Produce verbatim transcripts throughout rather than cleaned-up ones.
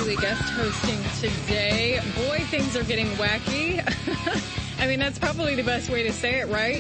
Daly guest hosting today. Boy, things are getting wacky. I mean, that's probably the best way to say it, right?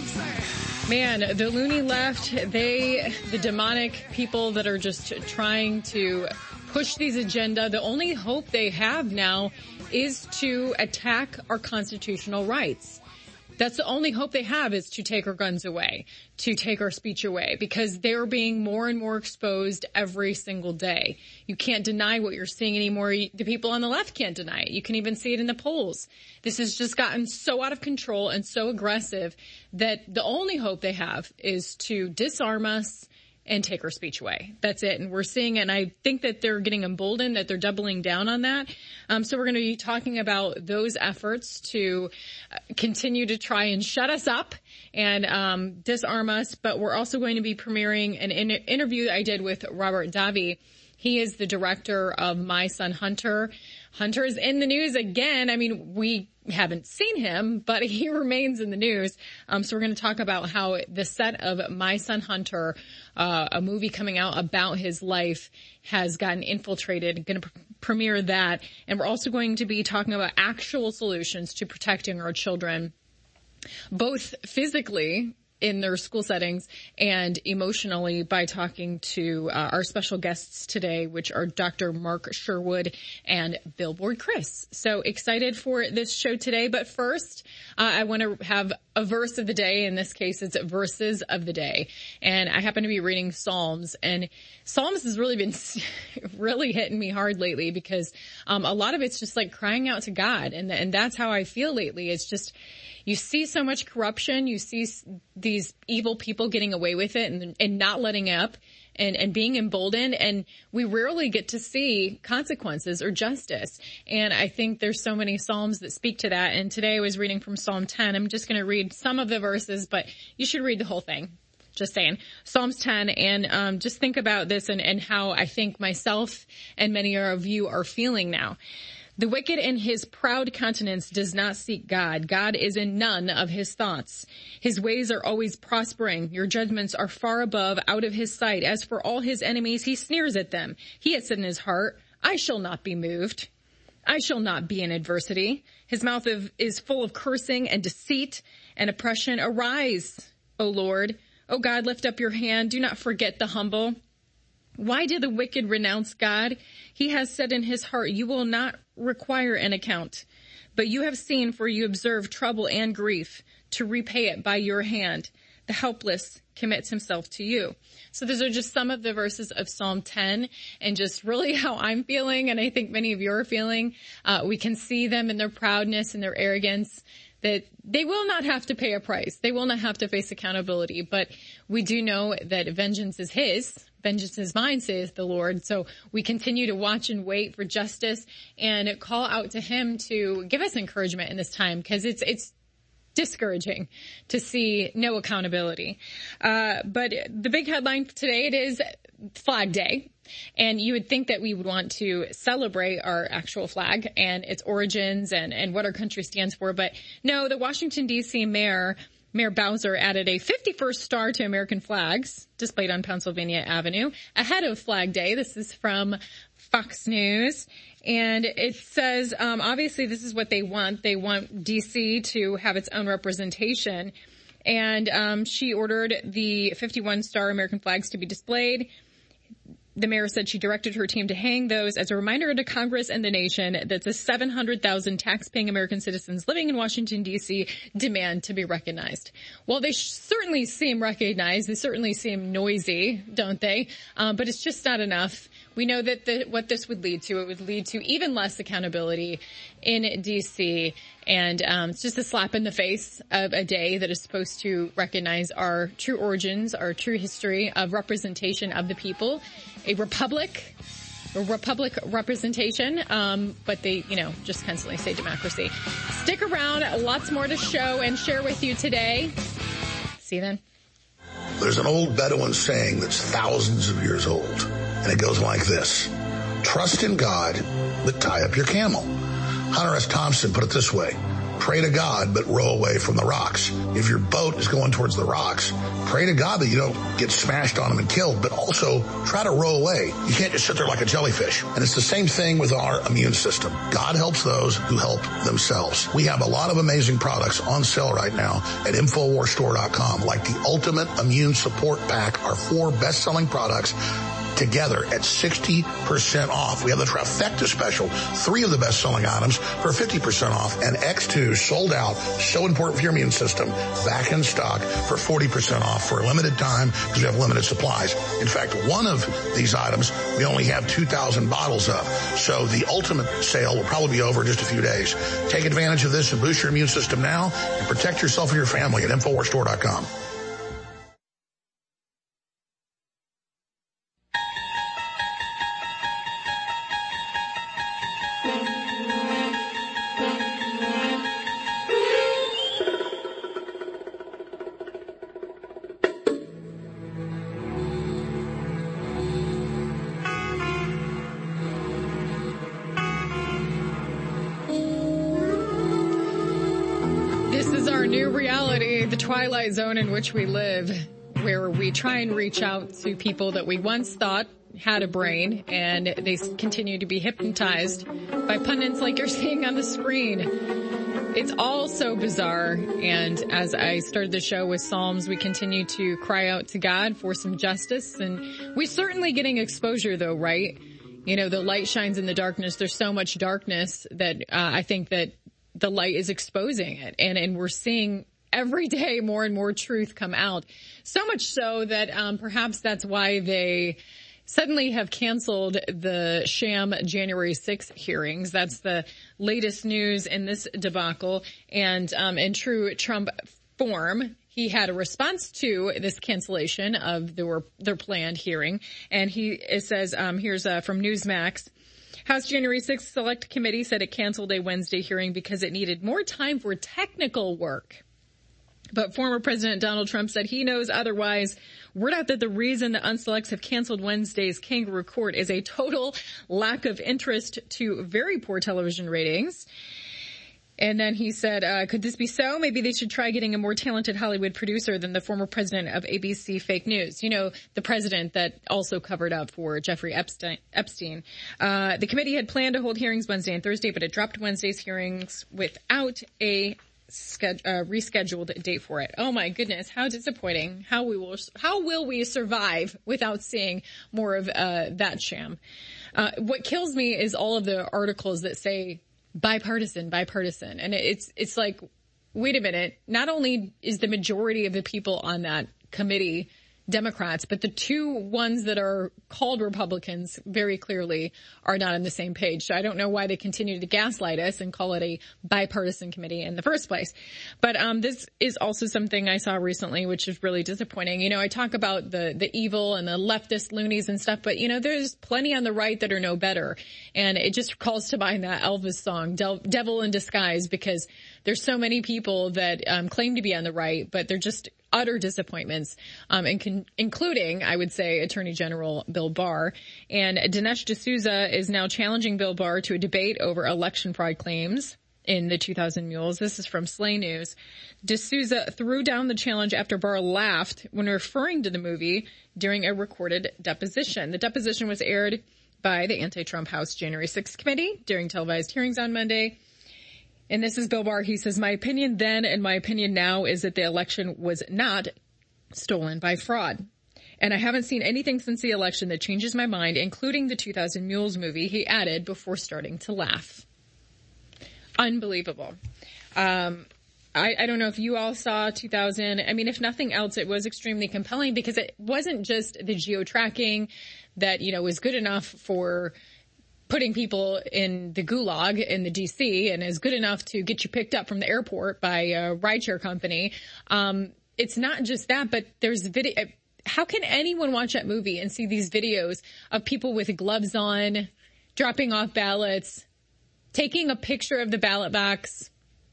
Man, the loony left, they, the demonic people that are just trying to push these agenda, the only hope they have now is to attack our constitutional rights. That's the only hope they have, is to take our guns away, to take our speech away, because they're being more and more exposed every single day. You can't deny what you're seeing anymore. The people on the left can't deny it. You can even see it in the polls. This has just gotten so out of control and so aggressive that the only hope they have is to disarm us and take our speech away. That's it. And we're seeing it. And I think that they're getting emboldened, that they're doubling down on that. Um, so we're going to be talking about those efforts to continue to try and shut us up and um, disarm us. But we're also going to be premiering an in- interview that I did with Robert Davi. He is the director of My Son Hunter. Hunter is in the news again. I mean, we haven't seen him, but he remains in the news. Um, so we're going to talk about how the set of My Son Hunter, uh, a movie coming out about his life, has gotten infiltrated. Going to pr- premiere that. And we're also going to be talking about actual solutions to protecting our children, both physically in their school settings and emotionally, by talking to uh, our special guests today, which are Doctor Mark Sherwood and Billboard Chris. So excited for this show today. But first, uh, I want to have a verse of the day. In this case, it's verses of the day. And I happen to be reading Psalms, and Psalms has really been really hitting me hard lately, because um, a lot of it's just like crying out to God. And, and that's how I feel lately. It's just, you see so much corruption. You see these evil people getting away with it and, and not letting up and, and being emboldened. And we rarely get to see consequences or justice. And I think there's so many Psalms that speak to that. And today I was reading from Psalm ten. I'm just going to read some of the verses, but you should read the whole thing. Just saying. Psalms ten. And um, just think about this and, and how I think myself and many of you are feeling now. The wicked in his proud countenance does not seek God. God is in none of his thoughts. His ways are always prospering. Your judgments are far above, out of his sight. As for all his enemies, he sneers at them. He has said in his heart, I shall not be moved. I shall not be in adversity. His mouth of, is full of cursing and deceit and oppression. Arise, O Lord. O God, lift up your hand. Do not forget the humble. Why do the wicked renounce God? He has said in his heart, you will not require an account. But you have seen, for you observe trouble and grief, to repay it by your hand. The helpless commits himself to you. So those are just some of the verses of Psalm ten, and just really how I'm feeling, and I think many of you are feeling. Uh, we can see them in their proudness and their arrogance, that they will not have to pay a price. They will not have to face accountability. But we do know that vengeance is his. Vengeance is mine, says the Lord. So we continue to watch and wait for justice and call out to him to give us encouragement in this time, because it's it's discouraging to see no accountability. Uh, but the big headline for today, it is Flag Day. And you would think that we would want to celebrate our actual flag and its origins and, and what our country stands for. But no, the Washington, D C mayor, Mayor Bowser, added a fifty-first star to American flags displayed on Pennsylvania Avenue ahead of Flag Day. This is from Fox News. And it says, um, obviously this is what they want. They want D C to have its own representation. And um, she ordered the fifty-one star American flags to be displayed. The mayor said she directed her team to hang those as a reminder to Congress and the nation that the seven hundred thousand tax-paying American citizens living in Washington, D C demand to be recognized. Well, they certainly seem recognized. They certainly seem noisy, don't they? Um, but it's just not enough. We know that the, what this would lead to, it would lead to even less accountability in D C. And um, it's just a slap in the face of a day that is supposed to recognize our true origins, our true history of representation of the people, a republic, a republic representation. Um, but they, you know, just constantly say democracy. Stick around. Lots more to show and share with you today. See you then. There's an old Bedouin saying that's thousands of years old, and it goes like this. Trust in God, but tie up your camel. Hunter S. Thompson put it this way. pray to God, but row away from the rocks. If your boat is going towards the rocks, pray to God that you don't get smashed on them and killed, but also try to row away. You can't just sit there like a jellyfish. And it's the same thing with our immune system. God helps those who help themselves. We have a lot of amazing products on sale right now at Infowars Store dot com, like the Ultimate Immune Support Pack, our four best-selling products together at sixty percent off. We have the trifecta special, three of the best-selling items for fifty percent off, and X two sold out, so important for your immune system, back in stock for forty percent off for a limited time because we have limited supplies. In fact, one of these items we only have two thousand bottles of, so the ultimate sale will probably be over in just a few days. Take advantage of this and boost your immune system now and protect yourself and your family at Infowars Store dot com. Twilight zone in which we live, where we try and reach out to people that we once thought had a brain, and they continue to be hypnotized by pundits like you're seeing on the screen. It's all so bizarre, and as I started the show with Psalms, we continue to cry out to God for some justice, and we're certainly getting exposure though, right? You know, the light shines in the darkness. There's so much darkness that uh, I think that the light is exposing it, and, and we're seeing every day more and more truth come out. So much so that um, perhaps that's why they suddenly have canceled the sham January sixth hearings. That's the latest news in this debacle. And um, in true Trump form, he had a response to this cancellation of their, their planned hearing. And he it says, um, here's uh, from Newsmax. House January sixth Select Committee said it canceled a Wednesday hearing because it needed more time for technical work. But former President Donald Trump said he knows otherwise. Word out that the reason the Unselects have canceled Wednesday's Kangaroo Court is a total lack of interest to very poor television ratings. And then he said, uh, could this be so? Maybe they should try getting a more talented Hollywood producer than the former president of A B C Fake News. You know, the president that also covered up for Jeffrey Epstein. Epstein. Uh, the committee had planned to hold hearings Wednesday and Thursday, but it dropped Wednesday's hearings without a Schedule, uh, rescheduled date for it. Oh my goodness, how disappointing! How we will, how will we survive without seeing more of uh, that sham? Uh, what kills me is all of the articles that say bipartisan, bipartisan, and it's it's like, wait a minute. Not only is the majority of the people on that committee Democrats, but the two ones that are called Republicans very clearly are not on the same page. So I don't know why they continue to gaslight us and call it a bipartisan committee in the first place. But um this is also something I saw recently, which is really disappointing. You know, I talk about the the evil and the leftist loonies and stuff, but you know, there's plenty on the right that are no better. And it just calls to mind that Elvis song, Del- Devil in Disguise, because there's so many people that um claim to be on the right, but they're just utter disappointments, um, and con- including, I would say, Attorney General Bill Barr. And Dinesh D'Souza is now challenging Bill Barr to a debate over election fraud claims in the two thousand Mules. This is from Slay News. D'Souza threw down the challenge after Barr laughed when referring to the movie during a recorded deposition. The deposition was aired by the anti-Trump House January sixth committee during televised hearings on Monday. And this is Bill Barr. He says, my opinion then and my opinion now is that the election was not stolen by fraud. And I haven't seen anything since the election that changes my mind, including the two thousand Mules movie, he added before starting to laugh. Unbelievable. Um, I, I don't know if you all saw two thousand. I mean, if nothing else, it was extremely compelling because it wasn't just the geo-tracking that, you know, was good enough for putting people in the gulag in the D C and is good enough to get you picked up from the airport by a rideshare company. Um, it's not just that, but there's video. How can anyone watch that movie and see these videos of people with gloves on, dropping off ballots, taking a picture of the ballot box?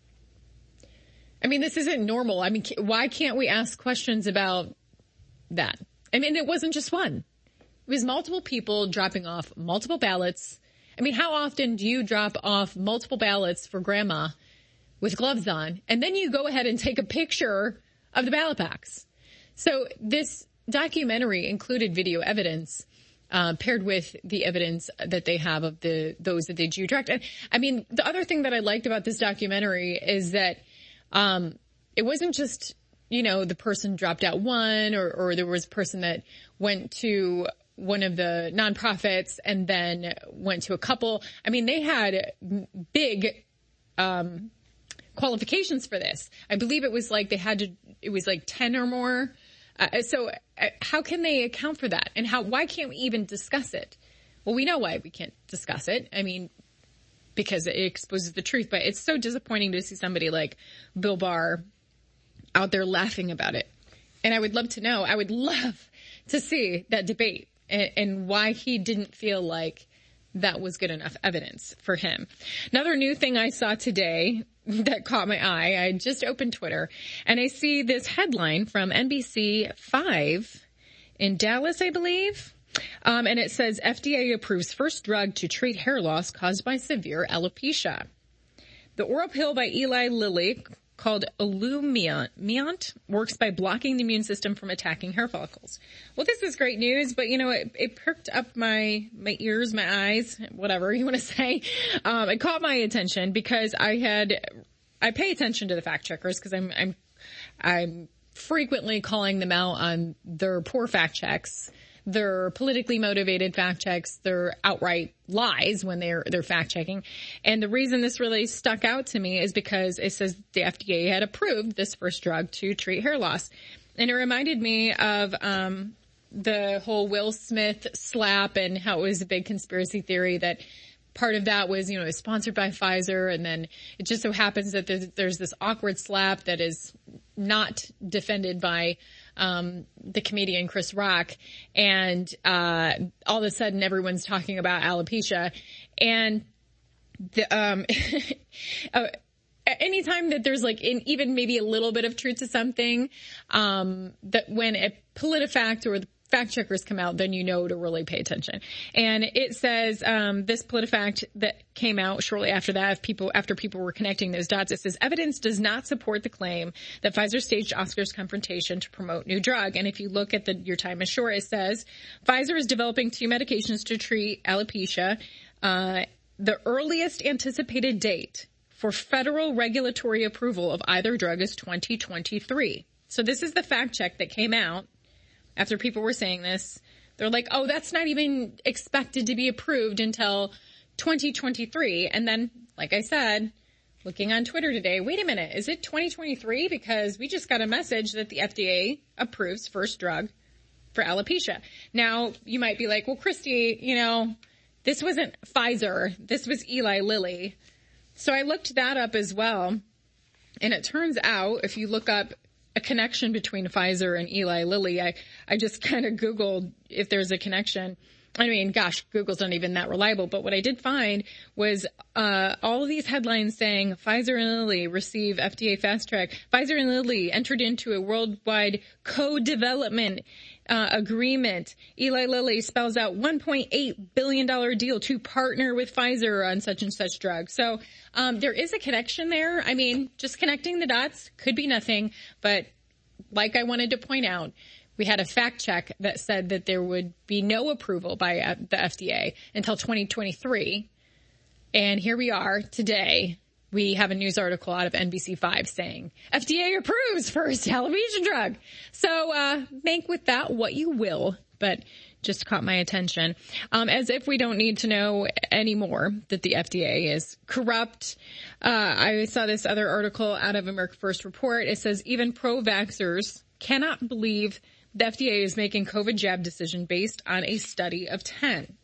I mean, this isn't normal. I mean, why can't we ask questions about that? I mean, it wasn't just one. It was multiple people dropping off multiple ballots. I mean, how often do you drop off multiple ballots for grandma with gloves on, and then you go ahead and take a picture of the ballot box. So this documentary included video evidence uh, paired with the evidence that they have of the those that they geotracked. And I mean, the other thing that I liked about this documentary is that um, it wasn't just, you know, the person dropped out one, or, or there was a person that went to one of the nonprofits and then went to a couple. I mean, they had big um, qualifications for this. I believe it was like they had to, it was like ten or more. Uh, so uh, how can they account for that? And how, why can't we even discuss it? Well, we know why we can't discuss it. I mean, because it exposes the truth, but it's so disappointing to see somebody like Bill Barr out there laughing about it. And I would love to know, I would love to see that debate and, and why he didn't feel like that was good enough evidence for him. Another new thing I saw today that caught my eye, I just opened Twitter and I see this headline from N B C five in Dallas, I believe. Um, and it says F D A approves first drug to treat hair loss caused by severe alopecia. The oral pill by Eli Lilly, called Olumiant, works by blocking the immune system from attacking hair follicles. Well, this is great news, but, you know, it, it perked up my, my ears, my eyes, whatever you want to say. Um, it caught my attention because I had, I pay attention to the fact checkers because I'm, I'm, I'm frequently calling them out on their poor fact checks, their politically motivated fact checks, their outright lies when they're they're fact checking. And the reason this really stuck out to me is because it says the F D A had approved this first drug to treat hair loss. And it reminded me of um the whole Will Smith slap and how it was a big conspiracy theory that part of that was, you know, sponsored by Pfizer. And then it just so happens that there's, there's this awkward slap that is not defended by um the comedian Chris Rock, and uh all of a sudden everyone's talking about alopecia. And the um uh, anytime that there's like in, even maybe a little bit of truth to something, um that when a PolitiFact or the fact checkers come out, then you know to really pay attention. And it says, um, this PolitiFact that came out shortly after that, if people, after people were connecting those dots, it says evidence does not support the claim that Pfizer staged Oscar's confrontation to promote new drug. And if you look at the, your time is short, it says Pfizer is developing two medications to treat alopecia. Uh, the earliest anticipated date for federal regulatory approval of either drug is twenty twenty-three. So this is the fact check that came out. After people were saying this, they're like, oh, that's not even expected to be approved until twenty twenty-three. And then, like I said, looking on Twitter today, wait a minute, is it twenty twenty-three? Because we just got a message that the F D A approves first drug for alopecia. Now, you might be like, well, Christy, you know, this wasn't Pfizer. This was Eli Lilly. So I looked that up as well. And it turns out, if you look up a connection between Pfizer and Eli Lilly, I, I just kind of Googled if there's a connection. I mean, gosh, Google's not even that reliable. But what I did find was uh all of these headlines saying Pfizer and Lilly receive F D A fast track. Pfizer and Lilly entered into a worldwide co-development uh agreement. Eli Lilly spells out one point eight billion dollars deal to partner with Pfizer on such and such drug. So um there is a connection there. I mean, just connecting the dots could be nothing. But like I wanted to point out, we had a fact check that said that there would be no approval by the F D A until twenty twenty-three. And here we are today. We have a news article out of N B C five saying F D A approves first alopecia drug. So uh make with that what you will, but just caught my attention. Um, as if we don't need to know anymore that the F D A is corrupt. Uh, I saw this other article out of America First Report. It says even pro-vaxxers cannot believe the F D A is making COVID jab decision based on a study of ten.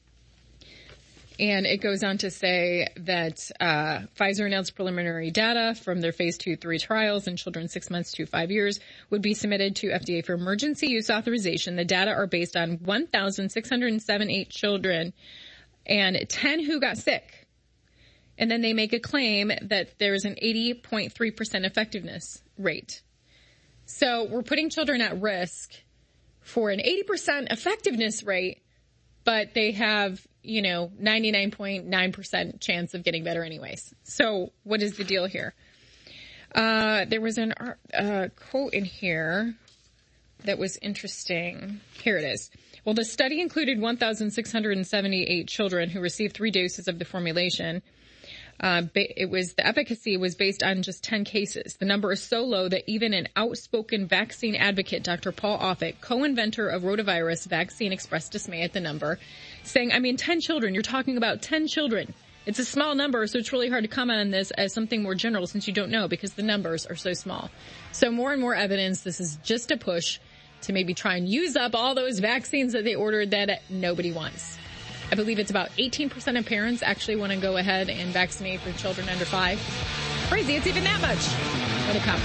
And it goes on to say that uh Pfizer announced preliminary data from their phase two, three trials in children six months to five years would be submitted to F D A for emergency use authorization. The data are based on one thousand six hundred seventy-eight children and ten who got sick. And then they make a claim that there's an eighty point three percent effectiveness rate. So we're putting children at risk for an eighty percent effectiveness rate, but they have, you know, ninety-nine point nine percent chance of getting better anyways. So what is the deal here? Uh, there was an uh, quote in here that was interesting. Here it is. Well, the study included one thousand six hundred seventy-eight children who received three doses of the formulation. Uh, it was, the efficacy was based on just ten cases. The number is so low that even an outspoken vaccine advocate, Doctor Paul Offit, co-inventor of rotavirus vaccine, expressed dismay at the number, saying, I mean, ten children, you're talking about ten children. It's a small number, so it's really hard to comment on this as something more general since you don't know because the numbers are so small. So more and more evidence, this is just a push to maybe try and use up all those vaccines that they ordered that nobody wants. I believe it's about eighteen percent of parents actually want to go ahead and vaccinate their children under five. Crazy, it's even that much. What a come.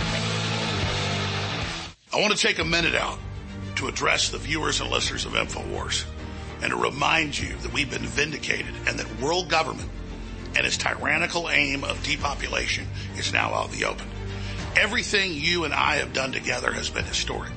I want to take a minute out to address the viewers and listeners of InfoWars and to remind you that we've been vindicated and that world government and its tyrannical aim of depopulation is now out in the open. Everything you and I have done together has been historic.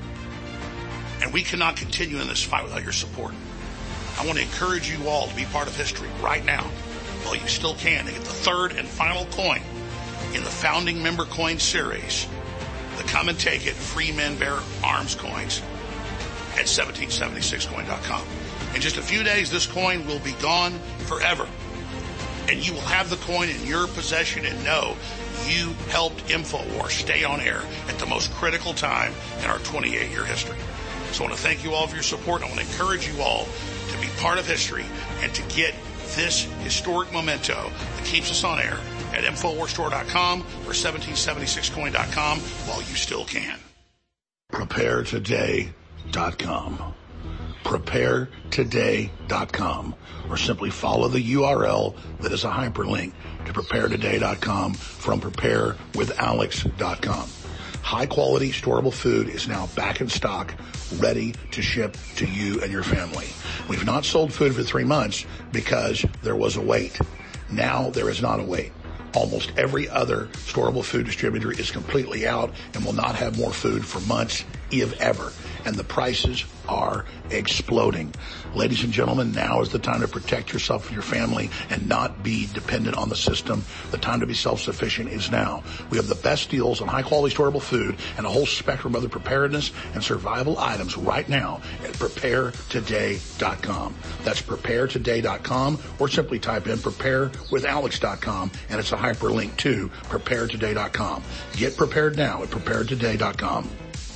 And we cannot continue in this fight without your support. I want to encourage you all to be part of history right now while you still can to get the third and final coin in the founding member coin series, the Come and Take It Free Men Bear Arms coins at seventeen seventy-six coin dot com. In just a few days, this coin will be gone forever. And you will have the coin in your possession and know you helped InfoWars stay on air at the most critical time in our twenty-eight year history. So I want to thank you all for your support. I want to encourage you all to be part of history and to get this historic memento that keeps us on air at InfoWars Store dot com or seventeen seventy-six coin dot com while you still can. Prepare Today dot com. Prepare Today dot com, or simply follow the U R L that is a hyperlink to Prepare Today dot com from Prepare With Alex dot com. High-quality, storable food is now back in stock, ready to ship to you and your family. We've not sold food for three months because there was a wait. Now there is not a wait. Almost every other storable food distributor is completely out and will not have more food for months, if ever. And the prices are exploding. Ladies and gentlemen, now is the time to protect yourself and your family and not be dependent on the system. The time to be self-sufficient is now. We have the best deals on high-quality storable food and a whole spectrum of other preparedness and survival items right now at Prepare Today dot com. That's Prepare Today dot com, or simply type in Prepare With Alex dot com, and it's a hyperlink to Prepare Today dot com. Get prepared now at Prepare Today dot com.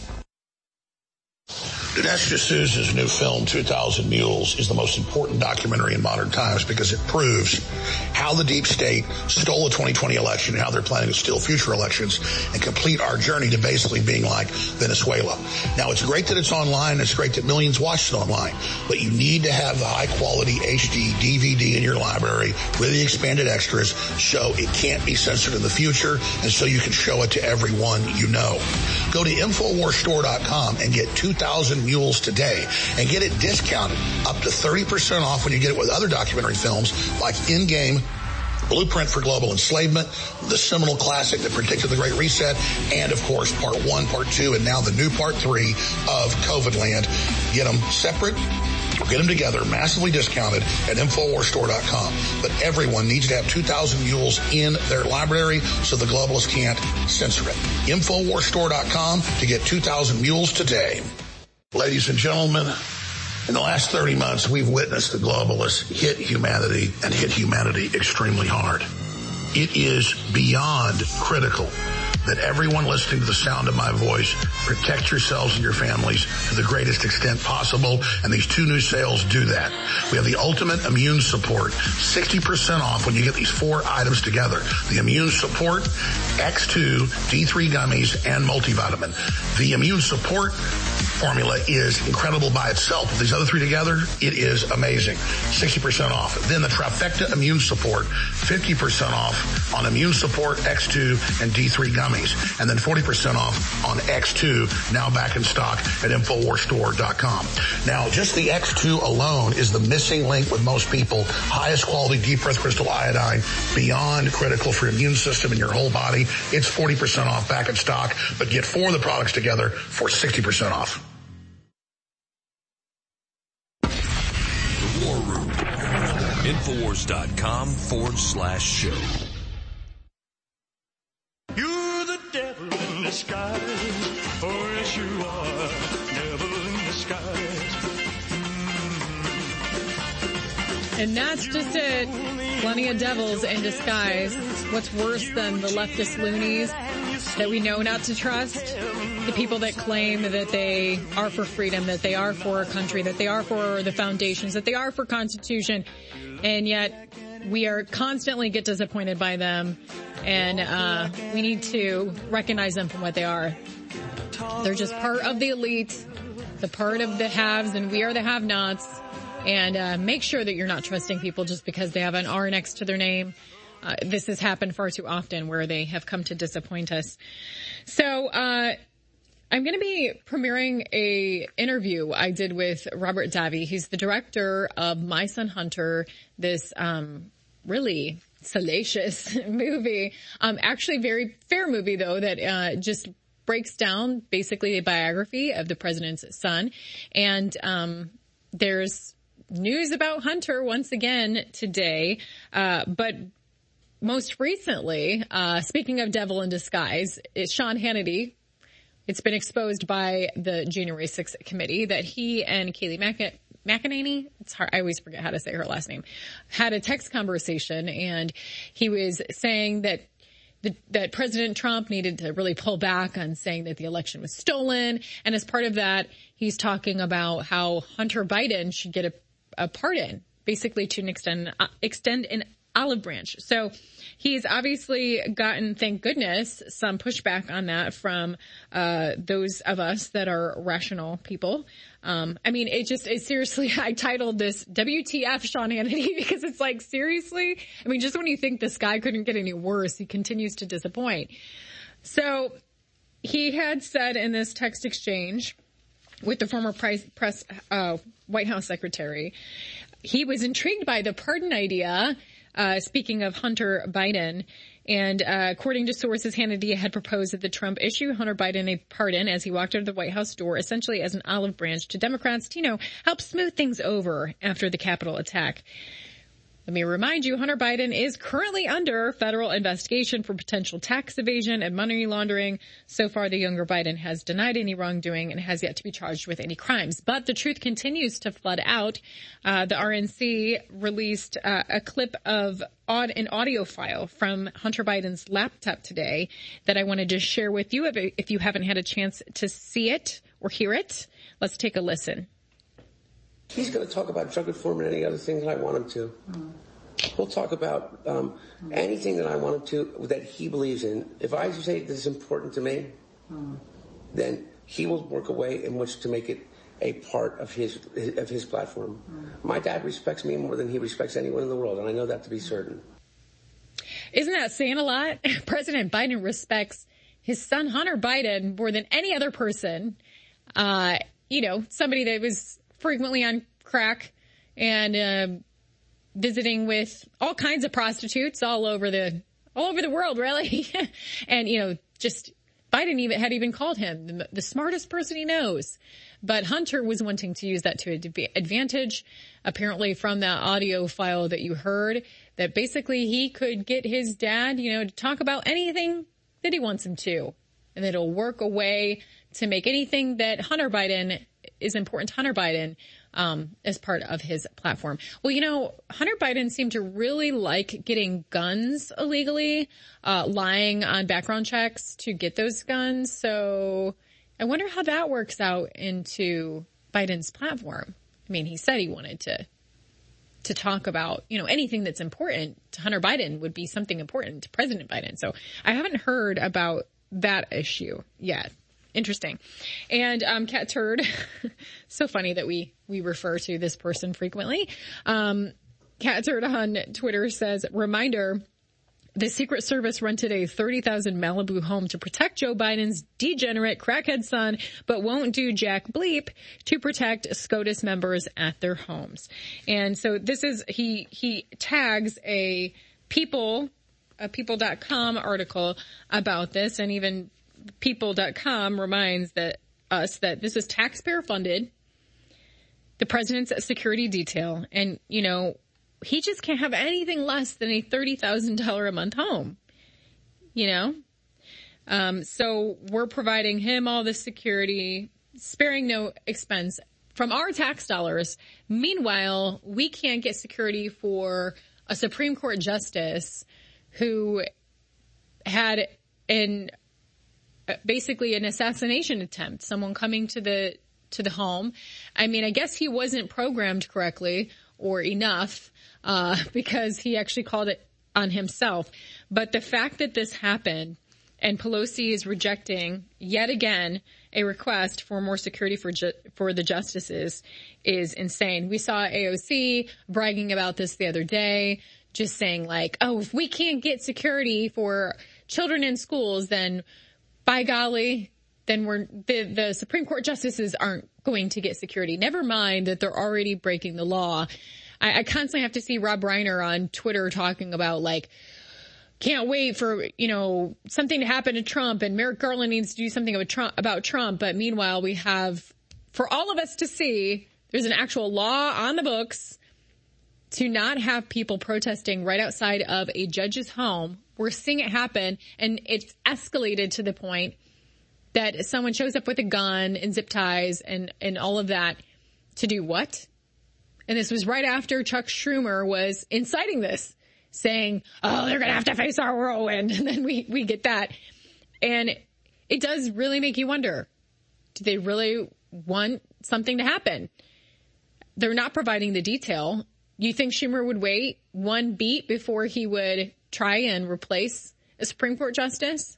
Dinesh D'Souza's new film, two thousand Mules, is the most important documentary in modern times because it proves how the deep state stole the twenty twenty election and how they're planning to steal future elections and complete our journey to basically being like Venezuela. Now, it's great that it's online. It's great that millions watch it online. But you need to have the high-quality H D D V D in your library with the expanded extras so it can't be censored in the future and so you can show it to everyone you know. Go to InfoWars Store dot com and get two thousand Mules today and get it discounted up to thirty percent off when you get it with other documentary films like In-Game, Blueprint for Global Enslavement, the seminal classic that predicted the Great Reset, and of course part one, part two, and now the new part three of COVID Land. Get them separate or get them together, massively discounted at InfoWars Store dot com. But everyone needs to have two thousand Mules in their library so the globalists can't censor it. InfoWars Store dot com to get two thousand Mules today. Ladies and gentlemen, in the last thirty months, we've witnessed the globalists hit humanity and hit humanity extremely hard. It is beyond critical that everyone listening to the sound of my voice protect yourselves and your families to the greatest extent possible, and these two new sales do that. We have the Ultimate Immune Support, sixty percent off when you get these four items together. The Immune Support, X two, D three gummies, and multivitamin. The Immune Support formula is incredible by itself. With these other three together, it is amazing. sixty percent off. Then the Trifecta Immune Support, fifty percent off on Immune Support, X two, and D three gummies. And then forty percent off on X two, now back in stock at InfoWars Store dot com. Now, just the X two alone is the missing link with most people. Highest quality deep breath crystal iodine, beyond critical for your immune system and your whole body. It's forty percent off, back in stock, but get four of the products together for sixty percent off. The War Room. InfoWars dot com forward slash show. You're the skies. Oh, yes, you are. Devil in disguise. Mm-hmm. And that's just it. Plenty of devils in disguise. What's worse than the leftist loonies that we know not to trust? The people that claim that they are for freedom, that they are for our country, that they are for the foundations, that they are for Constitution, and yet we are constantly get disappointed by them, and uh we need to recognize them for what they are. They're just part of the elite, the part of the haves, and we are the have-nots. And uh make sure that you're not trusting people just because they have an R next to their name. Uh, this has happened far too often where they have come to disappoint us. So uh I'm going to be premiering a interview I did with Robert Davi. He's the director of My Son Hunter, this um really salacious movie. Um actually very fair movie, though, that uh just breaks down basically a biography of the president's son. And um there's news about Hunter once again today. Uh but most recently, uh speaking of devil in disguise, it's Sean Hannity. It's been exposed by the January sixth committee that he and Kayleigh Mc- McEnany, it's hard, I always forget how to say her last name, had a text conversation, and he was saying that the, that President Trump needed to really pull back on saying that the election was stolen. And as part of that, he's talking about how Hunter Biden should get a, a pardon, basically to an extent, uh, extend an olive branch. So he's obviously gotten, thank goodness, some pushback on that from uh those of us that are rational people. Um I mean, it just, it seriously, I titled this W T F Sean Hannity because it's like, seriously? I mean, just when you think this guy couldn't get any worse, he continues to disappoint. So he had said in this text exchange with the former press, press uh White House secretary, he was intrigued by the pardon idea. Uh, speaking of Hunter Biden, and uh, according to sources, Hannity had proposed that the Trump issue Hunter Biden a pardon as he walked out of the White House door, essentially as an olive branch to Democrats to, you know, help smooth things over after the Capitol attack. Let me remind you, Hunter Biden is currently under federal investigation for potential tax evasion and money laundering. So far, the younger Biden has denied any wrongdoing and has yet to be charged with any crimes. But the truth continues to flood out. Uh, the R N C released uh, a clip of aud- an audio file from Hunter Biden's laptop today that I wanted to share with you. If, if you haven't had a chance to see it or hear it, let's take a listen. He's going to talk about drug reform and any other thing that I want him to. Mm. We'll talk about um, mm. anything that I want him to, that he believes in. If I say this is important to me, mm. then he will work a way in which to make it a part of his of his platform. Mm. My dad respects me more than he respects anyone in the world, and I know that to be certain. Isn't that saying a lot? President Biden respects his son Hunter Biden more than any other person. Uh, you know, somebody that was frequently on crack and uh, visiting with all kinds of prostitutes all over the all over the world, really. And, you know, just Biden even had even called him the, the smartest person he knows. But Hunter was wanting to use that to advantage, apparently from that audio file that you heard, that basically he could get his dad, you know, to talk about anything that he wants him to. And that it'll work a way to make anything that Hunter Biden is important to Hunter Biden um, as part of his platform. Well, you know, Hunter Biden seemed to really like getting guns illegally, uh, lying on background checks to get those guns. So I wonder how that works out into Biden's platform. I mean, he said he wanted to to talk about, you know, anything that's important to Hunter Biden would be something important to President Biden. So I haven't heard about that issue yet. Interesting. And um, Cat Turd, so funny that we we refer to this person frequently. Um, Cat Turd on Twitter says, reminder, the Secret Service rented a thirty thousand Malibu home to protect Joe Biden's degenerate crackhead son, but won't do jack bleep to protect SCOTUS members at their homes. And so this is, he he tags a People, a People dot com article about this, and even People dot com reminds that us that this is taxpayer funded, the president's security detail, and, you know, he just can't have anything less than a thirty thousand dollars a month home, you know? Um, so we're providing him all the security, sparing no expense from our tax dollars. Meanwhile, we can't get security for a Supreme Court justice who had an basically an assassination attempt, someone coming to the to the home. I mean, I guess he wasn't programmed correctly or enough uh, because he actually called it on himself. But the fact that this happened and Pelosi is rejecting yet again a request for more security for ju- for the justices is insane. We saw A O C bragging about this the other day, just saying like, oh, if we can't get security for children in schools, then by golly, then we're the, the Supreme Court justices aren't going to get security. Never mind that they're already breaking the law. I, I constantly have to see Rob Reiner on Twitter talking about like, can't wait for, you know, something to happen to Trump and Merrick Garland needs to do something about Trump, about Trump. But meanwhile, we have, for all of us to see, there's an actual law on the books to not have people protesting right outside of a judge's home. We're seeing it happen, and it's escalated to the point that someone shows up with a gun and zip ties and, and all of that to do what? And this was right after Chuck Schumer was inciting this, saying, oh, they're going to have to face our whirlwind. And then we, we get that. And it does really make you wonder, do they really want something to happen? They're not providing the detail. You think Schumer would wait one beat before he would try and replace a Supreme Court justice?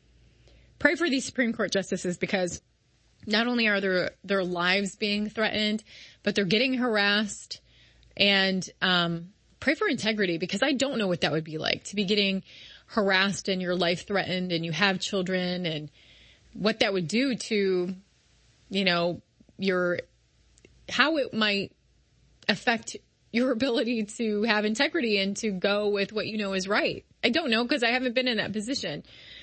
Pray for these Supreme Court justices, because not only are their, their lives being threatened, but they're getting harassed. And, um, pray for integrity, because I don't know what that would be like to be getting harassed and your life threatened and you have children, and what that would do to, you know, your, how it might affect your ability to have integrity and to go with what you know is right. I don't know, because I haven't been in that position.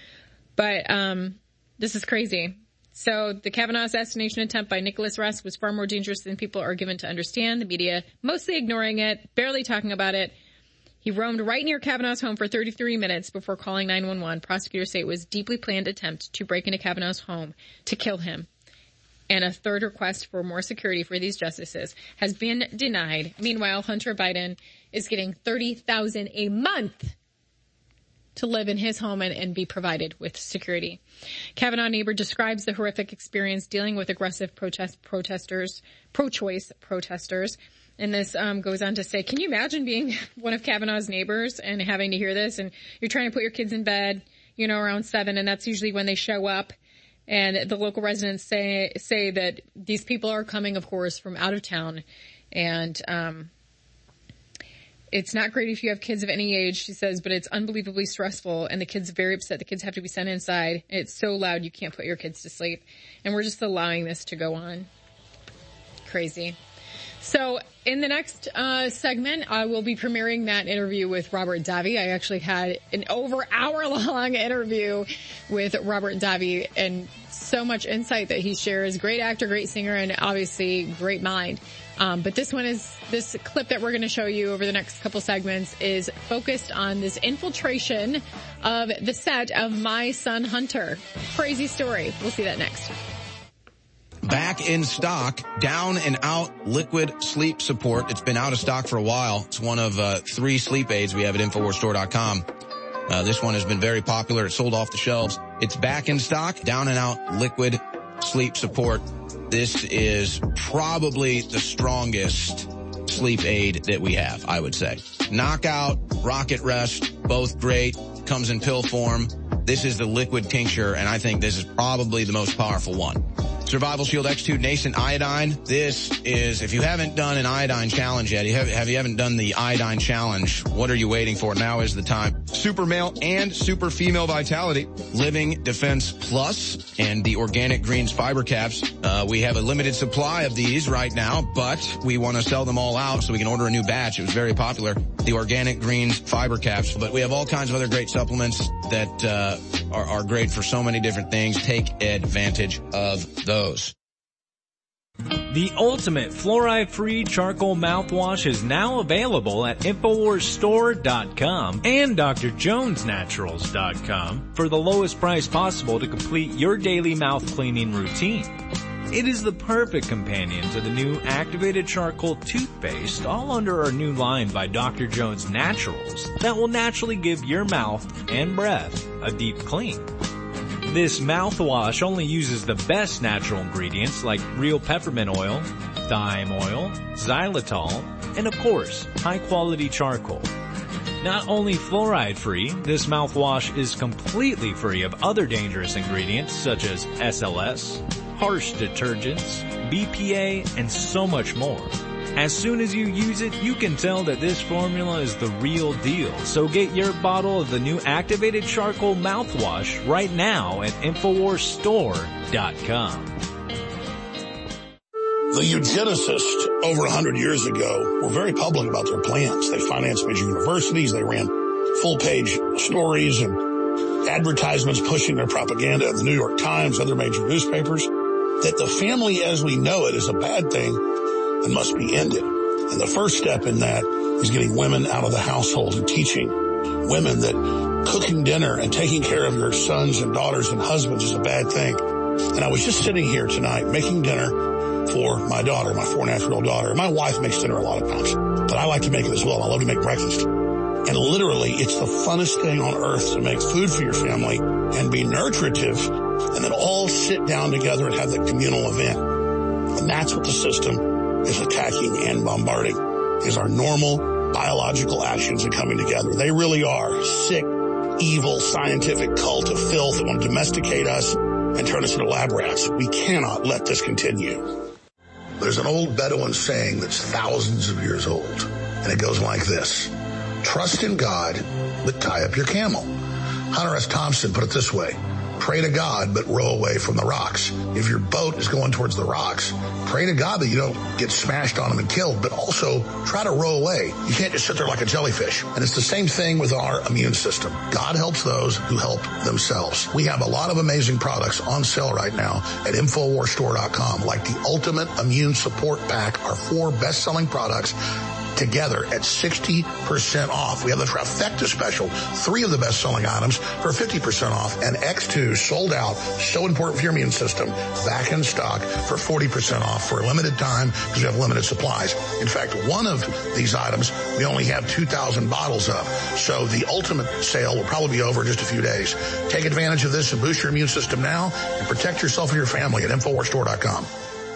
But um, this is crazy. So the Kavanaugh assassination attempt by Nicholas Rusk was far more dangerous than people are given to understand. The media mostly ignoring it, barely talking about it. He roamed right near Kavanaugh's home for thirty-three minutes before calling nine one one. Prosecutors say it was a deeply planned attempt to break into Kavanaugh's home to kill him. And a third request for more security for these justices has been denied. Meanwhile, Hunter Biden is getting thirty thousand dollars a month to live in his home and, and be provided with security. Kavanaugh neighbor describes the horrific experience dealing with aggressive protest protesters, pro-choice protesters. And this um, goes on to say, can you imagine being one of Kavanaugh's neighbors and having to hear this? And you're trying to put your kids in bed, you know, around seven, and that's usually when they show up. And the local residents say say that these people are coming, of course, from out of town. And um it's not great if you have kids of any age, she says, but it's unbelievably stressful. And the kids are very upset. The kids have to be sent inside. It's so loud you can't put your kids to sleep. And we're just allowing this to go on. Crazy. So in the next uh segment, I will be premiering that interview with Robert Davi. I actually had an over hour-long interview with Robert Davi, and so much insight that he shares. Great actor, great singer, and obviously great mind. Um, but this one is, this clip that we're going to show you over the next couple segments is focused on this infiltration of the set of My Son Hunter. Crazy story. We'll see that next. Back in stock, Down and Out Liquid Sleep Support. It's been out of stock for a while. It's one of uh, three sleep aids we have at Infowars Store dot com. Uh, this one has been very popular. It's sold off the shelves. It's back in stock. Down and Out Liquid Sleep Support. This is probably the strongest sleep aid that we have, I would say. Knockout, Rocket Rest, both great. Comes in pill form. This is the liquid tincture, and I think this is probably the most powerful one. Survival Shield X two Nascent Iodine. This is, if you haven't done an iodine challenge yet, you have, have you haven't done the iodine challenge, what are you waiting for? Now is the time. Super male and super female vitality. Living Defense Plus and the Organic Greens Fiber Caps. Uh, we have a limited supply of these right now, but we want to sell them all out so we can order a new batch. It was very popular. The Organic Greens Fiber Caps. But we have all kinds of other great supplements that uh, are, are great for so many different things. Take advantage of those. The ultimate fluoride-free charcoal mouthwash is now available at Infowars Store dot com and Dr Jones Naturals dot com for the lowest price possible to complete your daily mouth cleaning routine. It is the perfect companion to the new activated charcoal toothpaste, all under our new line by Doctor Jones Naturals, that will naturally give your mouth and breath a deep clean. This mouthwash only uses the best natural ingredients like real peppermint oil, thyme oil, xylitol, and of course, high-quality charcoal. Not only fluoride-free, this mouthwash is completely free of other dangerous ingredients such as S L S, harsh detergents, B P A, and so much more. As soon as you use it, you can tell that this formula is the real deal. So get your bottle of the new activated charcoal mouthwash right now at Infowars Store dot com. The eugenicists over a hundred years ago were very public about their plans. They financed major universities. They ran full-page stories and advertisements pushing their propaganda in the New York Times, other major newspapers, that the family as we know it is a bad thing and must be ended. And the first step in that is getting women out of the household and teaching women that cooking dinner and taking care of your sons and daughters and husbands is a bad thing. And I was just sitting here tonight making dinner for my daughter, my four and a half year old daughter. My wife makes dinner a lot of times, but I like to make it as well. I love to make breakfast. And literally, it's the funnest thing on earth to make food for your family and be nurturative and then all sit down together and have that communal event. And that's what the system is attacking and bombarding, is our normal biological actions and coming together. They really are sick, evil, scientific cult of filth that want to domesticate us and turn us into lab rats. We cannot let this continue. There's an old Bedouin saying that's thousands of years old, and it goes like this: trust in God, but tie up your camel. Hunter S. Thompson put it this way: pray to God, but row away from the rocks. If your boat is going towards the rocks, pray to God that you don't get smashed on them and killed, but also try to row away. You can't just sit there like a jellyfish. And it's the same thing with our immune system. God helps those who help themselves. We have a lot of amazing products on sale right now at Infowars Store dot com, like the Ultimate Immune Support Pack, our four best-selling products together at sixty percent off. We have the Trifecta special, three of the best-selling items for fifty percent off, and X two sold out, so important for your immune system, back in stock for forty percent off for a limited time because we have limited supplies. In fact, one of these items we only have two thousand bottles of, so the ultimate sale will probably be over in just a few days. Take advantage of this and boost your immune system now and protect yourself and your family at Infowars Store dot com.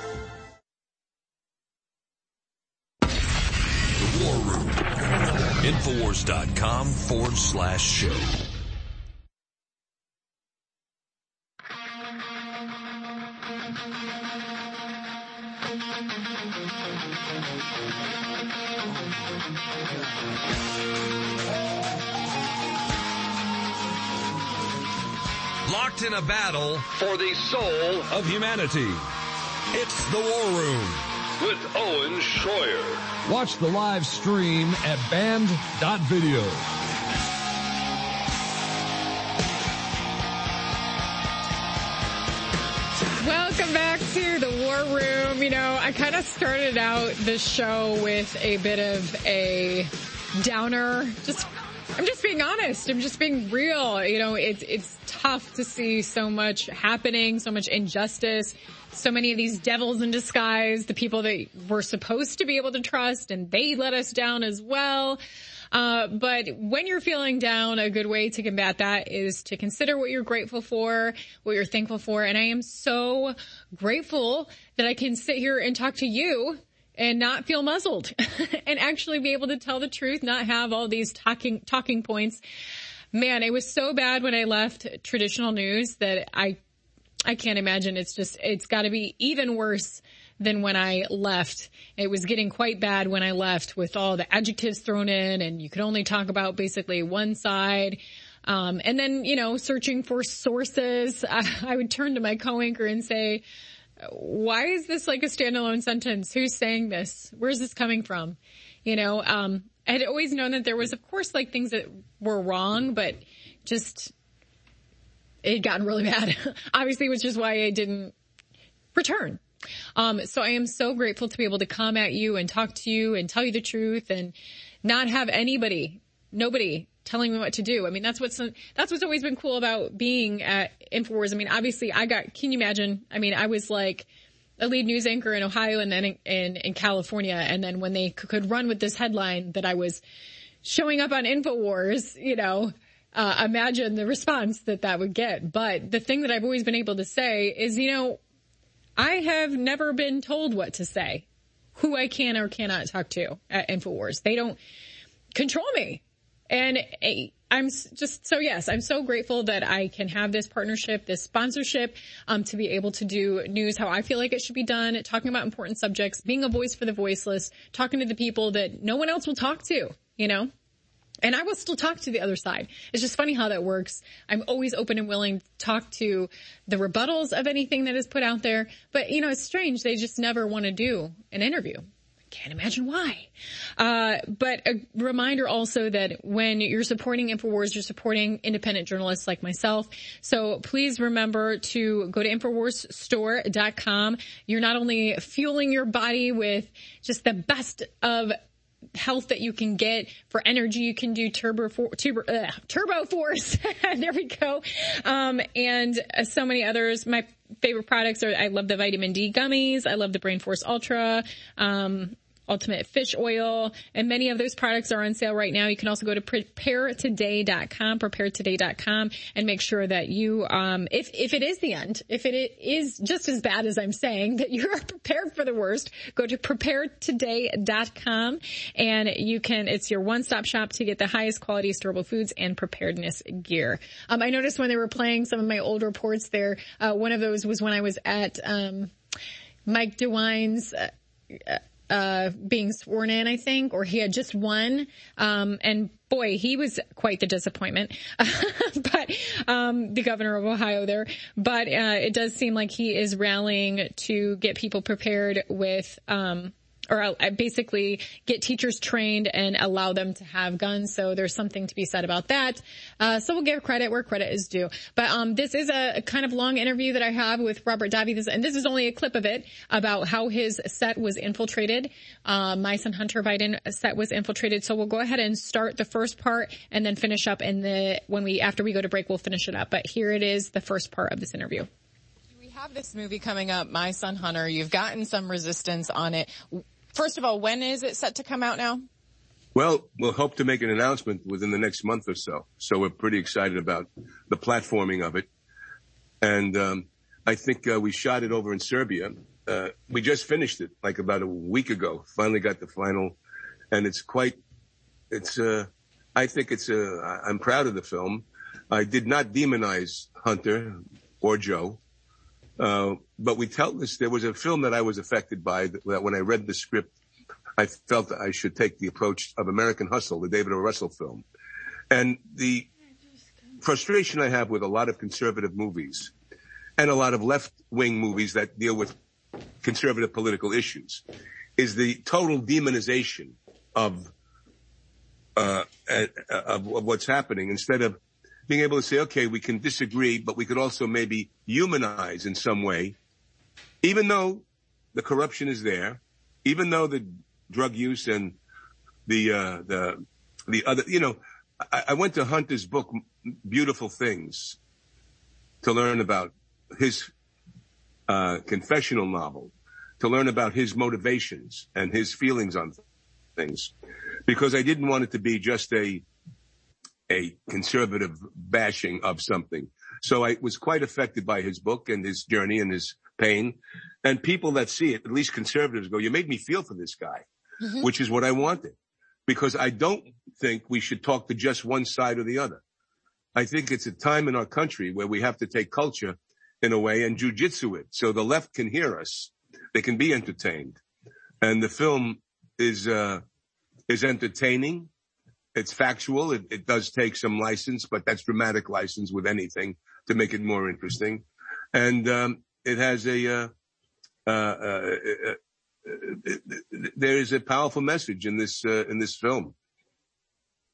Infowars dot com forward slash show. Locked in a battle for the soul of humanity. It's the War Room with Owen Schroyer. Watch the live stream at band dot video. Welcome back to the War Room. You know, I kind of started out the show with a bit of a downer. Just, I'm just being honest. I'm just being real. You know, it's, it's tough to see so much happening, so much injustice, so many of these devils in disguise, the people that we're supposed to be able to trust, and they let us down as well. Uh, but when you're feeling down, a good way to combat that is to consider what you're grateful for, what you're thankful for. And I am so grateful that I can sit here and talk to you and not feel muzzled and actually be able to tell the truth, not have all these talking, talking points. Man, it was so bad when I left traditional news that I, I can't imagine. It's just, it's got to be even worse than when I left. It was getting quite bad when I left with all the adjectives thrown in, and you could only talk about basically one side. Um, and then, you know, searching for sources, I, I would turn to my co-anchor and say, why is this like a standalone sentence? Who's saying this? Where's this coming from? You know, um, I had always known that there was, of course, like things that were wrong, but just, it had gotten really bad. Obviously, which is why I didn't return. Um, so I am so grateful to be able to come at you and talk to you and tell you the truth and not have anybody, nobody telling me what to do. I mean, that's what's, that's what's always been cool about being at InfoWars. I mean, obviously I got, can you imagine? I mean, I was like a lead news anchor in Ohio and then in, in, in California. And then when they could run with this headline that I was showing up on InfoWars, you know, uh, imagine the response that that would get. But the thing that I've always been able to say is, you know, I have never been told what to say, who I can or cannot talk to at InfoWars. They don't control me. And I'm just, so yes, I'm so grateful that I can have this partnership, this sponsorship, um, to be able to do news how I feel like it should be done, talking about important subjects, being a voice for the voiceless, talking to the people that no one else will talk to, you know? And I will still talk to the other side. It's just funny how that works. I'm always open and willing to talk to the rebuttals of anything that is put out there. But, you know, it's strange. They just never want to do an interview. I can't imagine why. Uh, but a reminder also that when you're supporting InfoWars, you're supporting independent journalists like myself. So please remember to go to Infowars Store dot com. You're not only fueling your body with just the best of health that you can get for energy. You can do turbo, for, turbo, uh, turbo force. There we go. Um, and uh, so many others. My favorite products are, I love the vitamin D gummies. I love the Brain Force Ultra. Um, Ultimate Fish Oil, and many of those products are on sale right now. You can also go to prepare today dot com, prepare today dot com, and make sure that you, um, if, if it is the end, if it is just as bad as I'm saying, that you are prepared for the worst, go to prepare today dot com, and you can, it's your one-stop shop to get the highest quality storable foods and preparedness gear. Um, I noticed when they were playing some of my old reports there, uh, one of those was when I was at, um, Mike DeWine's, uh, Uh, being sworn in, I think, or he had just won. Um, and boy, he was quite the disappointment. But, um, the governor of Ohio there. But, uh, it does seem like he is rallying to get people prepared with, um, or uh, basically get teachers trained and allow them to have guns. So there's something to be said about that. Uh, so we'll give credit where credit is due. But, um, this is a, a kind of long interview that I have with Robert Davi. This, and this is only a clip of it about how his set was infiltrated. Uh, my son Hunter Biden set was infiltrated. So we'll go ahead and start the first part and then finish up in the, when we, after we go to break, we'll finish it up. But here it is, the first part of this interview. We have this movie coming up, My Son Hunter. You've gotten some resistance on it. First of all, when is it set to come out now? Well, we'll hope to make an announcement within the next month or so. So we're pretty excited about the platforming of it. And um, I think uh, we shot it over in Serbia. Uh, we just finished it like about a week ago. Finally got the final. And it's quite, it's, uh, I think it's, uh, I'm proud of the film. I did not demonize Hunter or Joe. Uh, but we tell this, there was a film that I was affected by that, that when I read the script, I felt that I should take the approach of American Hustle, the David O. Russell film. And the frustration I have with a lot of conservative movies and a lot of left-wing movies that deal with conservative political issues is the total demonization of, uh, of, of what's happening instead of being able to say, okay, we can disagree, but we could also maybe humanize in some way, even though the corruption is there, even though the drug use and the, uh, the, the other, you know, I, I went to Hunter's book, Beautiful Things, to learn about his, uh, confessional novel, to learn about his motivations and his feelings on things, because I didn't want it to be just a, a conservative bashing of something. So I was quite affected by his book and his journey and his pain. And people that see it, at least conservatives, go, you made me feel for this guy, mm-hmm. which is what I wanted. Because I don't think we should talk to just one side or the other. I think it's a time in our country where we have to take culture in a way and jujitsu it so the left can hear us. They can be entertained. And the film is, uh, is entertaining. It's factual. It, it does take some license, but that's dramatic license with anything to make it more interesting. And um, it has a, uh, uh, uh, uh, uh, there is a powerful message in this uh, in this film.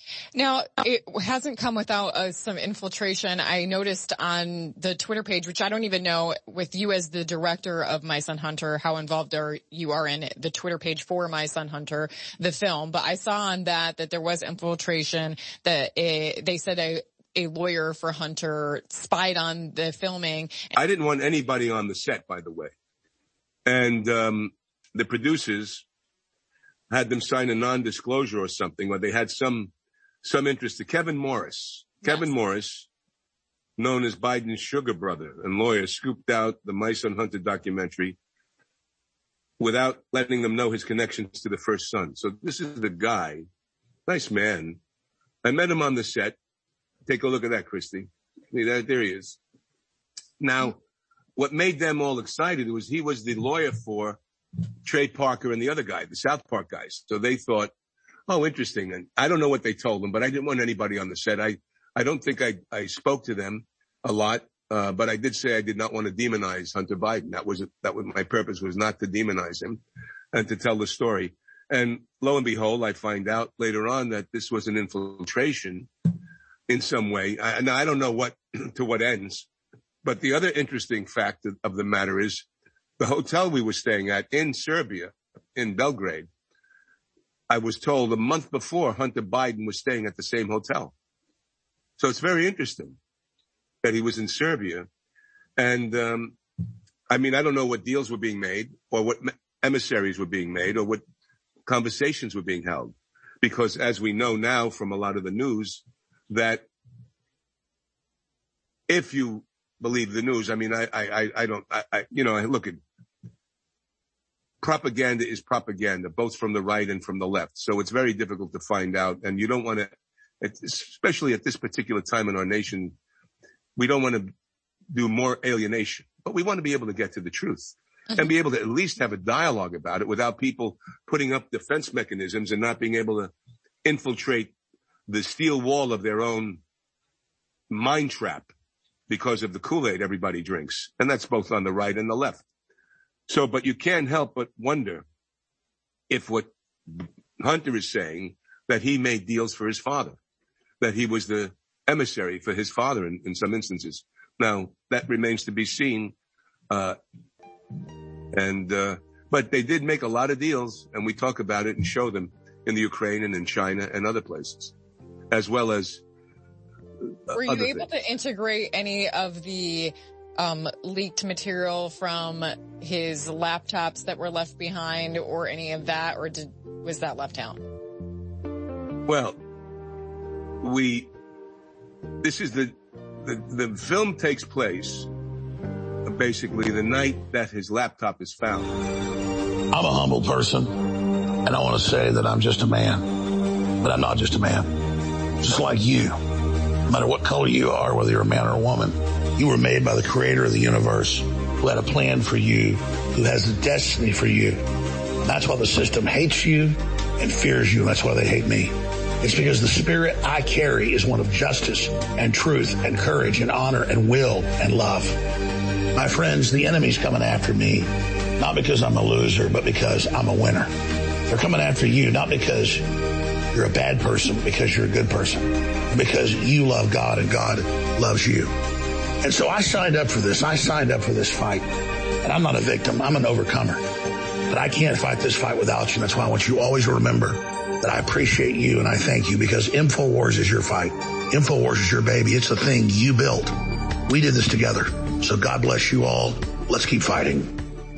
Now, it hasn't come without uh, some infiltration. I noticed on the Twitter page, which I don't even know, with you as the director of My Son Hunter, how involved are you are in the Twitter page for My Son Hunter, the film. But I saw on that that there was infiltration, that it, they said a, a lawyer for Hunter spied on the filming. I didn't want anybody on the set, by the way. And um the producers had them sign a non-disclosure or something, or they had some some interest to Kevin Morris. Yes. Kevin Morris, known as Biden's sugar brother and lawyer, scooped out the My Son Hunter documentary without letting them know his connections to the first son. So this is the guy, nice man. I met him on the set. Take a look at that, Christy. There, there he is. Now, what made them all excited was he was the lawyer for Trey Parker and the other guy, the South Park guys. So they thought, oh, interesting. And I don't know what they told them, but I didn't want anybody on the set. I, I don't think I, I spoke to them a lot, uh, but I did say I did not want to demonize Hunter Biden. That was, that was my purpose, was not to demonize him and to tell the story. And lo and behold, I find out later on that this was an infiltration in some way. I, and I don't know what, to what ends. But the other interesting fact of, of the matter is the hotel we were staying at in Serbia, in Belgrade, I was told a month before Hunter Biden was staying at the same hotel. So it's very interesting that he was in Serbia. And, um, I mean, I don't know what deals were being made or what emissaries were being made or what conversations were being held. Because as we know now from a lot of the news, that if you believe the news, I mean, I, I, I don't, I, I, you know, I look at propaganda is propaganda, both from the right and from the left. So it's very difficult to find out. And you don't want to, especially at this particular time in our nation, we don't want to do more alienation, but we want to be able to get to the truth and be able to at least have a dialogue about it without people putting up defense mechanisms and not being able to infiltrate the steel wall of their own mind trap because of the Kool-Aid everybody drinks. And that's both on the right and the left. So, but you can't help but wonder if what Hunter is saying, that he made deals for his father, that he was the emissary for his father in, in some instances. Now, that remains to be seen. Uh, and, uh, but they did make a lot of deals, and we talk about it and show them in the Ukraine and in China and other places, as well as uh, Were you other able things. to integrate any of the um, leaked material from his laptops that were left behind or any of that, or did, was that left out? Well, we, this is the, the, the film takes place basically the night that his laptop is found. I'm a humble person, and I want to say that I'm just a man, but I'm not just a man. Just like you, no matter what color you are, whether you're a man or a woman, you were made by the creator of the universe, who had a plan for you, who has a destiny for you. That's why the system hates you and fears you, and that's why they hate me. It's because the spirit I carry is one of justice and truth and courage and honor and will and love. My friends, the enemy's coming after me, not because I'm a loser, but because I'm a winner. They're coming after you, not because you're a bad person, but because you're a good person, and because you love God and God loves you. And so I signed up for this. I signed up for this fight. And I'm not a victim. I'm an overcomer. But I can't fight this fight without you. That's why I want you always to remember that I appreciate you and I thank you, because InfoWars is your fight. InfoWars is your baby. It's the thing you built. We did this together. So God bless you all. Let's keep fighting.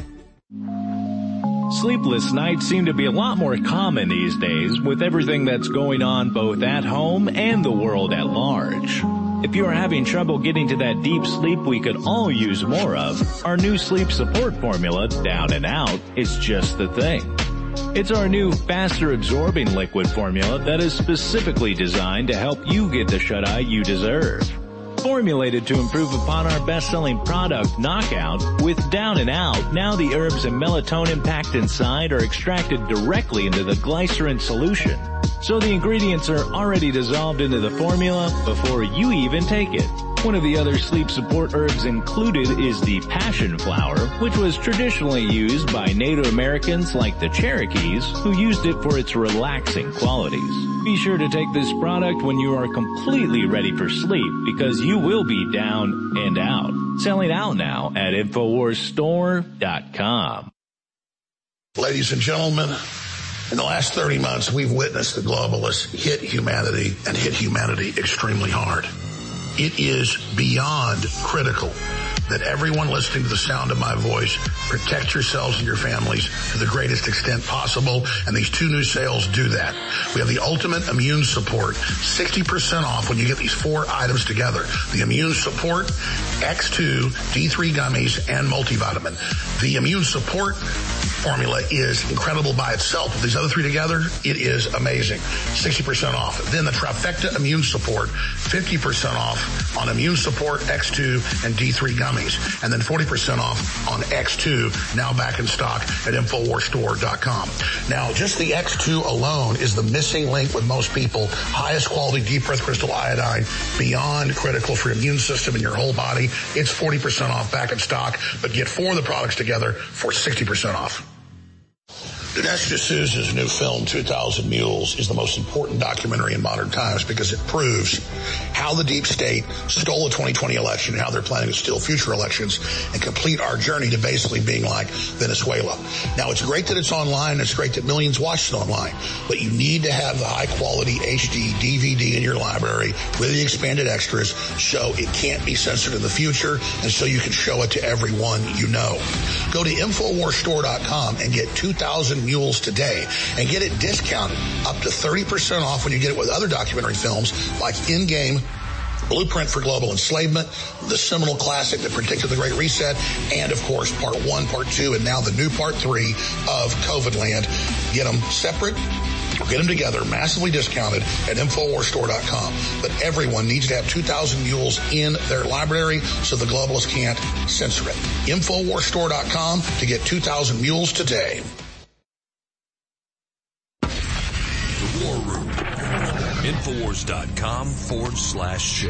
Sleepless nights seem to be a lot more common these days with everything that's going on both at home and the world at large. If you are having trouble getting to that deep sleep we could all use more of, our new sleep support formula, Down and Out, is just the thing. It's our new faster absorbing liquid formula that is specifically designed to help you get the shut-eye you deserve. Formulated to improve upon our best-selling product, Knockout, with Down and Out, now the herbs and melatonin packed inside are extracted directly into the glycerin solution. So the ingredients are already dissolved into the formula before you even take it. One of the other sleep support herbs included is the passion flower, which was traditionally used by Native Americans like the Cherokees, who used it for its relaxing qualities. Be sure to take this product when you are completely ready for sleep, because you will be down and out. Selling out now at Infowars Store dot com. Ladies and gentlemen, in the last thirty months, we've witnessed the globalists hit humanity and hit humanity extremely hard. It is beyond critical that everyone listening to the sound of my voice protect yourselves and your families to the greatest extent possible, and these two new sales do that. We have the Ultimate Immune Support, sixty percent off when you get these four items together. The Immune Support, X two, D three gummies, and multivitamin. The Immune Support formula is incredible by itself. With these other three together, it is amazing. sixty percent off. Then the Trifecta Immune Support, fifty percent off on Immune Support, X two, and D three gummies. And then forty percent off on X two, now back in stock at Infowars Store dot com. Now, just the X two alone is the missing link with most people. Highest quality deep breath crystal iodine, beyond critical for your immune system and your whole body. It's forty percent off, back in stock, but get four of the products together for sixty percent off. Dinesh D'Souza's new film, two thousand Mules, is the most important documentary in modern times because it proves how the deep state stole the twenty twenty election and how they're planning to steal future elections and complete our journey to basically being like Venezuela. Now, it's great that it's online. It's great that millions watch it online, but you need to have the high-quality H D D V D in your library with the expanded extras so it can't be censored in the future and so you can show it to everyone you know. Go to Infowars Store dot com and get two thousand Mules today and get it discounted up to thirty percent off when you get it with other documentary films like In Game, Blueprint for Global Enslavement, the seminal classic that predicted the Great Reset, and of course part one, part two, and now the new part three of COVID Land. Get them separate or get them together, massively discounted at Infowars Store dot com. But everyone needs to have two thousand Mules in their library so the globalists can't censor it. Infowars Store dot com to get two thousand Mules today. The War Room. Infowars dot com forward slash show.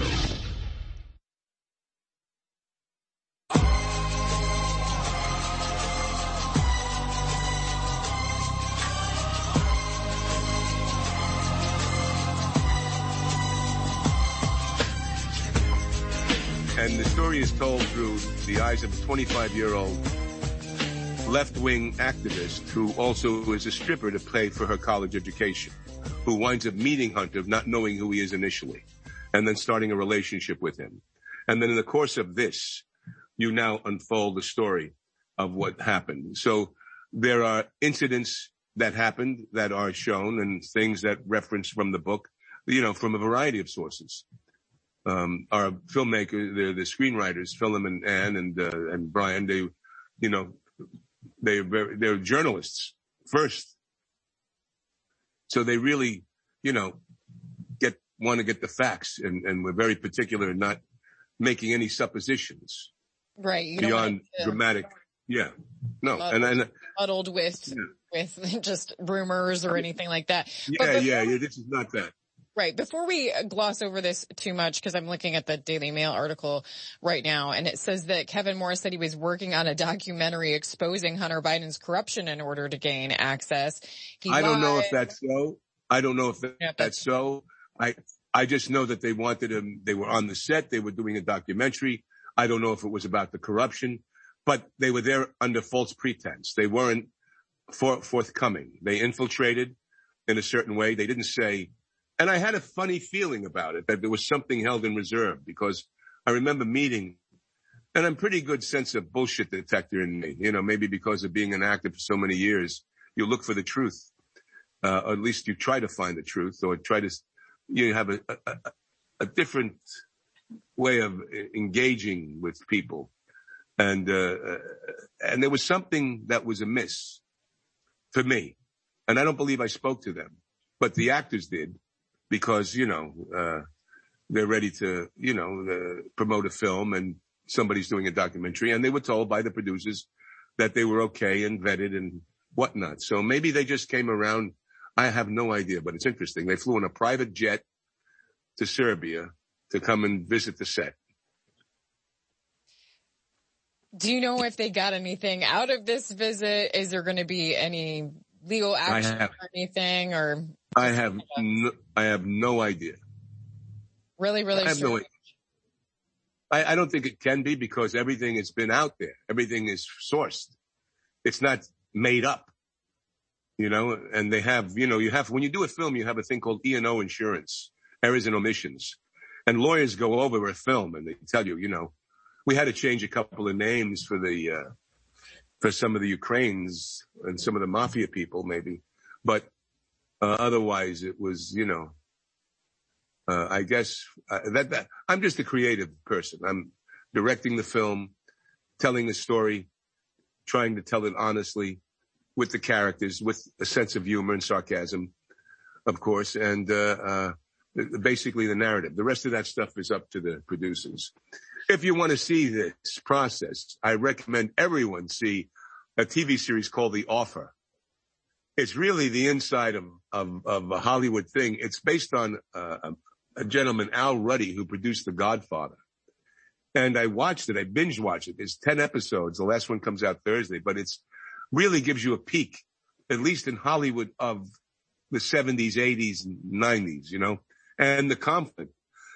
And the story is told through the eyes of a twenty-five-year-old left-wing activist who also is a stripper to pay for her college education, who winds up meeting Hunter, not knowing who he is initially, and then starting a relationship with him. And then in the course of this, you now unfold the story of what happened. So there are incidents that happened that are shown and things that reference from the book, you know, from a variety of sources. Um, our filmmaker, the, the screenwriters, Philip and Ann and, uh, and Brian, they, you know, they, they're journalists first. So they really, you know, get, want to get the facts, and, and we're very particular in not making any suppositions. Right. You beyond don't dramatic. Yeah. No. Muddled, and, and muddled with, yeah. with just rumors or anything like that. Yeah. But before, yeah. Yeah. This is not that. Right. Before we gloss over this too much, because I'm looking at the Daily Mail article right now, and it says that Kevin Morris said he was working on a documentary exposing Hunter Biden's corruption in order to gain access. He I don't lied. know if that's so. I don't know if that, yeah, that's so. I, I just know that they wanted him. They were on the set. They were doing a documentary. I don't know if it was about the corruption, but they were there under false pretense. They weren't for, forthcoming. They infiltrated in a certain way. They didn't say. And I had a funny feeling about it, that there was something held in reserve, because I remember meeting, and I'm pretty good sense of bullshit detector in me, you know, maybe because of being an actor for so many years, you look for the truth, uh, or at least you try to find the truth, or try to, you have a, a, a different way of engaging with people. And, uh, and there was something that was amiss for me. And I don't believe I spoke to them, but the actors did. Because, you know, uh, they're ready to, you know, uh, promote a film, and somebody's doing a documentary, and they were told by the producers that they were okay and vetted and whatnot. So maybe they just came around. I have no idea, but it's interesting. They flew in a private jet to Serbia to come and visit the set. Do you know if they got anything out of this visit? Is there going to be any legal action have, or anything? Or I have no, I have no idea. Really, really I have no idea. I, I don't think it can be because everything has been out there. Everything is sourced. It's not made up, you know, and they have, you know, you have, when you do a film, you have a thing called E and O insurance, errors and omissions. And lawyers go over a film and they tell you, you know, we had to change a couple of names for the, uh, for some of the Ukrainians and some of the mafia people maybe. But, uh, otherwise it was, you know, Uh, I guess uh, that, that I'm just a creative person. I'm directing the film, telling the story, trying to tell it honestly with the characters, with a sense of humor and sarcasm, of course, and uh, uh, basically the narrative. The rest of that stuff is up to the producers. If you want to see this process, I recommend everyone see a T V series called The Offer. It's really the inside of, of, of a Hollywood thing. It's based on uh, a a gentleman, Al Ruddy, who produced The Godfather. And I watched it. I binge watched it. There's ten episodes. The last one comes out Thursday, but it's really gives you a peek, at least in Hollywood, of the seventies, eighties, and nineties, you know, and the conflict.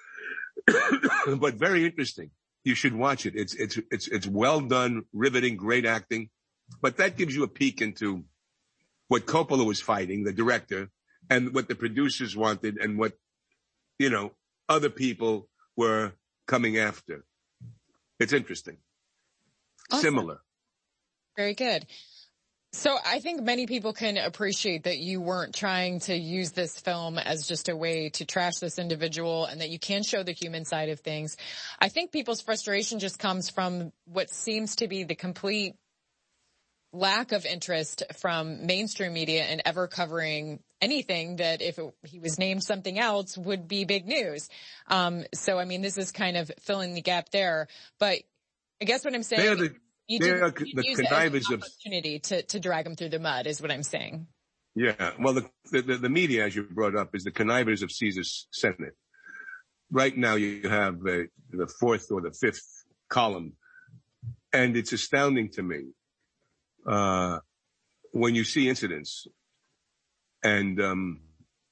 But very interesting. You should watch it. It's, it's, it's, it's well done, riveting, great acting. But that gives you a peek into what Coppola was fighting, the director, and what the producers wanted and what, you know, other people were coming after. It's interesting. Awesome. Similar. Very good. So I think many people can appreciate that you weren't trying to use this film as just a way to trash this individual and that you can show the human side of things. I think people's frustration just comes from what seems to be the complete lack of interest from mainstream media in ever covering anything that if it, he was named something else would be big news. Um, so, I mean, this is kind of filling the gap there. But I guess what I'm saying, they're the, you they're did the use connivers it as an of opportunity to, to drag him through the mud is what I'm saying. Yeah. Well, the, the, the media, as you brought up, is the connivers of Caesar's Senate. Right now you have uh, the fourth or the fifth column. And it's astounding to me. Uh, when you see incidents and, um,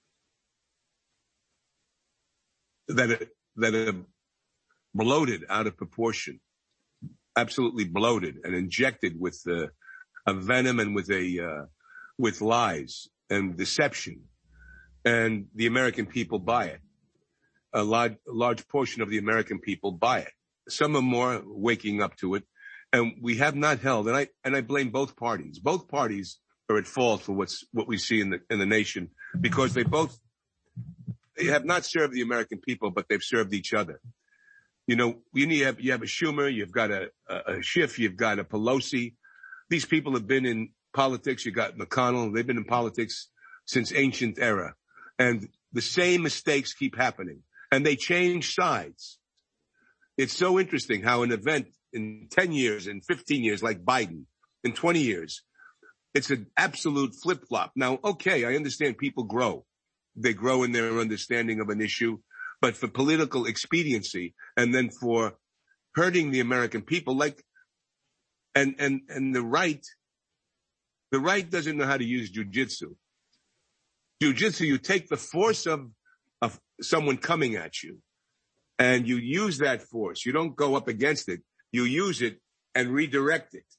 that are, that are bloated out of proportion, absolutely bloated and injected with, uh, a venom and with a, uh, with lies and deception. And the American people buy it. A large, a large portion of the American people buy it. Some are more waking up to it. And we have not held, and I, and I blame both parties. Both parties are at fault for what's, what we see in the, in the nation because they both, they have not served the American people, but they've served each other. You know, you need, you have a Schumer, you've got a, a, a Schiff, you've got a Pelosi. These people have been in politics. You got McConnell. They've been in politics since ancient era. And the same mistakes keep happening and they change sides. It's so interesting how an event in ten years, in fifteen years, like Biden, in twenty years, it's an absolute flip-flop. Now, okay, I understand people grow. They grow in their understanding of an issue, but for political expediency and then for hurting the American people, like, and, and, and the right, the right doesn't know how to use jujitsu. Jujitsu, you take the force of, of someone coming at you and you use that force. You don't go up against it. You use it and redirect it.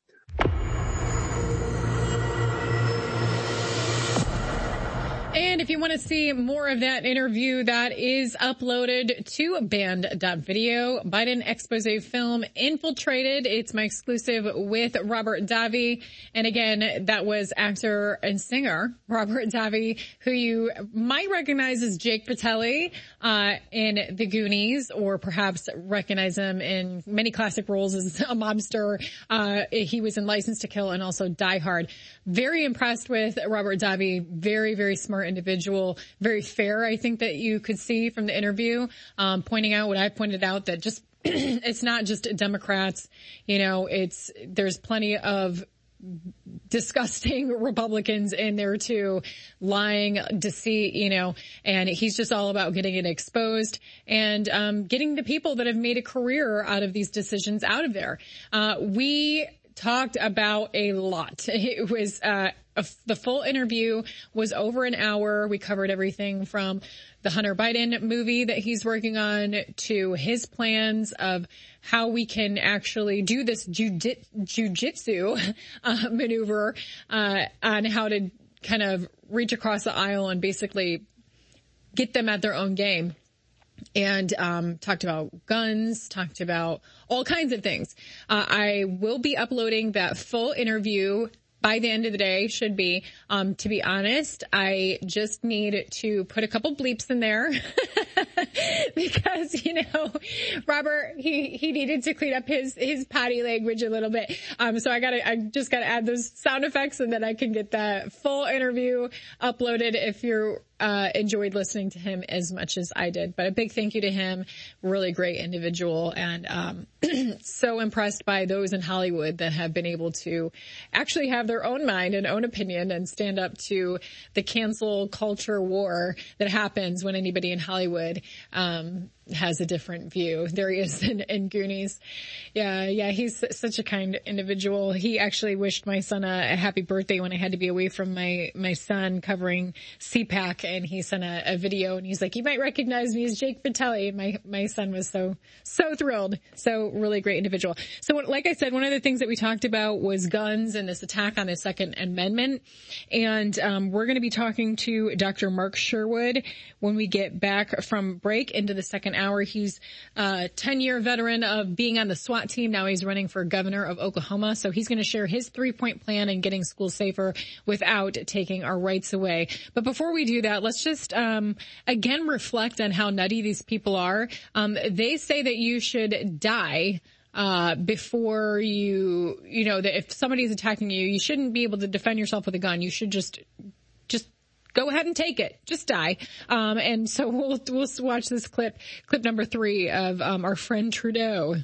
And if you want to see more of that interview, that is uploaded to band dot video. Biden expose film Infiltrated. It's my exclusive with Robert Davi. And again, that was actor and singer Robert Davi, who you might recognize as Jake Patelli uh, in The Goonies, or perhaps recognize him in many classic roles as a mobster. Uh, he was in License to Kill and also Die Hard. Very impressed with Robert Davi. Very, very smart individual, very fair, I think, that you could see from the interview, um, pointing out what I pointed out, that just it's not just Democrats, you know, it's there's plenty of disgusting Republicans in there too, lying, deceit, you know, and he's just all about getting it exposed and um getting the people that have made a career out of these decisions out of there. Uh we talked about a lot. It was uh a, the full interview was over an hour. We covered everything from the Hunter Biden movie that he's working on to his plans of how we can actually do this jiu- jujitsu uh, maneuver uh, on how to kind of reach across the aisle and basically get them at their own game. And um talked about guns, talked about all kinds of things. Uh, I will be uploading that full interview by the end of the day, should be. Um, to be honest, I just need to put a couple bleeps in there because, you know, Robert, he, he needed to clean up his, his potty language a little bit. Um, so I gotta, I just gotta add those sound effects and then I can get that full interview uploaded if you're Uh, enjoyed listening to him as much as I did. But a big thank you to him. Really great individual, and um, so impressed by those in Hollywood that have been able to actually have their own mind and own opinion and stand up to the cancel culture war that happens when anybody in Hollywood um, has a different view. There he is in, in Goonies. Yeah, yeah, he's such a kind individual. He actually wished my son a, a happy birthday when I had to be away from my, my son covering C PAC, and he sent a, a video and he's like, you might recognize me as Jake Vitelli. My, my son was so, so thrilled. So really great individual. So like I said, one of the things that we talked about was guns and this attack on the Second Amendment. And, um, we're going to be talking to Doctor Mark Sherwood when we get back from break into the second hour. He's a ten year veteran of being on the SWAT team. Now he's running for governor of Oklahoma. So he's going to share his three point plan in getting schools safer without taking our rights away. But before we do that, let's just, um, again, reflect on how nutty these people are. Um, they say that you should die uh, before you, you know, that if somebody's attacking you, you shouldn't be able to defend yourself with a gun. You should just, just go ahead and take it. Just die. Um, and so we'll, we'll watch this clip, clip number three of, um, our friend Trudeau.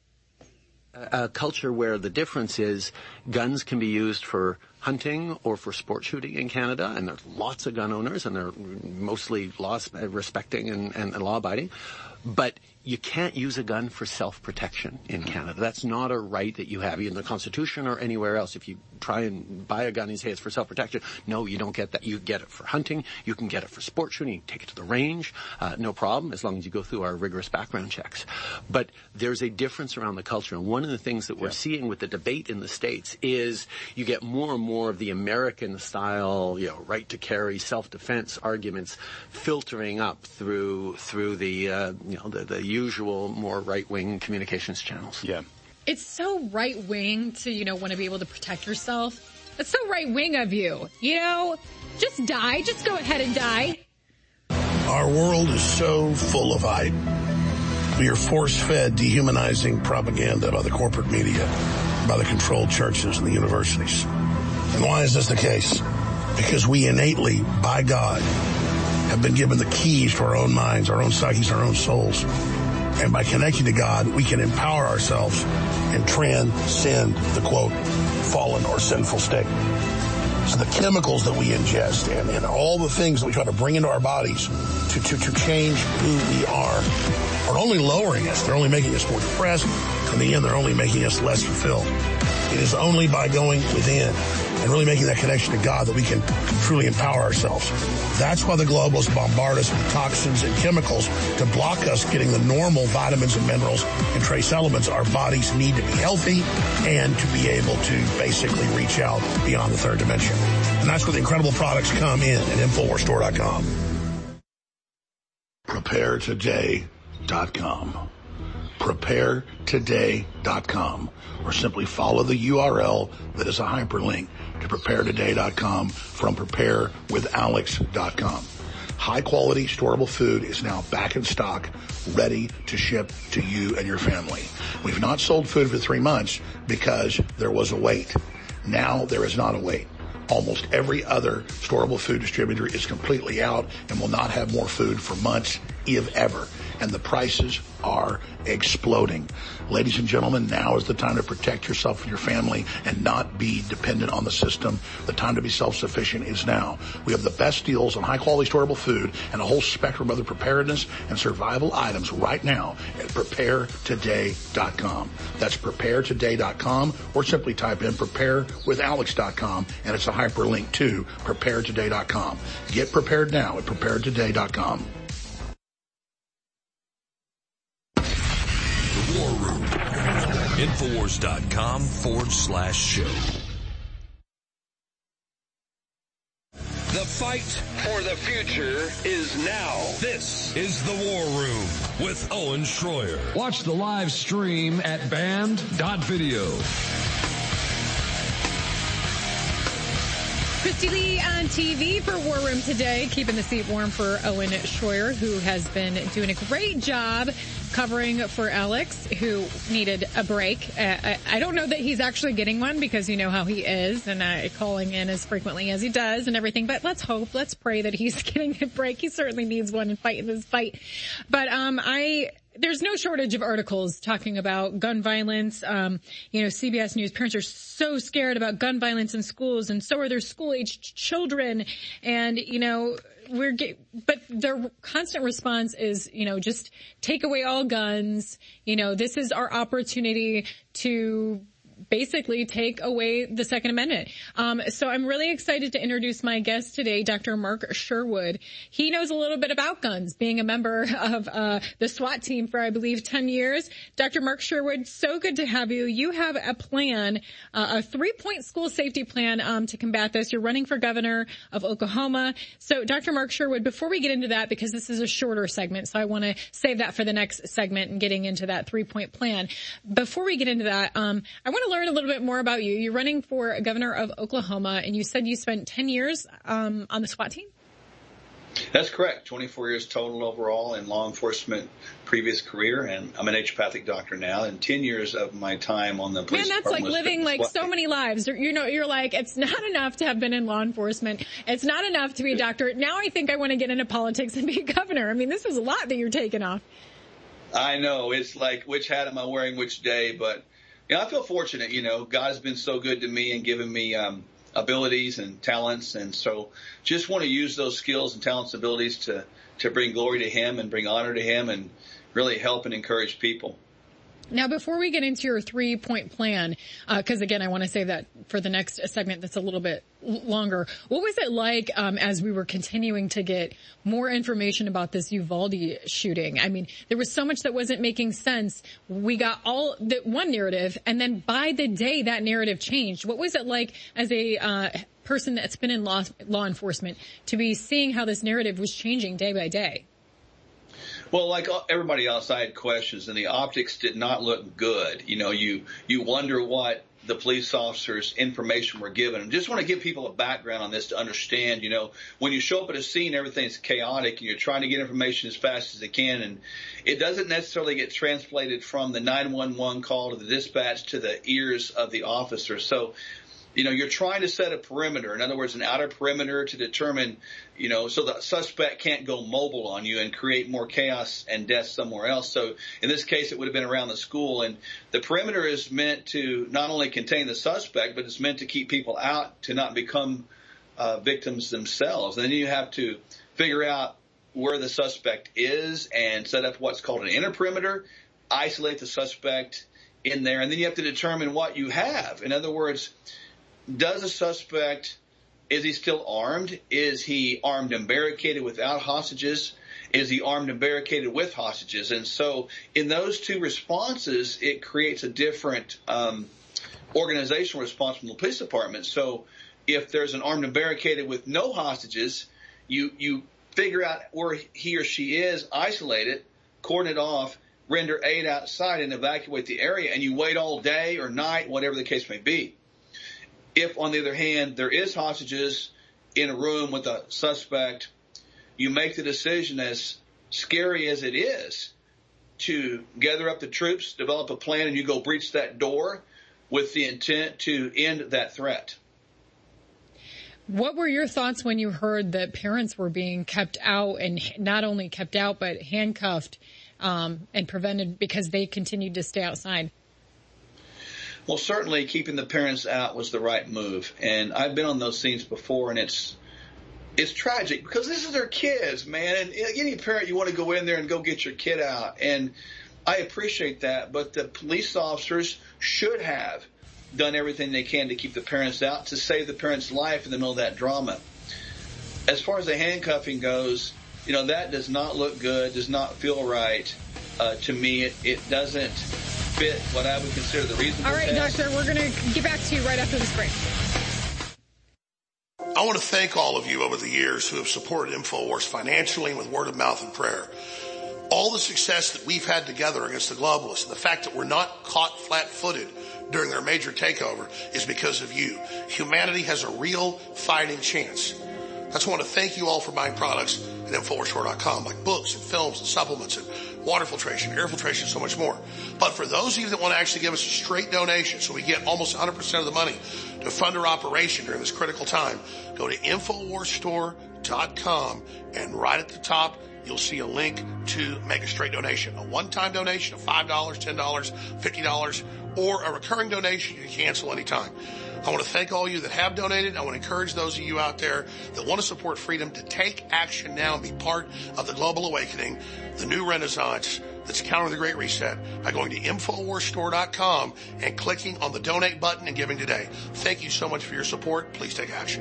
A culture where the difference is guns can be used for hunting or for sport shooting in Canada, and there's lots of gun owners, and they're mostly law respecting and, and, and law abiding. But you can't use a gun for self-protection in Canada. That's not a right that you have in the Constitution or anywhere else. If you try and buy a gun and say it's for self-protection, no, you don't get that. You get it for hunting. You can get it for sport shooting. You can take it to the range. Uh, no problem, as long as you go through our rigorous background checks. But there's a difference around the culture. And one of the things that we're yeah. seeing with the debate in the States is you get more and more of the American-style, you know, right to carry, self-defense arguments filtering up through through the, uh, you know, the, the usual more right-wing communications channels. Yeah. It's so right-wing to, you know, want to be able to protect yourself. It's so right-wing of you. You know, just die. Just go ahead and die. Our world is so full of hype. We are force-fed dehumanizing propaganda by the corporate media, by the controlled churches and the universities. And why is this the case? Because we innately, by God, have been given the keys to our own minds, our own psyches, our own souls. And by connecting to God, we can empower ourselves and transcend the, quote, fallen or sinful state. So the chemicals that we ingest and, and all the things that we try to bring into our bodies to, to, to change who we are are only lowering us. They're only making us more depressed. In the end, they're only making us less fulfilled. It is only by going within and really making that connection to God that we can truly empower ourselves. That's why the globalists bombard us with toxins and chemicals to block us getting the normal vitamins and minerals and trace elements our bodies need to be healthy and to be able to basically reach out beyond the third dimension. And that's where the incredible products come in at Infowars Store dot com. Prepare Today dot com. Prepare Today dot com, or simply follow the U R L that is a hyperlink to Prepare Today dot com from Prepare With Alex dot com. High quality storable food is now back in stock, ready to ship to you and your family. We've not sold food for three months because there was a wait. Now there is not a wait. Almost every other storable food distributor is completely out and will not have more food for months if ever. And the prices are exploding. Ladies and gentlemen, now is the time to protect yourself and your family and not be dependent on the system. The time to be self-sufficient is now. We have the best deals on high-quality storable food and a whole spectrum of other preparedness and survival items right now at prepare today dot com. That's prepare today dot com, or simply type in prepare with alex dot com, and it's a hyperlink to prepare today dot com. Get prepared now at prepare today dot com. War Room. Infowars.com forward slash show. The fight for the future is now. This is the War Room with Owen Schroyer. Watch the live stream at band dot video. Christy Lee on T V for War Room today, keeping the seat warm for Owen Schroyer, who has been doing a great job covering for Alex, who needed a break. Uh, I, I don't know that he's actually getting one, because you know how he is, and uh, calling in as frequently as he does and everything. But let's hope, let's pray that he's getting a break. He certainly needs one in fighting this fight. But um, I... There's no shortage of articles talking about gun violence. Um, you know, C B S News, parents are so scared about gun violence in schools, and so are their school-aged children. And, you know, we're get, but their constant response is, you know, just take away all guns. You know, this is our opportunity to basically take away the Second Amendment. Um, so I'm really excited to introduce my guest today, Doctor Mark Sherwood. He knows a little bit about guns, being a member of uh, the SWAT team for, I believe, ten years. Doctor Mark Sherwood, so good to have you. You have a plan, uh, a three-point school safety plan um, to combat this. You're running for governor of Oklahoma. So, Doctor Mark Sherwood, before we get into that, because this is a shorter segment, so I want to save that for the next segment and getting into that three-point plan. Before we get into that, um, I want to learn a little bit more about you. You're running for governor of Oklahoma, and you said you spent ten years um, on the SWAT team? That's correct. twenty-four years total overall in law enforcement previous career, and I'm an naturopathic doctor now, and ten years of my time on the police Man, that's like department living like so many lives. You know, you're like, it's not enough to have been in law enforcement. It's not enough to be a doctor. Now I think I want to get into politics and be a governor. I mean, this is a lot that you're taking off. I know. It's like, which hat am I wearing which day? But, you know, I feel fortunate. You know, God has been so good to me and given me um, abilities and talents. And so just want to use those skills and talents and abilities to, to bring glory to Him and bring honor to Him and really help and encourage people. Now, before we get into your three-point plan, because, uh, again, I want to save that for the next segment that's a little bit l- longer, what was it like um, as we were continuing to get more information about this Uvalde shooting? I mean, there was so much that wasn't making sense. We got all the one narrative, and then by the day that narrative changed. What was it like as a uh, person that's been in law, law enforcement to be seeing how this narrative was changing day by day? Well, like everybody else, I had questions, and the optics did not look good. You know, you you wonder what the police officers' information were given. And just want to give people a background on this to understand, you know, when you show up at a scene, everything's chaotic, and you're trying to get information as fast as they can, and it doesn't necessarily get translated from the nine one one call to the dispatch to the ears of the officer. So, you know, you're trying to set a perimeter. In other words, an outer perimeter to determine, you know, so the suspect can't go mobile on you and create more chaos and death somewhere else. So in this case, it would have been around the school. And the perimeter is meant to not only contain the suspect, but it's meant to keep people out to not become uh, victims themselves. And then you have to figure out where the suspect is and set up what's called an inner perimeter, isolate the suspect in there. And then you have to determine what you have. In other words, does a suspect, is he still armed? Is he armed and barricaded without hostages? Is he armed and barricaded with hostages? And so in those two responses, it creates a different um, organizational response from the police department. So if there's an armed and barricaded with no hostages, you, you figure out where he or she is, isolate it, cordon it off, render aid outside, and evacuate the area, and you wait all day or night, whatever the case may be. If, on the other hand, there is hostages in a room with a suspect, you make the decision, as scary as it is, to gather up the troops, develop a plan, and you go breach that door with the intent to end that threat. What were your thoughts when you heard that parents were being kept out, and not only kept out, but handcuffed um, and prevented because they continued to stay outside? Well, certainly keeping the parents out was the right move. And I've been on those scenes before, and it's it's tragic because this is their kids, man. And any parent, you want to go in there and go get your kid out. And I appreciate that, but the police officers should have done everything they can to keep the parents out, to save the parents' life in the middle of that drama. As far as the handcuffing goes, you know, that does not look good, does not feel right. Uh, to me, it, it doesn't fit what I would consider the reasonable All right, test. Doctor, we're going to get back to you right after this break. I want to thank all of you over the years who have supported InfoWars financially and with word of mouth and prayer. All the success that we've had together against the globalists, and the fact that we're not caught flat-footed during their major takeover, is because of you. Humanity has a real fighting chance. That's why I want to thank you all for buying products at Infowars Store dot com, like books and films and supplements and water filtration, air filtration, so much more. But for those of you that want to actually give us a straight donation, so we get almost one hundred percent of the money to fund our operation during this critical time, go to Infowars Store dot com, and right at the top, you'll see a link to make a straight donation. A one-time donation of five dollars, ten dollars, fifty dollars, or a recurring donation you can cancel anytime. I want to thank all of you that have donated. I want to encourage those of you out there that want to support freedom to take action now and be part of the global awakening, the new renaissance that's countering the Great Reset, by going to Infowars Store dot com and clicking on the donate button and giving today. Thank you so much for your support. Please take action.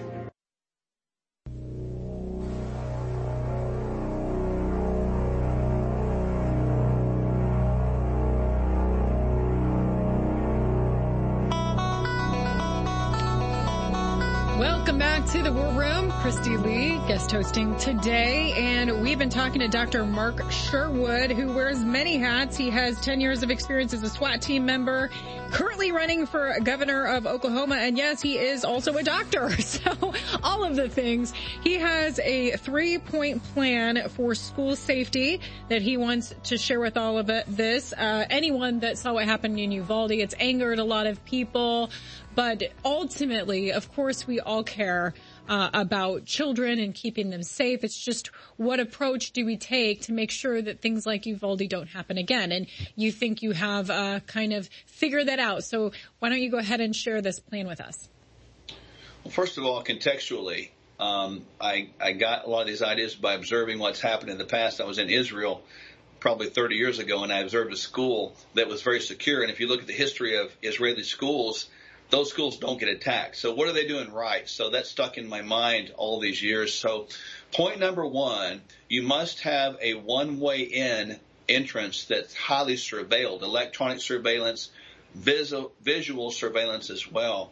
Welcome back to the War Room. Christy Lee, guest hosting today, and we've been talking to Doctor Mark Sherwood, who wears many hats. He has ten years of experience as a SWAT team member, currently running for governor of Oklahoma, and yes, he is also a doctor. So all of the things. He has a three-point plan for school safety that he wants to share with all of it, this. Uh, anyone that saw what happened in Uvalde, it's angered a lot of people. But ultimately, of course, we all care uh, about children and keeping them safe. It's just, what approach do we take to make sure that things like Uvalde don't happen again? And you think you have uh, kind of figured that out. So why don't you go ahead and share this plan with us? Well, first of all, contextually, um, I, I got a lot of these ideas by observing what's happened in the past. I was in Israel probably thirty years ago, and I observed a school that was very secure. And if you look at the history of Israeli schools, those schools don't get attacked. So what are they doing right? So that stuck in my mind all these years. So point number one, you must have a one-way in entrance that's highly surveilled, electronic surveillance, visual, visual surveillance as well.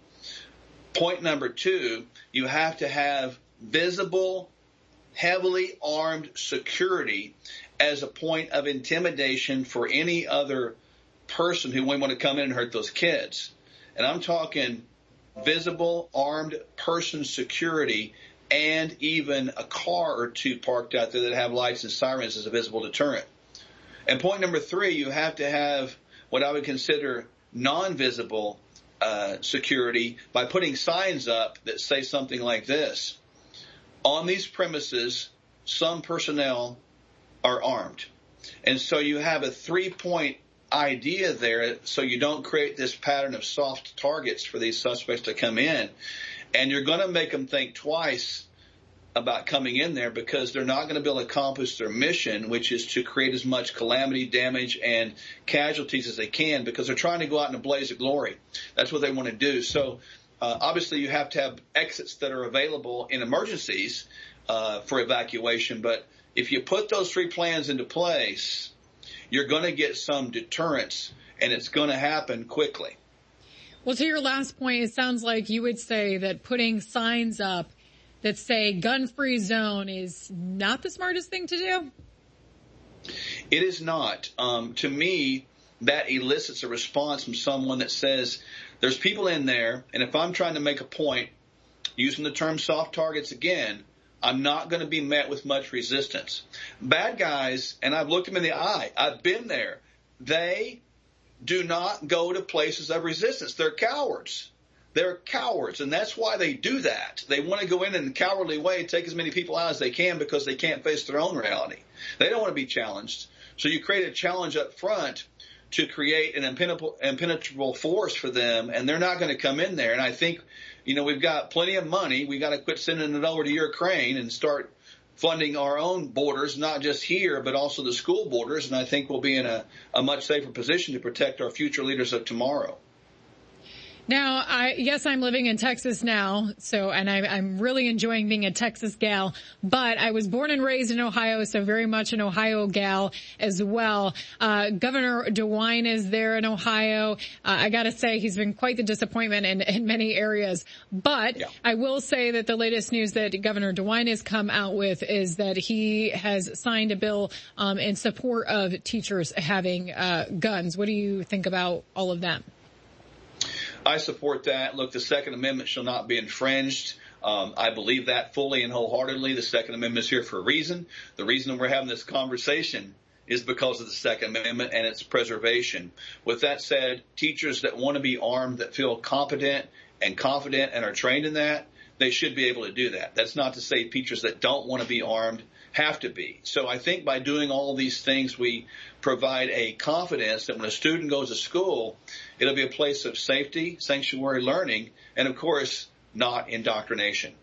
Point number two, you have to have visible, heavily armed security as a point of intimidation for any other person who might want to come in and hurt those kids. And I'm talking visible, armed person security, and even a car or two parked out there that have lights and sirens as a visible deterrent. And point number three, you have to have what I would consider non-visible uh, security by putting signs up that say something like this: on these premises, some personnel are armed. And so you have a three-point idea there, so you don't create this pattern of soft targets for these suspects to come in. And you're going to make them think twice about coming in there, because they're not going to be able to accomplish their mission, which is to create as much calamity, damage, and casualties as they can, because they're trying to go out in a blaze of glory. That's what they want to do. So uh, obviously you have to have exits that are available in emergencies uh, for evacuation. But if you put those three plans into place, you're going to get some deterrence, and it's going to happen quickly. Well, to your last point, it sounds like you would say that putting signs up that say gun-free zone is not the smartest thing to do? It is not. Um, to me, that elicits a response from someone that says, there's people in there, and if I'm trying to make a point, using the term soft targets again, I'm not going to be met with much resistance. Bad guys, and I've looked them in the eye, I've been there, they do not go to places of resistance. They're cowards. They're cowards, and that's why they do that. They want to go in in a cowardly way, take as many people out as they can because they can't face their own reality. They don't want to be challenged. So you create a challenge up front to create an impenetrable, impenetrable force for them, and they're not going to come in there. And I think, you know, we've got plenty of money. We got to quit sending it over to Ukraine and start funding our own borders, not just here, but also the school borders. And I think we'll be in a, a much safer position to protect our future leaders of tomorrow. Now, I, yes, I'm living in Texas now, so, and I, I'm really enjoying being a Texas gal, but I was born and raised in Ohio, so very much an Ohio gal as well. Uh, Governor DeWine is there in Ohio. Uh, I gotta say, he's been quite the disappointment in, in many areas, but yeah. I will say that the latest news that Governor DeWine has come out with is that he has signed a bill, um, in support of teachers having, uh, guns. What do you think about all of that? I support that. Look, the Second Amendment shall not be infringed. Um, I believe that fully and wholeheartedly. The Second Amendment is here for a reason. The reason we're having this conversation is because of the Second Amendment and its preservation. With that said, teachers that want to be armed, that feel competent and confident and are trained in that, they should be able to do that. That's not to say teachers that don't want to be armed have to be. So I think by doing all these things, we provide a confidence that when a student goes to school, it'll be a place of safety, sanctuary learning, and of course, not indoctrination.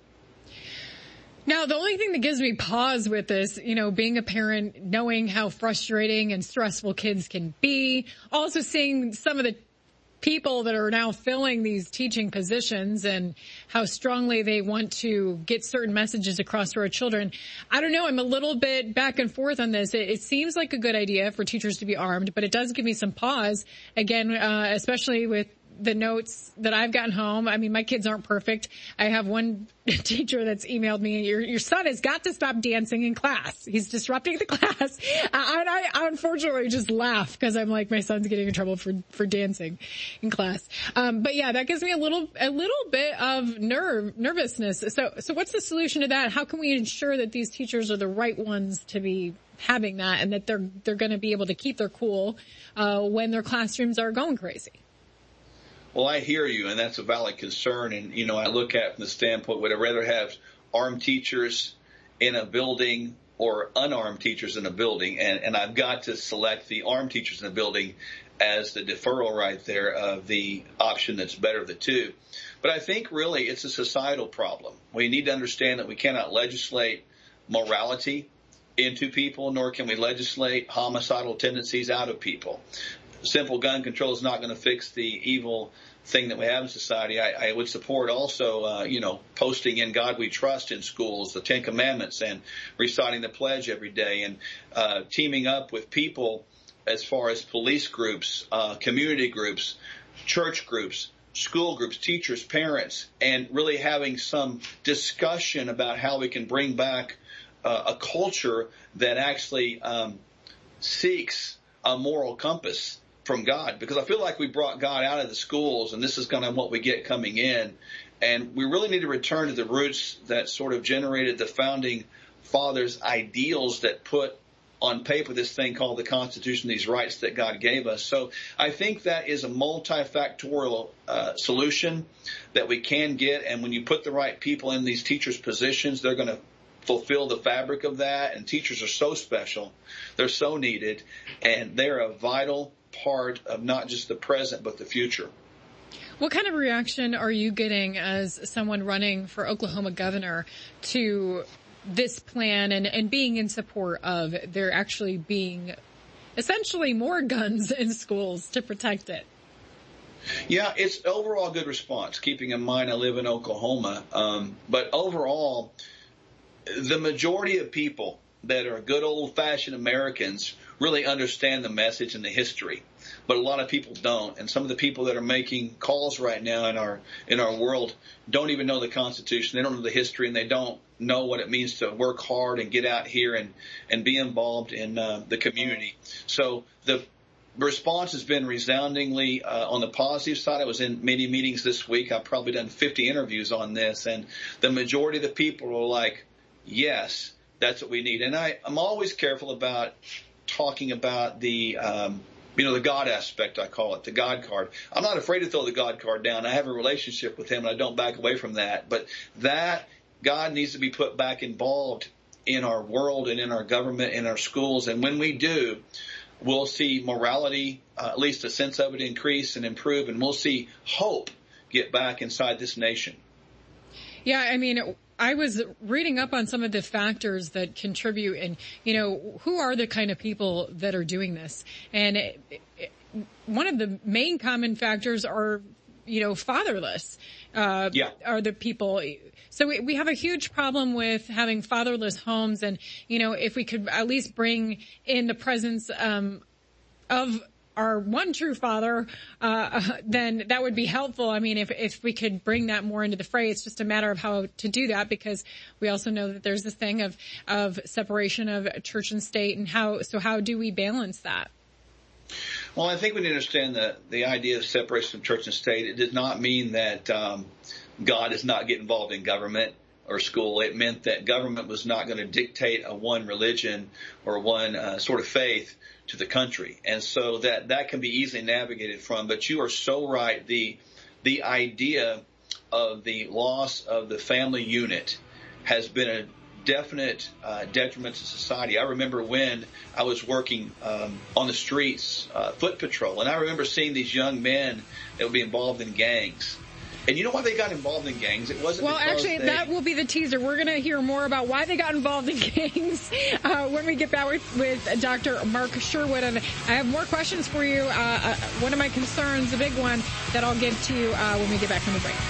Now, the only thing that gives me pause with this, you know, being a parent, knowing how frustrating and stressful kids can be, also seeing some of the people that are now filling these teaching positions and how strongly they want to get certain messages across to our children. I don't know. I'm a little bit back and forth on this. It, it seems like a good idea for teachers to be armed, but it does give me some pause. Again, uh, especially with the notes that I've gotten home. I mean, my kids aren't perfect. I have one teacher that's emailed me, your, your son has got to stop dancing in class. He's disrupting the class. And I, I unfortunately just laugh because I'm like, my son's getting in trouble for, for dancing in class. Um, but yeah, that gives me a little, a little bit of nerve, nervousness. So, so what's the solution to that? How can we ensure that these teachers are the right ones to be having that and that they're, they're going to be able to keep their cool, uh, when their classrooms are going crazy? Well, I hear you, and that's a valid concern. And, you know, I look at it from the standpoint, would I rather have armed teachers in a building or unarmed teachers in a building? And, and I've got to select the armed teachers in a building as the deferral right there of the option that's better of the two. But I think really it's a societal problem. We need to understand that we cannot legislate morality into people, nor can we legislate homicidal tendencies out of people. Simple gun control is not going to fix the evil thing that we have in society. I, I would support also, uh, you know, posting In God We Trust in schools, the Ten Commandments, and reciting the pledge every day, and uh, teaming up with people as far as police groups, uh, community groups, church groups, school groups, teachers, parents, and really having some discussion about how we can bring back uh, a culture that actually um, seeks a moral compass from God, because I feel like we brought God out of the schools, and this is kind of what we get coming in. And we really need to return to the roots that sort of generated the founding fathers' ideals that put on paper this thing called the Constitution, these rights that God gave us. So I think that is a multifactorial uh, solution that we can get. And when you put the right people in these teachers' positions, they're going to fulfill the fabric of that. And teachers are so special. They're so needed. And they're a vital part of not just the present, but the future. What kind of reaction are you getting as someone running for Oklahoma governor to this plan and, and being in support of there actually being essentially more guns in schools to protect it? Yeah, it's overall good response, keeping in mind I live in Oklahoma. Um, but overall, the majority of people that are good old-fashioned Americans really understand the message and the history, but a lot of people don't. And some of the people that are making calls right now in our in our world don't even know the Constitution. They don't know the history, and they don't know what it means to work hard and get out here and and be involved in uh, the community. So the response has been resoundingly uh, on the positive side. I was in many meetings this week. I've probably done fifty interviews on this, and the majority of the people are like, yes, that's what we need. And I, I'm always careful about talking about the um, you know, the God aspect, I call it, the God card. I'm not afraid to throw the God card down. I have a relationship with him, and I don't back away from that. But that, God needs to be put back involved in our world and in our government, in our schools. And when we do, we'll see morality, uh, at least a sense of it, increase and improve, and we'll see hope get back inside this nation. Yeah, I mean, I was reading up on some of the factors that contribute, and, you know, who are the kind of people that are doing this? And it, it, one of the main common factors are, you know, fatherless, uh, yeah. are the people. So we, we have a huge problem with having fatherless homes. And, you know, if we could at least bring in the presence, um, of our one true father, uh, then that would be helpful. I mean, if, if we could bring that more into the fray, it's just a matter of how to do that, because we also know that there's this thing of, of separation of church and state, and how, so how do we balance that? Well, I think we need to understand the, the idea of separation of church and state. It did not mean that, um, God does not get involved in government or school. It meant that government was not going to dictate a one religion or one uh, sort of faith to the country. And so that, that can be easily navigated from. But you are so right. The, the idea of the loss of the family unit has been a definite uh, detriment to society. I remember when I was working um, on the streets, uh, foot patrol, and I remember seeing these young men that would be involved in gangs. And you know why they got involved in gangs? It wasn't well, actually, they... that will be the teaser. We're going to hear more about why they got involved in gangs uh, when we get back with, with Doctor Mark Sherwood. And I have more questions for you. Uh, uh, one of my concerns, a big one, that I'll give to you uh, when we get back from the break.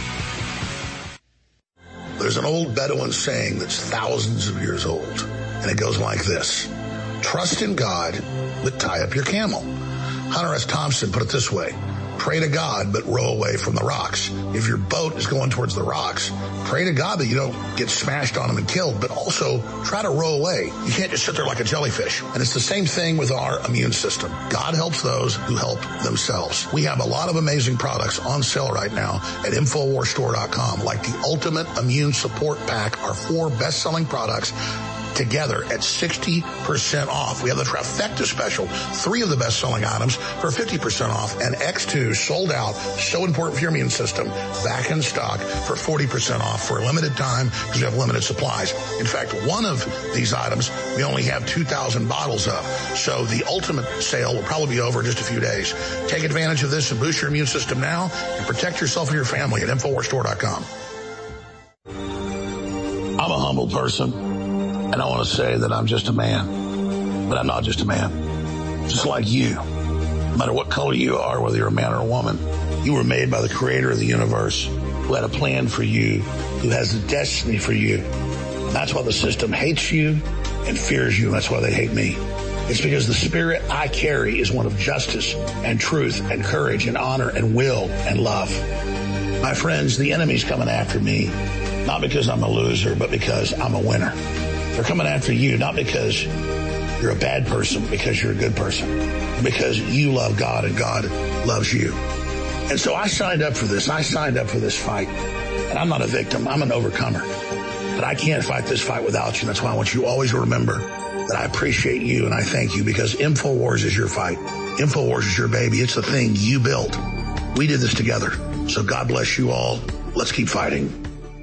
There's an old Bedouin saying that's thousands of years old, and it goes like this: trust in God, but tie up your camel. Hunter S. Thompson put it this way: pray to God, but row away from the rocks. If your boat is going towards the rocks, pray to God that you don't get smashed on them and killed, but also try to row away. You can't just sit there like a jellyfish. And it's the same thing with our immune system. God helps those who help themselves. We have a lot of amazing products on sale right now at Infowars Store dot com, like the Ultimate Immune Support Pack, our four best-selling products together at sixty percent off. We have the trifecta special, three of the best-selling items for fifty percent off, and X two sold out, so important for your immune system, back in stock for forty percent off for a limited time because we have limited supplies. In fact, one of these items we only have two thousand bottles of, so the ultimate sale will probably be over in just a few days. Take advantage of this and boost your immune system now and protect yourself and your family at Infowars Store dot com. I'm a humble person. And I want to say that I'm just a man, but I'm not just a man. Just like you, no matter what color you are, whether you're a man or a woman, you were made by the creator of the universe, who had a plan for you, who has a destiny for you. That's why the system hates you and fears you. That's why they hate me. It's because the spirit I carry is one of justice and truth and courage and honor and will and love. My friends, the enemy's coming after me, not because I'm a loser, but because I'm a winner. They're coming after you, not because you're a bad person, but because you're a good person, because you love God and God loves you. And so I signed up for this. I signed up for this fight. And I'm not a victim. I'm an overcomer. But I can't fight this fight without you. That's why I want you always to remember that I appreciate you and I thank you, because InfoWars is your fight. InfoWars is your baby. It's the thing you built. We did this together. So God bless you all. Let's keep fighting.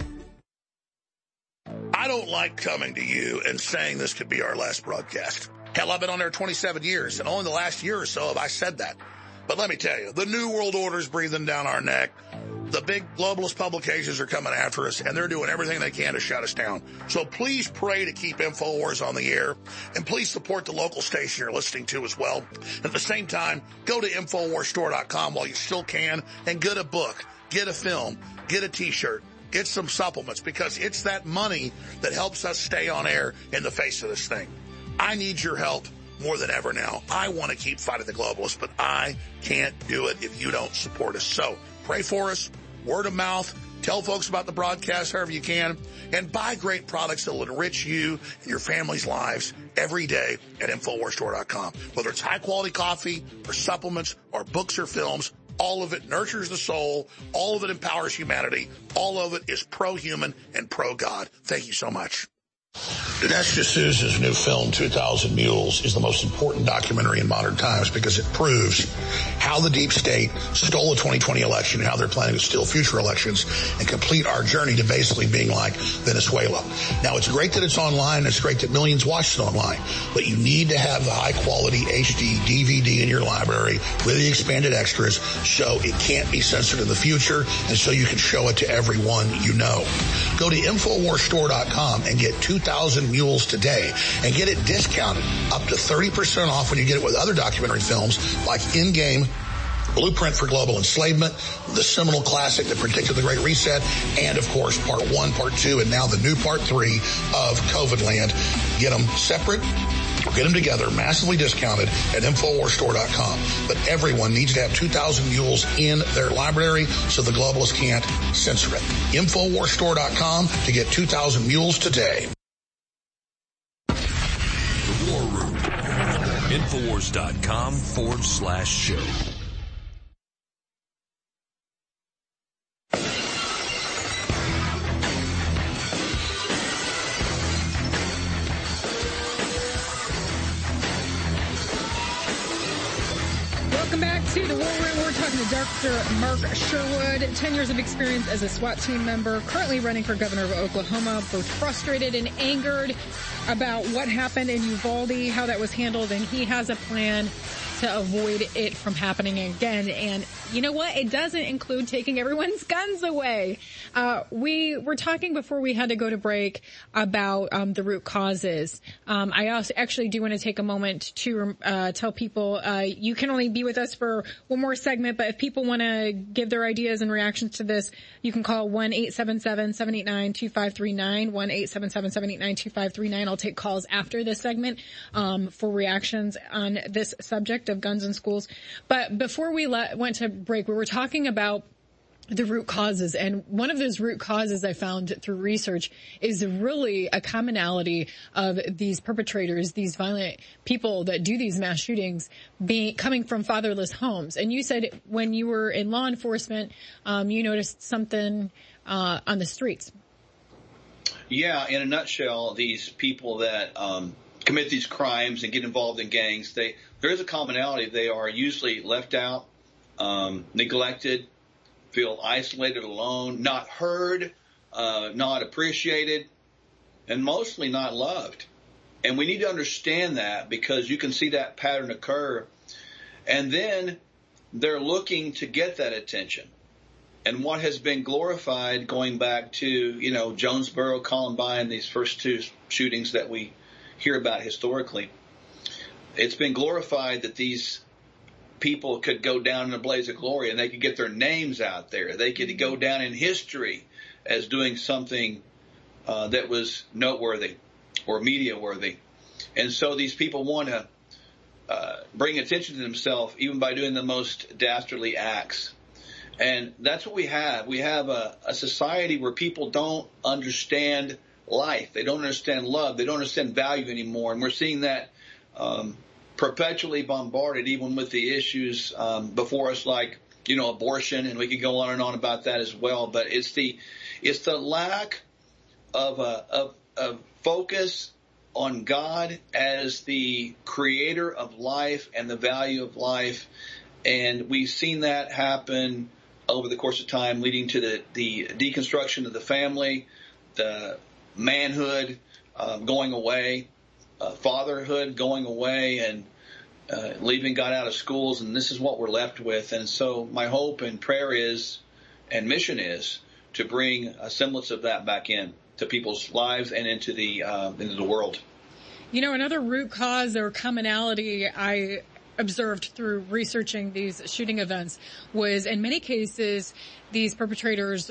I don't like coming to you and saying this could be our last broadcast. Hell, I've been on there twenty-seven years, and only the last year or so have I said that. But let me tell you, the New World Order is breathing down our neck. The big globalist publications are coming after us, and they're doing everything they can to shut us down. So please pray to keep InfoWars on the air, and please support the local station you're listening to as well. At the same time, go to Infowars Store dot com while you still can, and get a book, get a film, get a T-shirt. Get some supplements, because it's that money that helps us stay on air in the face of this thing. I need your help more than ever now. I want to keep fighting the globalists, but I can't do it if you don't support us. So pray for us, word of mouth, tell folks about the broadcast however you can, and buy great products that will enrich you and your family's lives every day at Infowars Store dot com. Whether it's high-quality coffee or supplements or books or films, all of it nurtures the soul. All of it empowers humanity. All of it is pro-human and pro-God. Thank you so much. Dinesh D'Souza's new film, two thousand Mules, is the most important documentary in modern times because it proves how the deep state stole the twenty twenty election and how they're planning to steal future elections and complete our journey to basically being like Venezuela. Now, it's great that it's online, and it's great that millions watch it online, but you need to have the high-quality H D D V D in your library with the expanded extras so it can't be censored in the future and so you can show it to everyone you know. Go to Infowars Store dot com and get two thousand Mules today and get it discounted up to thirty percent off when you get it with other documentary films like In-Game, Blueprint for Global Enslavement, the seminal classic that predicted the Great Reset, and, of course, part one, part two, and now the new part three of COVID Land. Get them separate or get them together, massively discounted at Infowars Store dot com. But everyone needs to have two thousand Mules in their library so the globalists can't censor it. Infowars Store dot com to get two thousand Mules today. The War Room. Infowars.com forward slash show. Welcome back to the War Room. We're talking to Doctor Mark Sherwood, ten years of experience as a SWAT team member, currently running for governor of Oklahoma, both frustrated and angered about what happened in Uvalde, how that was handled, and he has a plan to avoid it from happening again. And you know what? It doesn't include taking everyone's guns away. Uh, we were talking before we had to go to break about um, the root causes. Um, I also actually do want to take a moment to uh, tell people uh, you can only be with us for one more segment, but if people want to give their ideas and reactions to this, you can call one eight seven seven, seven eight nine, two five three nine, one eight seven seven, seven eight nine, two five three nine. I'll take calls after this segment um, for reactions on this subject of guns in schools. But before we let, went to break, we were talking about the root causes, and one of those root causes I found through research is really a commonality of these perpetrators, these violent people that do these mass shootings, being coming from fatherless homes. And you said when you were in law enforcement, um, you noticed something uh, on the streets. Yeah, in a nutshell, these people that um, commit these crimes and get involved in gangs, they there is a commonality. They are usually left out, um, neglected, feel isolated, alone, not heard, uh, not appreciated, and mostly not loved. And we need to understand that because you can see that pattern occur. And then they're looking to get that attention. And what has been glorified going back to, you know, Jonesboro, Columbine, these first two shootings that we hear about historically, it's been glorified that these people could go down in a blaze of glory and they could get their names out there. They could go down in history as doing something uh, that was noteworthy or media worthy. And so these people want to uh, bring attention to themselves even by doing the most dastardly acts. And that's what we have. We have a, a society where people don't understand life. They don't understand love. They don't understand value anymore. And we're seeing that um, perpetually bombarded, even with the issues um, before us, like, you know, abortion, and we could go on and on about that as well. But it's the it's the lack of a of, of focus on God as the creator of life and the value of life, and we've seen that happen over the course of time, leading to the the deconstruction of the family, the manhood uh, going away, uh, fatherhood going away, and uh, leaving God out of schools. And this is what we're left with. And so my hope and prayer is, and mission is, to bring a semblance of that back in to people's lives and into the uh, into the world. You know, another root cause or commonality I observed through researching these shooting events was, in many cases, these perpetrators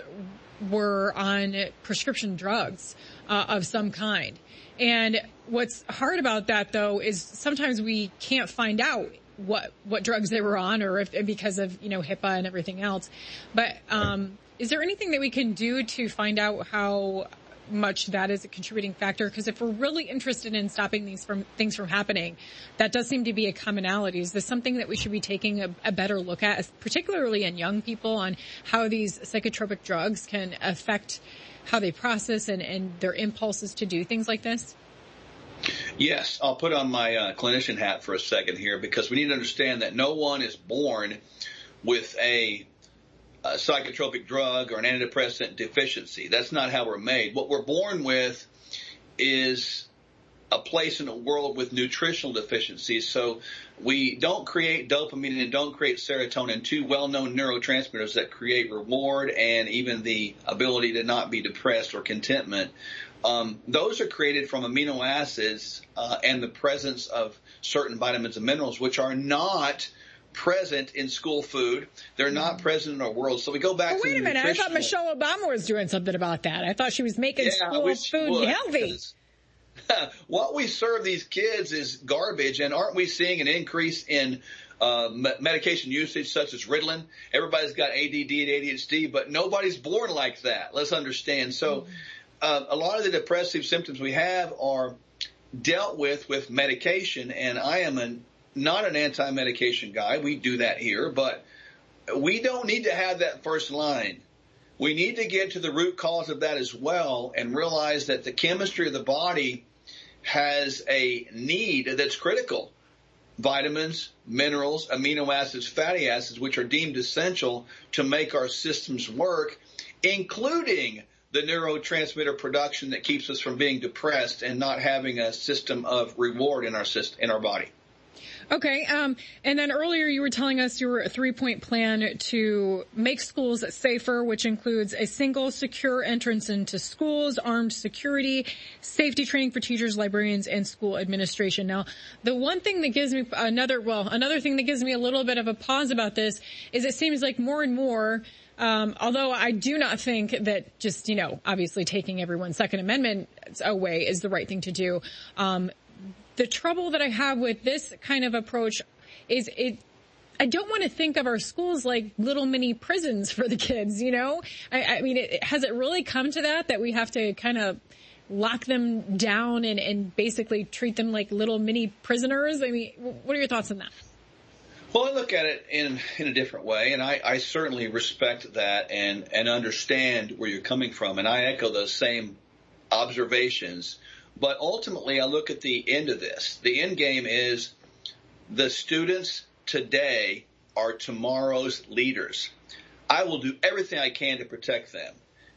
were on prescription drugs uh, of some kind. And what's hard about that, though, is sometimes we can't find out what what drugs they were on, or if because of, you know, HIPAA and everything else. But um, is there anything that we can do to find out how much that is a contributing factor? Because if we're really interested in stopping these from things from happening, that does seem to be a commonality. Is this something that we should be taking a, a better look at, particularly in young people, on how these psychotropic drugs can affect how they process and, and their impulses to do things like this? Yes, I'll put on my uh, clinician hat for a second here, because we need to understand that no one is born with a, a psychotropic drug or an antidepressant deficiency. That's not how we're made. What we're born with is a place in a world with nutritional deficiencies. So we don't create dopamine and don't create serotonin, two well-known neurotransmitters that create reward and even the ability to not be depressed or contentment. Um, those are created from amino acids uh, and the presence of certain vitamins and minerals, which are not present in school food. They're not present in our world. So we go back well, to wait a minute. I thought Michelle Obama was doing something about that. I thought she was making yeah, school food would, healthy. What we serve these kids is garbage, and aren't we seeing an increase in uh, medication usage such as Ritalin? Everybody's got A D D and A D H D, but nobody's born like that. Let's understand. So uh, a lot of the depressive symptoms we have are dealt with with medication, and I am an, not an anti-medication guy. We do that here, but we don't need to have that first line. We need to get to the root cause of that as well and realize that the chemistry of the body has a need that's critical. Vitamins, minerals, amino acids, fatty acids, which are deemed essential to make our systems work, including the neurotransmitter production that keeps us from being depressed and not having a system of reward in our system, in our body. Okay, um, and then earlier you were telling us your three-point plan to make schools safer, which includes a single secure entrance into schools, armed security, safety training for teachers, librarians, and school administration. Now, the one thing that gives me another, well, another thing that gives me a little bit of a pause about this is it seems like more and more, um, although I do not think that just, you know, obviously taking everyone's Second Amendment away is the right thing to do, um, the trouble that I have with this kind of approach is it, I don't want to think of our schools like little mini prisons for the kids, you know? I, I mean, it, has it really come to that, that we have to kind of lock them down and, and basically treat them like little mini prisoners? I mean, what are your thoughts on that? Well, I look at it in, in a different way, and I, I certainly respect that and, and understand where you're coming from, and I echo those same observations. But ultimately, I look at the end of this. The end game is the students today are tomorrow's leaders. I will do everything I can to protect them.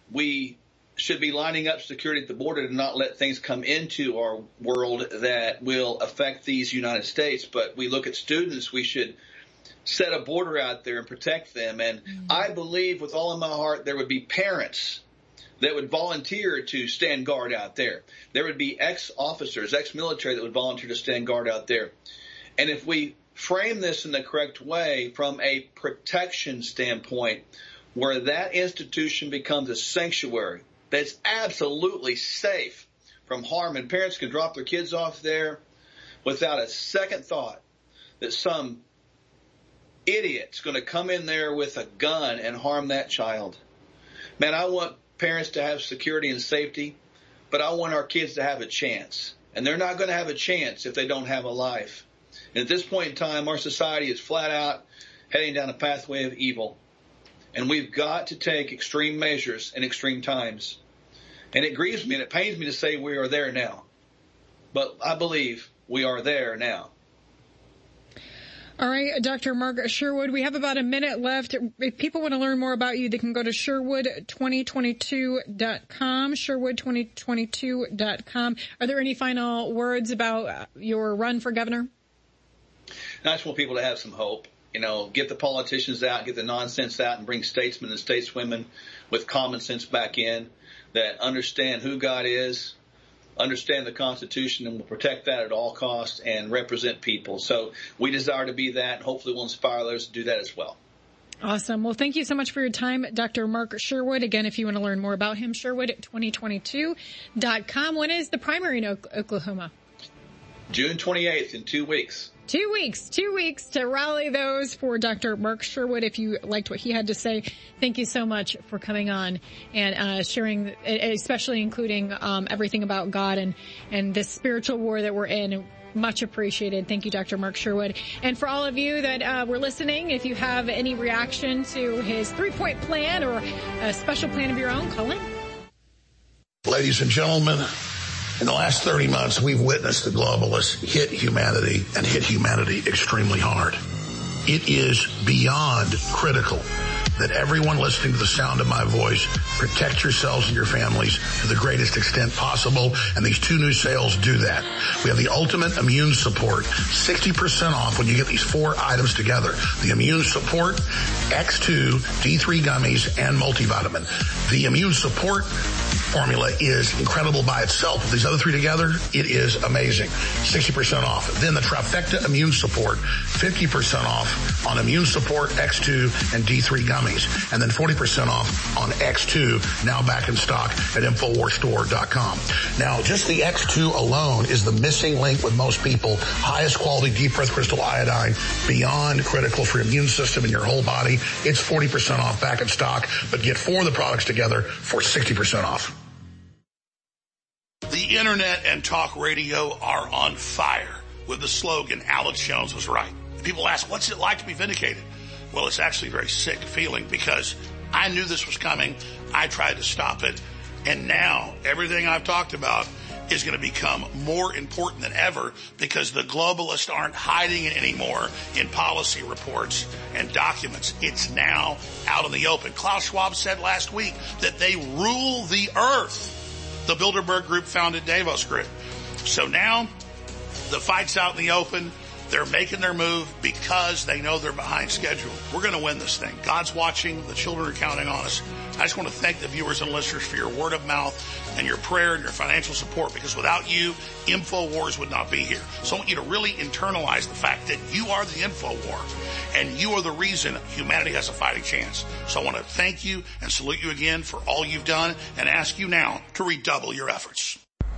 We should be lining up security at the border to not let things come into our world that will affect these United States. But we look at students, we should set a border out there and protect them. And mm-hmm. I believe with all of my heart there would be parents that would volunteer to stand guard out there. There would be ex-officers, ex-military that would volunteer to stand guard out there. And if we frame this in the correct way from a protection standpoint, where that institution becomes a sanctuary that's absolutely safe from harm, and parents can drop their kids off there without a second thought that some idiot's going to come in there with a gun and harm that child. Man, I want parents to have security and safety, but I want our kids to have a chance. And they're not going to have a chance if they don't have a life. And at this point in time, our society is flat out heading down a pathway of evil. And we've got to take extreme measures in extreme times. And it grieves me and it pains me to say we are there now. But I believe we are there now. All right, Doctor Mark Sherwood, we have about a minute left. If people want to learn more about you, they can go to Sherwood twenty twenty-two dot com, Sherwood twenty twenty-two dot com. Are there any final words about your run for governor? I just want people to have some hope. You know, get the politicians out, get the nonsense out, and bring statesmen and stateswomen with common sense back in that understand who God is, understand the Constitution, and will protect that at all costs and represent people. So we desire to be that, and hopefully we'll inspire others to do that as well. Awesome. Well, thank you so much for your time, Doctor Mark Sherwood. Again, if you want to learn more about him, Sherwood twenty twenty-two dot com. When is the primary in Oklahoma? June twenty-eighth, in two weeks. Two weeks, two weeks to rally those for Doctor Mark Sherwood. If you liked what he had to say, thank you so much for coming on and uh, sharing, especially including um, everything about God and, and this spiritual war that we're in. Much appreciated. Thank you, Doctor Mark Sherwood. And for all of you that uh, were listening, if you have any reaction to his three-point plan or a special plan of your own, call in. Ladies and gentlemen, In the last thirty months, we've witnessed the globalists hit humanity and hit humanity extremely hard. It is beyond critical that everyone listening to the sound of my voice protect yourselves and your families to the greatest extent possible, and these two new sales do that. We have the Ultimate Immune Support, sixty percent off when you get these four items together. The Immune Support, X two, D three gummies, and multivitamin. The Immune Support formula is incredible by itself. With these other three together, it is amazing. sixty percent off. Then the Trifecta Immune Support, fifty percent off on Immune Support, X two, and D three gummies. And then forty percent off on X two, now back in stock at Infowars Store dot com. Now, just the X two alone is the missing link with most people. Highest quality deep earth crystal iodine, beyond critical for your immune system and your whole body. It's forty percent off, back in stock, but get four of the products together for sixty percent off. The internet and talk radio are on fire with the slogan, Alex Jones was right. People ask, what's it like to be vindicated? Well, it's actually a very sick feeling because I knew this was coming. I tried to stop it. And now everything I've talked about is going to become more important than ever because the globalists aren't hiding it anymore in policy reports and documents. It's now out in the open. Klaus Schwab said last week that they rule the earth. The Bilderberg Group founded Davos Group. So now the fight's out in the open. They're making their move because they know they're behind schedule. We're going to win this thing. God's watching. The children are counting on us. I just want to thank the viewers and listeners for your word of mouth and your prayer and your financial support, because without you, InfoWars would not be here. So I want you to really internalize the fact that you are the InfoWar and you are the reason humanity has a fighting chance. So I want to thank you and salute you again for all you've done and ask you now to redouble your efforts.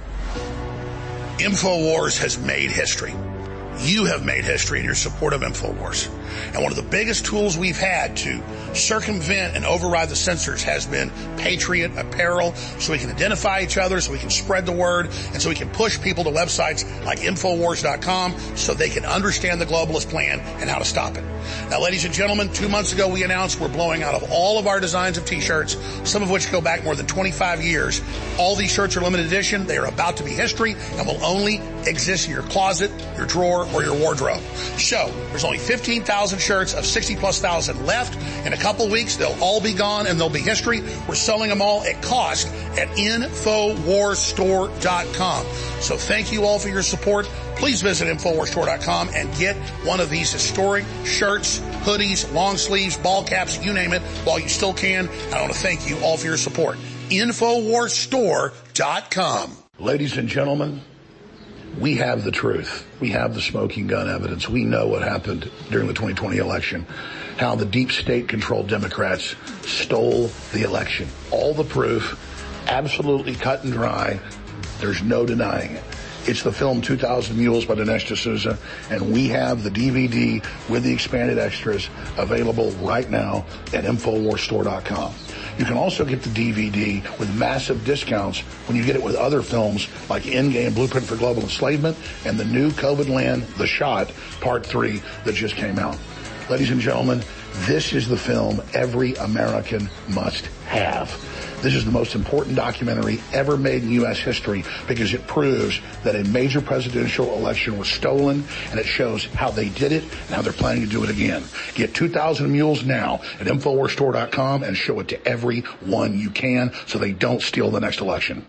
InfoWars has made history. You have made history in your support of InfoWars. And one of the biggest tools we've had to circumvent and override the censors has been Patriot Apparel, so we can identify each other, so we can spread the word, and so we can push people to websites like Infowars dot com so they can understand the globalist plan and how to stop it. Now, ladies and gentlemen, two months ago we announced we're blowing out of all of our designs of T-shirts, some of which go back more than twenty-five years. All these shirts are limited edition. They are about to be history and will only exist in your closet, your drawer, or your wardrobe. So, there's only fifteen thousand shirts of sixty plus thousand left. In a couple weeks, they'll all be gone and they'll be history. We're selling them all at cost at Infowars Store dot com. So thank you all for your support. Please visit Infowars Store dot com and get one of these historic shirts, hoodies, long sleeves, ball caps, you name it, while you still can. I want to thank you all for your support. Infowars Store dot com. Ladies and gentlemen, we have the truth. We have the smoking gun evidence. We know what happened during the twenty twenty election, how the deep state-controlled Democrats stole the election. All the proof, absolutely cut and dry. There's no denying it. It's the film two thousand Mules by Dinesh D'Souza, and we have the D V D with the expanded extras available right now at Infowars Store dot com. You can also get the D V D with massive discounts when you get it with other films like Endgame, Blueprint for Global Enslavement, and the new COVID Land, The Shot, Part three that just came out. Ladies and gentlemen, this is the film every American must have. This is the most important documentary ever made in U S history because it proves that a major presidential election was stolen, and it shows how they did it and how they're planning to do it again. Get two thousand Mules now at Infowars Store dot com and show it to everyone you can so they don't steal the next election.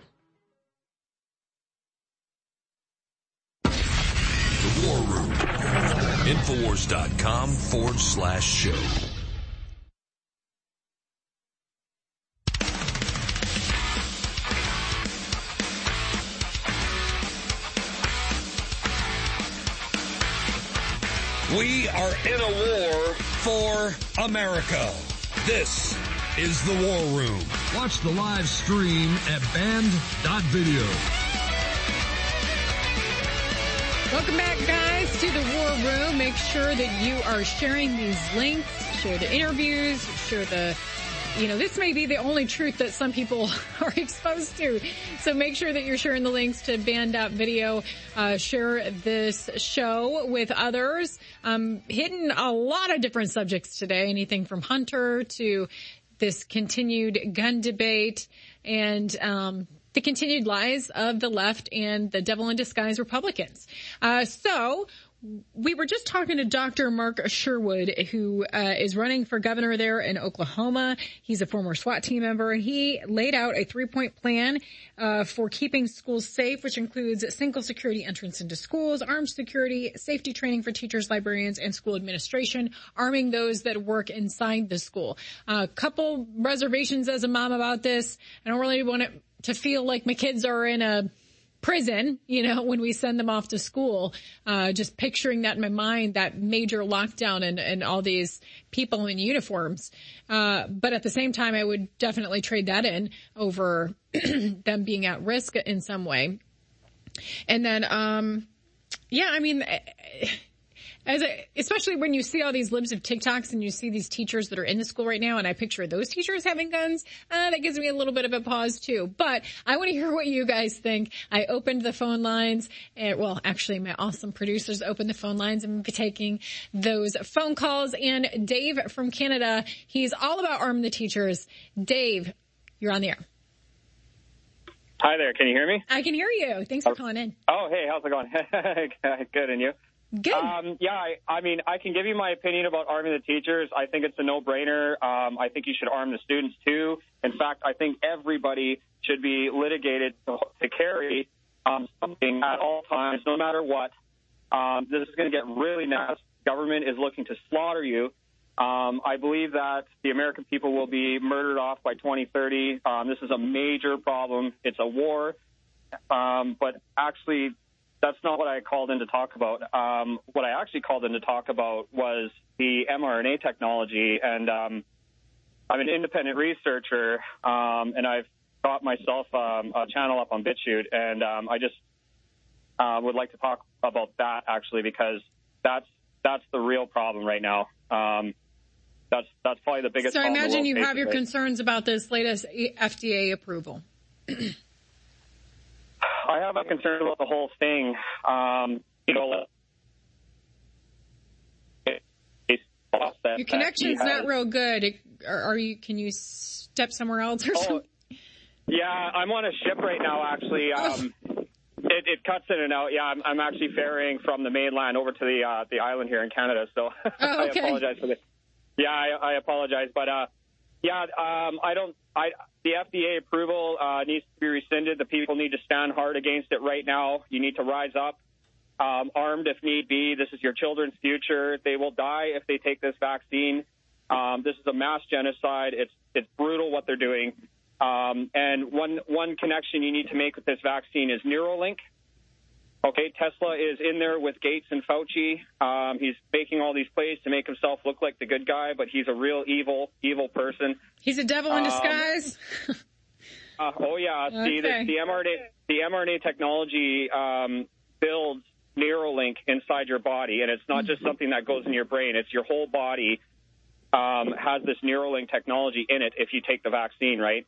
The War Room. Infowars dot com forward slash show. We are in a war for America. This is the War Room. Watch the live stream at band dot video. Welcome back, guys, to the War Room. Make sure that you are sharing these links, share the interviews, share the, you know, this may be the only truth that some people are exposed to. So make sure that you're sharing the links to band dot video. Uh, share this show with others. Um, hitting a lot of different subjects today, anything from Hunter to this continued gun debate and, um, the continued lies of the left and the devil in disguise Republicans. Uh, so we were just talking to Doctor Mark Sherwood, who uh, is running for governor there in Oklahoma. He's a former SWAT team member. He laid out a three-point plan uh, for keeping schools safe, which includes single security entrance into schools, armed security, safety training for teachers, librarians, and school administration, arming those that work inside the school. A uh, couple reservations as a mom about this. I don't really want it to feel like my kids are in a prison, you know, when we send them off to school, uh, just picturing that in my mind, that major lockdown and, and all these people in uniforms. Uh, but at the same time, I would definitely trade that in over them being at risk in some way. And then, um, yeah, I mean, as a, especially when you see all these libs of TikToks and you see these teachers that are in the school right now, and I picture those teachers having guns, uh, that gives me a little bit of a pause too. But I want to hear what you guys think. I opened the phone lines, and, well, actually my awesome producers opened the phone lines and be taking those phone calls. And Dave from Canada, he's all about arming the teachers. Dave, you're on the air. Hi there. Can you hear me? I can hear you. Thanks for calling in. Oh, hey, how's it going? Good, and you? Good. Um, yeah, I, I mean, I can give you my opinion about arming the teachers. I think it's a no-brainer. Um, I think you should arm the students, too. In fact, I think everybody should be litigated to, to carry um, something at all times, no matter what. Um, this is going to get really nasty. Government is looking to slaughter you. Um, I believe that the American people will be murdered off by twenty thirty. Um, this is a major problem. It's a war. Um, but actually, that's not what I called in to talk about. Um, what I actually called in to talk about was the mRNA technology. And um, I'm an independent researcher, um, and I've got myself um, a channel up on BitChute. And um, I just uh, would like to talk about that, actually, because that's that's the real problem right now. Um, that's that's probably the biggest so problem. So I imagine you have your today. concerns about this latest F D A approval. I have a concern about the whole thing. Um, you know, your connection's not real good. Are, are you? Can you step somewhere else or oh, something? Yeah, I'm on a ship right now. Actually, um, it, it cuts in and out. Yeah, I'm, I'm actually ferrying from the mainland over to the uh, the island here in Canada. So oh, okay. I apologize for this. Yeah, I, I apologize, but uh, yeah, um, I don't. I the F D A approval uh, needs to be rescinded. The people need to stand hard against it right now. You need to rise up, um, armed if need be. This is your children's future. They will die if they take this vaccine. Um, this is a mass genocide. It's it's brutal what they're doing. Um, and one one connection you need to make with this vaccine is Neuralink. Okay, Tesla is in there with Gates and Fauci. Um, he's making all these plays to make himself look like the good guy, but he's a real evil, evil person. He's a devil in um, disguise. uh, oh yeah, okay. see the, the mRNA the mRNA technology um, builds Neuralink inside your body, and it's not just something that goes in your brain. It's your whole body um, has this Neuralink technology in it if you take the vaccine, right?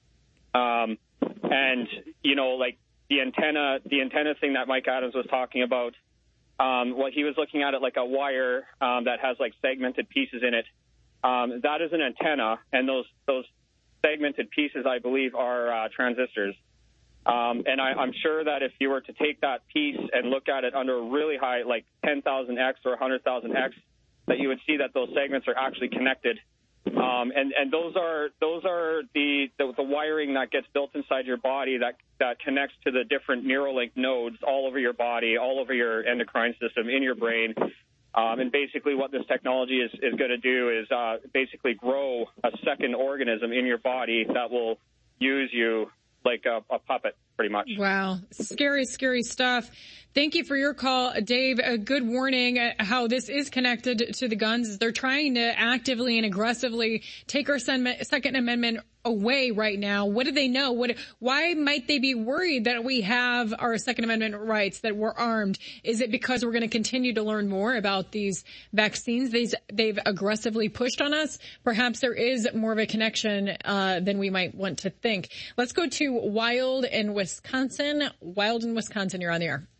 Um, and you know, like. The antenna, the antenna thing that Mike Adams was talking about, um, what he was looking at it like a wire um, that has like segmented pieces in it. Um, that is an antenna, and those those segmented pieces, I believe, are uh, transistors. Um, and I, I'm sure that if you were to take that piece and look at it under a really high, like ten thousand X or one hundred thousand X, that you would see that those segments are actually connected. Um, and, and those are those are the, the the wiring that gets built inside your body that, that connects to the different Neuralink nodes all over your body, all over your endocrine system, in your brain. Um, and basically what this technology is, is going to do is uh, basically grow a second organism in your body that will use you like a, a puppet, pretty much. Wow. Scary, scary stuff. Thank you for your call, Dave. A good warning how this is connected to the guns. They're trying to actively and aggressively take our Second Amendment away right now. What do they know? What? Why might they be worried that we have our Second Amendment rights, that we're armed? Is it because we're going to continue to learn more about these vaccines they've, they've aggressively pushed on us? Perhaps there is more of a connection uh, than we might want to think. Let's go to Wild in Wisconsin. Wild in Wisconsin, you're on the air.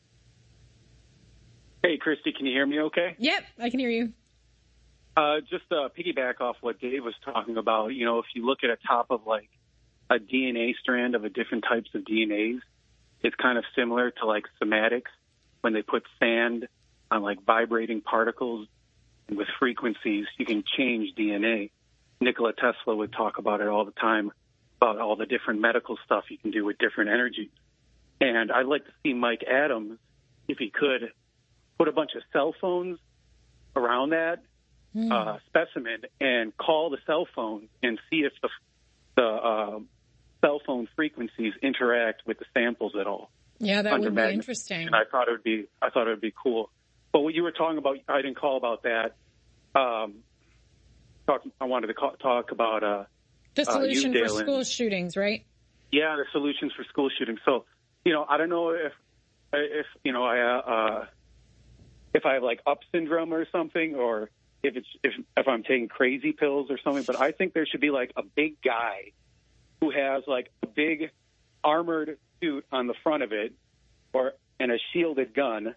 Hey, Christy, can you hear me okay? Yep, I can hear you. Uh, just uh, piggyback off what Dave was talking about, you know, if you look at a top of like a D N A strand of a different types of D N As. It's kind of similar to like somatics when they put sand on like vibrating particles and with frequencies, you can change D N A. Nikola Tesla would talk about it all the time, about all the different medical stuff you can do with different energies. And I'd like to see Mike Adams, if he could, put a bunch of cell phones around that mm. uh, specimen and call the cell phone and see if the, the uh, cell phone frequencies interact with the samples at all. Yeah, that would be interesting. And I thought it would be, I thought it would be cool. But what you were talking about, I didn't call about that. Um, talk, I wanted to call, talk about uh, the solution uh, for school and, shootings, right? Yeah, the solutions for school shootings. So, you know, I don't know if, if you know, I, uh, if I have like up syndrome or something, or if it's if if I'm taking crazy pills or something. But I think there should be like a big guy who has like a big armored suit on the front of it, or and a shielded gun,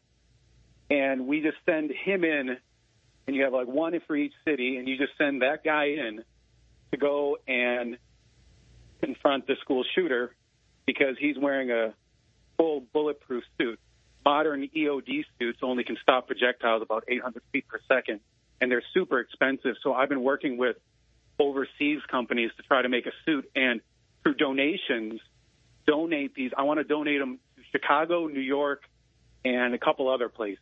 and we just send him in, and you have like one for each city, and you just send that guy in to go and confront the school shooter because he's wearing a full bulletproof suit. Modern E O D suits only can stop projectiles about eight hundred feet per second, and they're super expensive. So I've been working with overseas companies to try to make a suit, and through donations, donate these. I want to donate them to Chicago, New York, and a couple other places.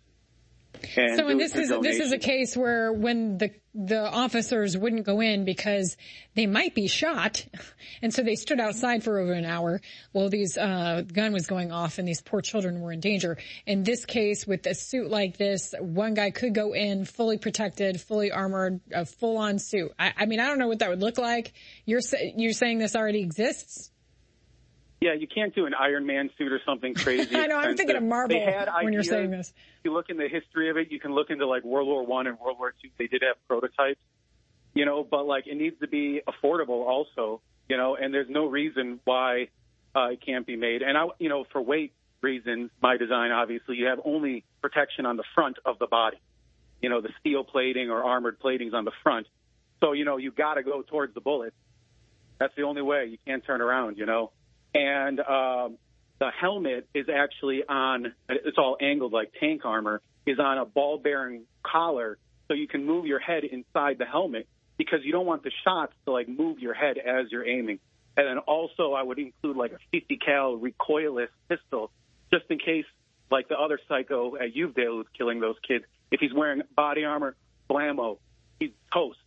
And so, and this is this is a case where when the the officers wouldn't go in because they might be shot, and so they stood outside for over an hour while these uh gun was going off, and these poor children were in danger. In this case, with a suit like this, one guy could go in fully protected, fully armored, a full on suit. I, I mean, I don't know what that would look like. You're you're saying this already exists? Yeah, you can't do an Iron Man suit or something crazy. I know, I'm thinking of Marvel when you're saying this. If you look in the history of it, you can look into like World War One and World War Two. They did have prototypes, you know, but like it needs to be affordable also, you know, and there's no reason why uh, it can't be made. And I, you know, for weight reasons, my design, obviously, you have only protection on the front of the body. You know, the steel plating or armored plating's on the front. So, you know, you got to go towards the bullet. That's the only way. You can't turn around, you know. And um, the helmet is actually on, it's all angled like tank armor, is on a ball-bearing collar, so you can move your head inside the helmet because you don't want the shots to, like, move your head as you're aiming. And then also I would include, like, a fifty cal recoilless pistol just in case, like the other psycho at Uvedale who's killing those kids, if he's wearing body armor, blammo, he's toast.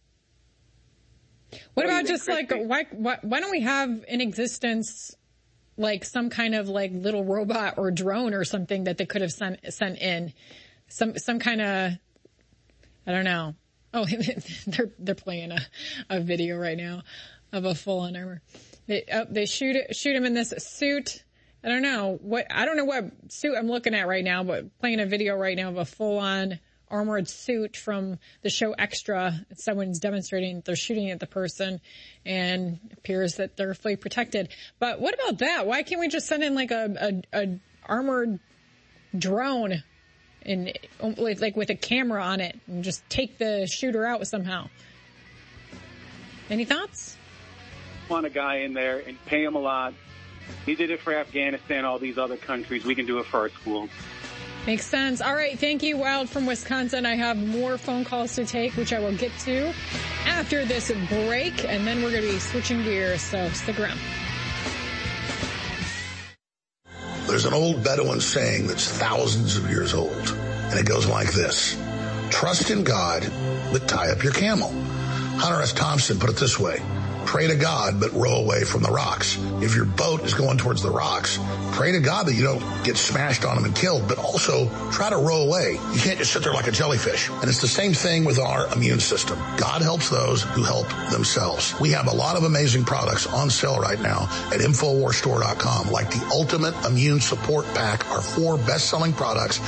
What, what about just, like, why, why, why don't we have in existence like some kind of like little robot or drone or something that they could have sent sent in, some some kind of, I don't know. Oh, they're they're playing a, a video right now of a full on armor. They oh, they shoot it, shoot him in this suit. I don't know what I don't know what suit I'm looking at right now, but playing a video right now of a full on armored suit from the show Extra. Someone's demonstrating they're shooting at the person, and it appears that they're fully protected. But what about that? Why can't we just send in like a, a, a armored drone and like with a camera on it and just take the shooter out somehow? Any thoughts? Want a guy in there and pay him a lot. He did it for Afghanistan, all these other countries. We can do it for our schools. Makes sense. All right. Thank you, Wild from Wisconsin. I have more phone calls to take, which I will get to after this break. And then we're going to be switching gears. So stick around. There's an old Bedouin saying that's thousands of years old, and it goes like this. Trust in God, but tie up your camel. Hunter S. Thompson put it this way. Pray to God, but row away from the rocks. If your boat is going towards the rocks, pray to God that you don't get smashed on them and killed, but also try to row away. You can't just sit there like a jellyfish. And it's the same thing with our immune system. God helps those who help themselves. We have a lot of amazing products on sale right now at Infowars Store dot com, like the Ultimate Immune Support Pack, our four best-selling products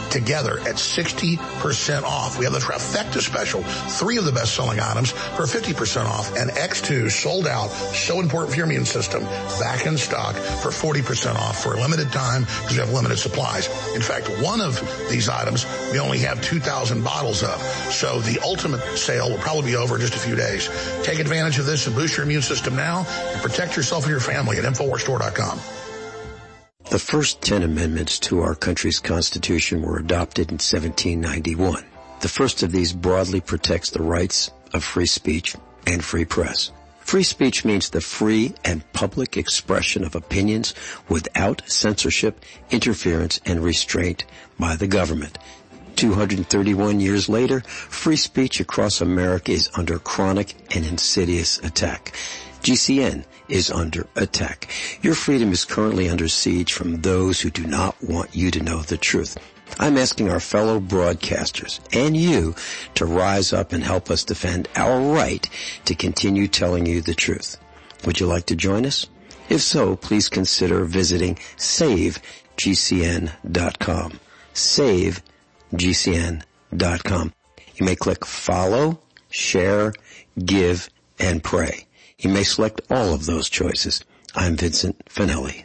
together at sixty percent off. We have the Trifecta special, three of the best-selling items for fifty percent off, and X two sold out, so important for your immune system, back in stock for forty percent off for a limited time because we have limited supplies. In fact, one of these items we only have two thousand bottles of, so the ultimate sale will probably be over in just a few days. Take advantage of this and boost your immune system now and protect yourself and your family at Infowars Store dot com. The first ten amendments to our country's Constitution were adopted in seventeen ninety-one. The first of these broadly protects the rights of free speech and free press. Free speech means the free and public expression of opinions without censorship, interference, and restraint by the government. two hundred thirty-one years later, free speech across America is under chronic and insidious attack. G C N is under attack. Your freedom is currently under siege from those who do not want you to know the truth. I'm asking our fellow broadcasters and you to rise up and help us defend our right to continue telling you the truth. Would you like to join us? If so, please consider visiting save G C N dot com. save G C N dot com. You may click follow, share, give, and pray. You may select all of those choices. I'm Vincent Finelli.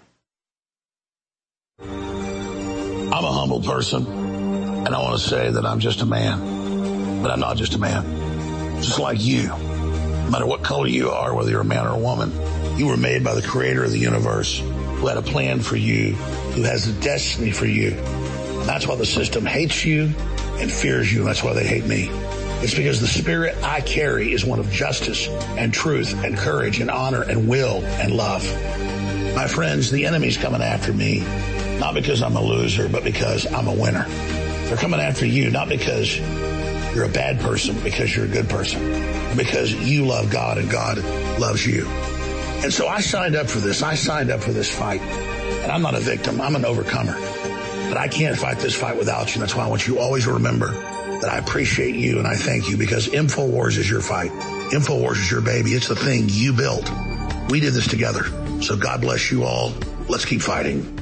I'm a humble person, and I want to say that I'm just a man. But I'm not just a man. Just like you. No matter what color you are, whether you're a man or a woman, you were made by the creator of the universe, who had a plan for you, who has a destiny for you. And that's why the system hates you and fears you, and that's why they hate me. It's because the spirit I carry is one of justice and truth and courage and honor and will and love. My friends, the enemy's coming after me, not because I'm a loser, but because I'm a winner. They're coming after you, not because you're a bad person, but because you're a good person, because you love God and God loves you. And so I signed up for this. I signed up for this fight. And I'm not a victim. I'm an overcomer. But I can't fight this fight without you. That's why I want you always to remember that I appreciate you and I thank you, because InfoWars is your fight. InfoWars is your baby. It's the thing you built. We did this together. So God bless you all. Let's keep fighting.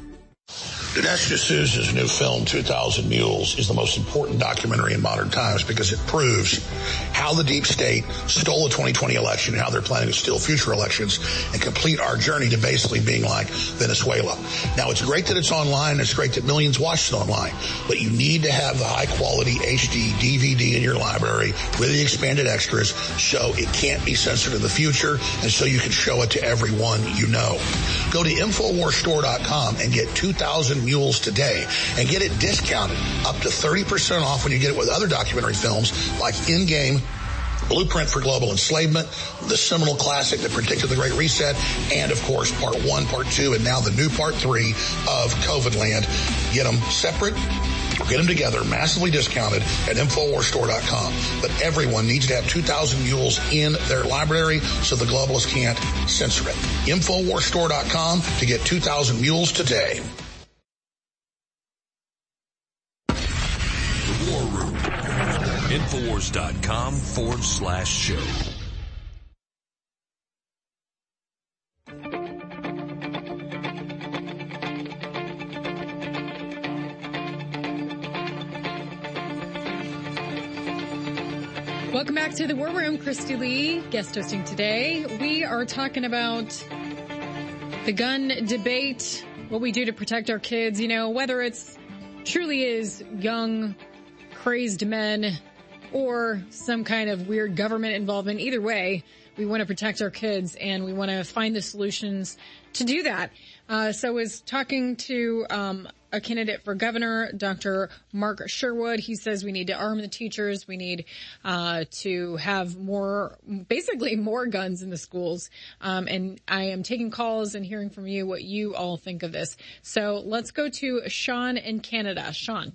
Dinesh D'Souza's new film, two thousand Mules, is the most important documentary in modern times because it proves how the deep state stole the twenty twenty election and how they're planning to steal future elections and complete our journey to basically being like Venezuela. Now, it's great that it's online. It's great that millions watch it online. But you need to have the high-quality H D D V D in your library with the expanded extras so it can't be censored in the future and so you can show it to everyone you know. Go to Infowars Store dot com and get two thousand Mules today and get it discounted up to thirty percent off when you get it with other documentary films like In-Game, Blueprint for Global Enslavement, the seminal classic that predicted the Great Reset, and of course part one, part two, and now the new part three of COVID Land. Get them separate or get them together, massively discounted at Infowars Store dot com. But everyone needs to have two thousand Mules in their library so the globalists can't censor it. Infowars Store dot com to get two thousand Mules today. War Room. Infowars dot com forward slash show. Welcome back to the War Room. Christy Lee, guest hosting today. We are talking about the gun debate, what we do to protect our kids, you know, whether it's truly is young, crazed men or some kind of weird government involvement. Either way, we want to protect our kids and we want to find the solutions to do that. Uh, so I was talking to um, a candidate for governor, Doctor Mark Sherwood. He says we need to arm the teachers. We need uh, to have more, basically more guns in the schools. Um, and I am taking calls and hearing from you what you all think of this. So let's go to Sean in Canada. Sean.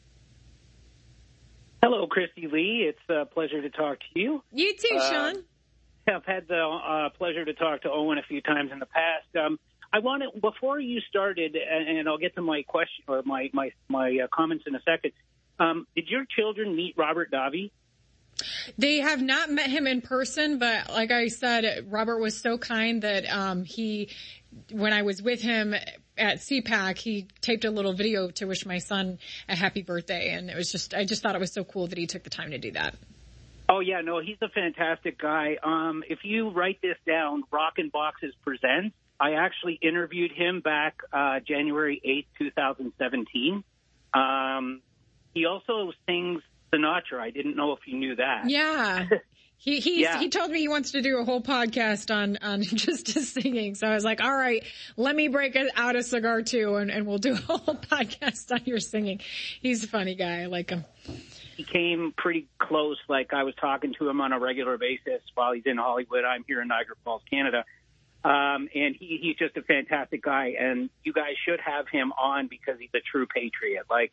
Hello, Christy Lee. It's a pleasure to talk to you. You too, uh, Sean. I've had the uh, pleasure to talk to Owen a few times in the past. Um, I wanted, before you started, and, and I'll get to my question or my my my uh, comments in a second. Um, did your children meet Robert Davi? They have not met him in person, but like I said, Robert was so kind that um, he, when I was with him at C PAC, he taped a little video to wish my son a happy birthday. And it was just, I just thought it was so cool that he took the time to do that. Oh, yeah, no, he's a fantastic guy. Um, if you write this down, Rockin' Boxes Presents, I actually interviewed him back uh, January eighth, twenty seventeen. Um, he also sings Sinatra. I didn't know if you knew that. Yeah. He he Yeah. he told me he wants to do a whole podcast on, on just his singing. So I was like, all right, let me break out a cigar too, and, and we'll do a whole podcast on your singing. He's a funny guy. I like him. He came pretty close. Like, I was talking to him on a regular basis while he's in Hollywood. I'm here in Niagara Falls, Canada. Um, and he, he's just a fantastic guy. And you guys should have him on because he's a true patriot. Like,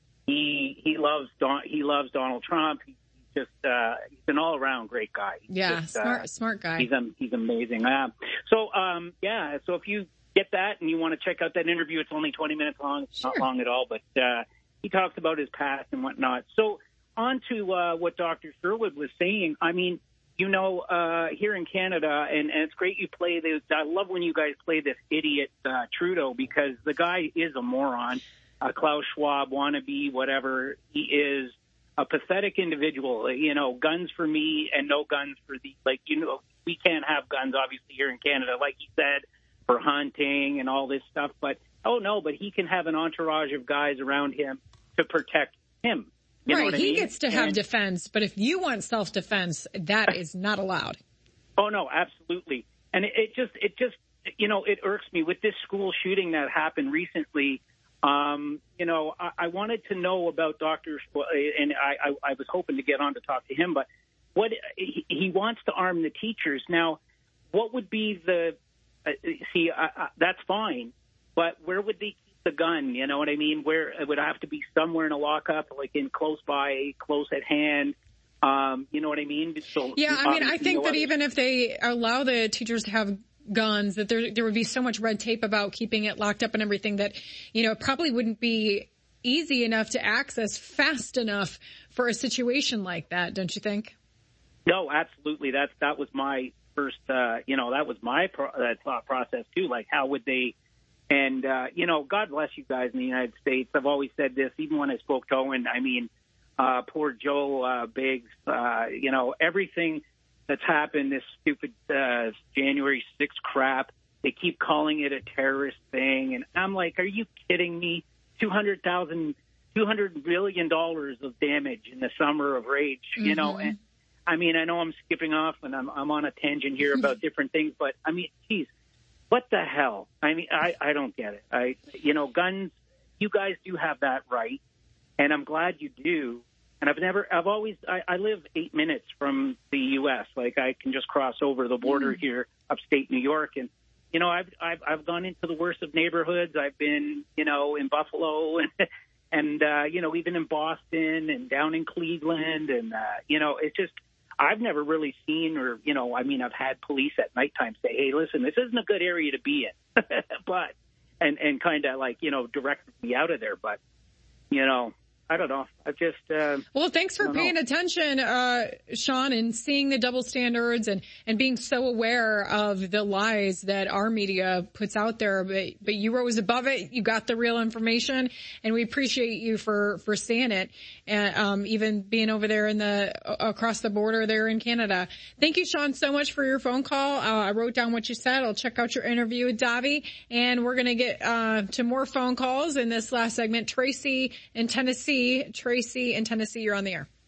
he he loves Don, he loves Donald Trump. He's just uh, he's an all around great guy. He's Yeah, just, smart uh, smart guy. He's um, he's amazing. Uh, so um, yeah. So if you get that and you want to check out that interview, it's only twenty minutes long. It's Sure. not long at all, but uh, he talks about his past and whatnot. So on to uh, what Doctor Sherwood was saying. I mean, you know, uh, here in Canada, and, and it's great you play this. I love when you guys play this idiot uh, Trudeau, because the guy is a moron, a Klaus Schwab wannabe, whatever he is, a pathetic individual. You know, guns for me and no guns for the, like, you know, we can't have guns, obviously, here in Canada, like he said, for hunting and all this stuff. But, oh, no, but he can have an entourage of guys around him to protect him. You know right, what I he mean? gets to have And- defense, but if you want self-defense, that is not allowed. Oh, no, absolutely. And it, it just, it just, you know, it irks me with this school shooting that happened recently. Um, you know, I, I wanted to know about Doctor and I, I, I was hoping to get on to talk to him, but what he, he wants to arm the teachers. Now, what would be the, uh, see, I, I, that's fine, but where would they keep the gun? You know what I mean? Where it would have to be somewhere in a lockup, like in close by, close at hand. Um, you know what I mean? So, Yeah, I mean, I obviously think no that other- even if they allow the teachers to have guns, that there there would be so much red tape about keeping it locked up and everything that, you know, it probably wouldn't be easy enough to access fast enough for a situation like that, don't you think? No, absolutely. That's that was my first. Uh, you know, that was my pro- uh, thought process too. Like, how would they? And uh, you know, God bless you guys in the United States. I've always said this, even when I spoke to Owen. I mean, uh, poor Joe uh, Biggs. Uh, you know, everything that's happened, this stupid uh, January sixth crap. They keep calling it a terrorist thing, and I'm like, are you kidding me? Two hundred thousand, two hundred billion dollars of damage in the summer of rage. You know, Mhm. and I mean, I know I'm skipping off and I'm I'm on a tangent here about different things, but I mean, geez, what the hell? I mean, I I don't get it. I you know, guns. You guys do have that right, and I'm glad you do. And I've never, I've always, I, I live eight minutes from the U S Like, I can just cross over the border Mm. here, upstate New York, and you know, I've I've I've gone into the worst of neighborhoods. I've been, you know, in Buffalo and and uh, you know, even in Boston and down in Cleveland, and uh, you know, it's just. I've never really seen, or, you know, I mean, I've had police at nighttime say, hey, listen, this isn't a good area to be in, but, and, and kind of like, you know, direct me out of there. But, you know, I don't know. I've just, uh, Well, thanks for paying attention, uh, Sean, and seeing the double standards and, and being so aware of the lies that our media puts out there. But, but you rose above it. You got the real information, and we appreciate you for, for saying it. And, um, even being over there in the, across the border there in Canada. Thank you, Sean, so much for your phone call. Uh, I wrote down what you said. I'll check out your interview with Davi, and we're going to get, uh, to more phone calls in this last segment. Tracy in Tennessee. Tracy in Tennessee, you're on the air.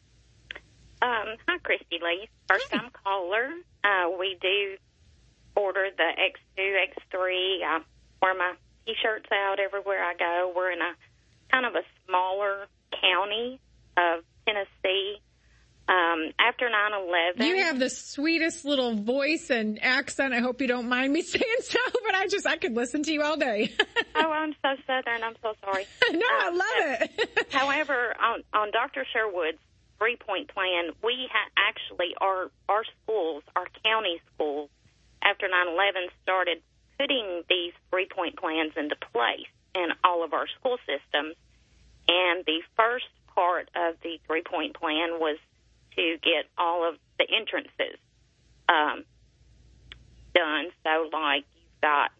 Um, hi, Christy Lee. First time caller. Uh, we do order the X two, X three. I wear my T-shirts out everywhere I go. We're in a kind of a smaller county of Tennessee. Um, after nine eleven. You have the sweetest little voice and accent. I hope you don't mind me saying so, but I just, I could listen to you all day. Oh, I'm so Southern. I'm so sorry. No, I love it. However, on, on Doctor Sherwood's three-point plan, we ha- actually, our, our schools, our county schools, after nine eleven started putting these three-point plans into place in all of our school systems. And the first part of the three-point plan was to get all of the entrances um, done. So, like, you've got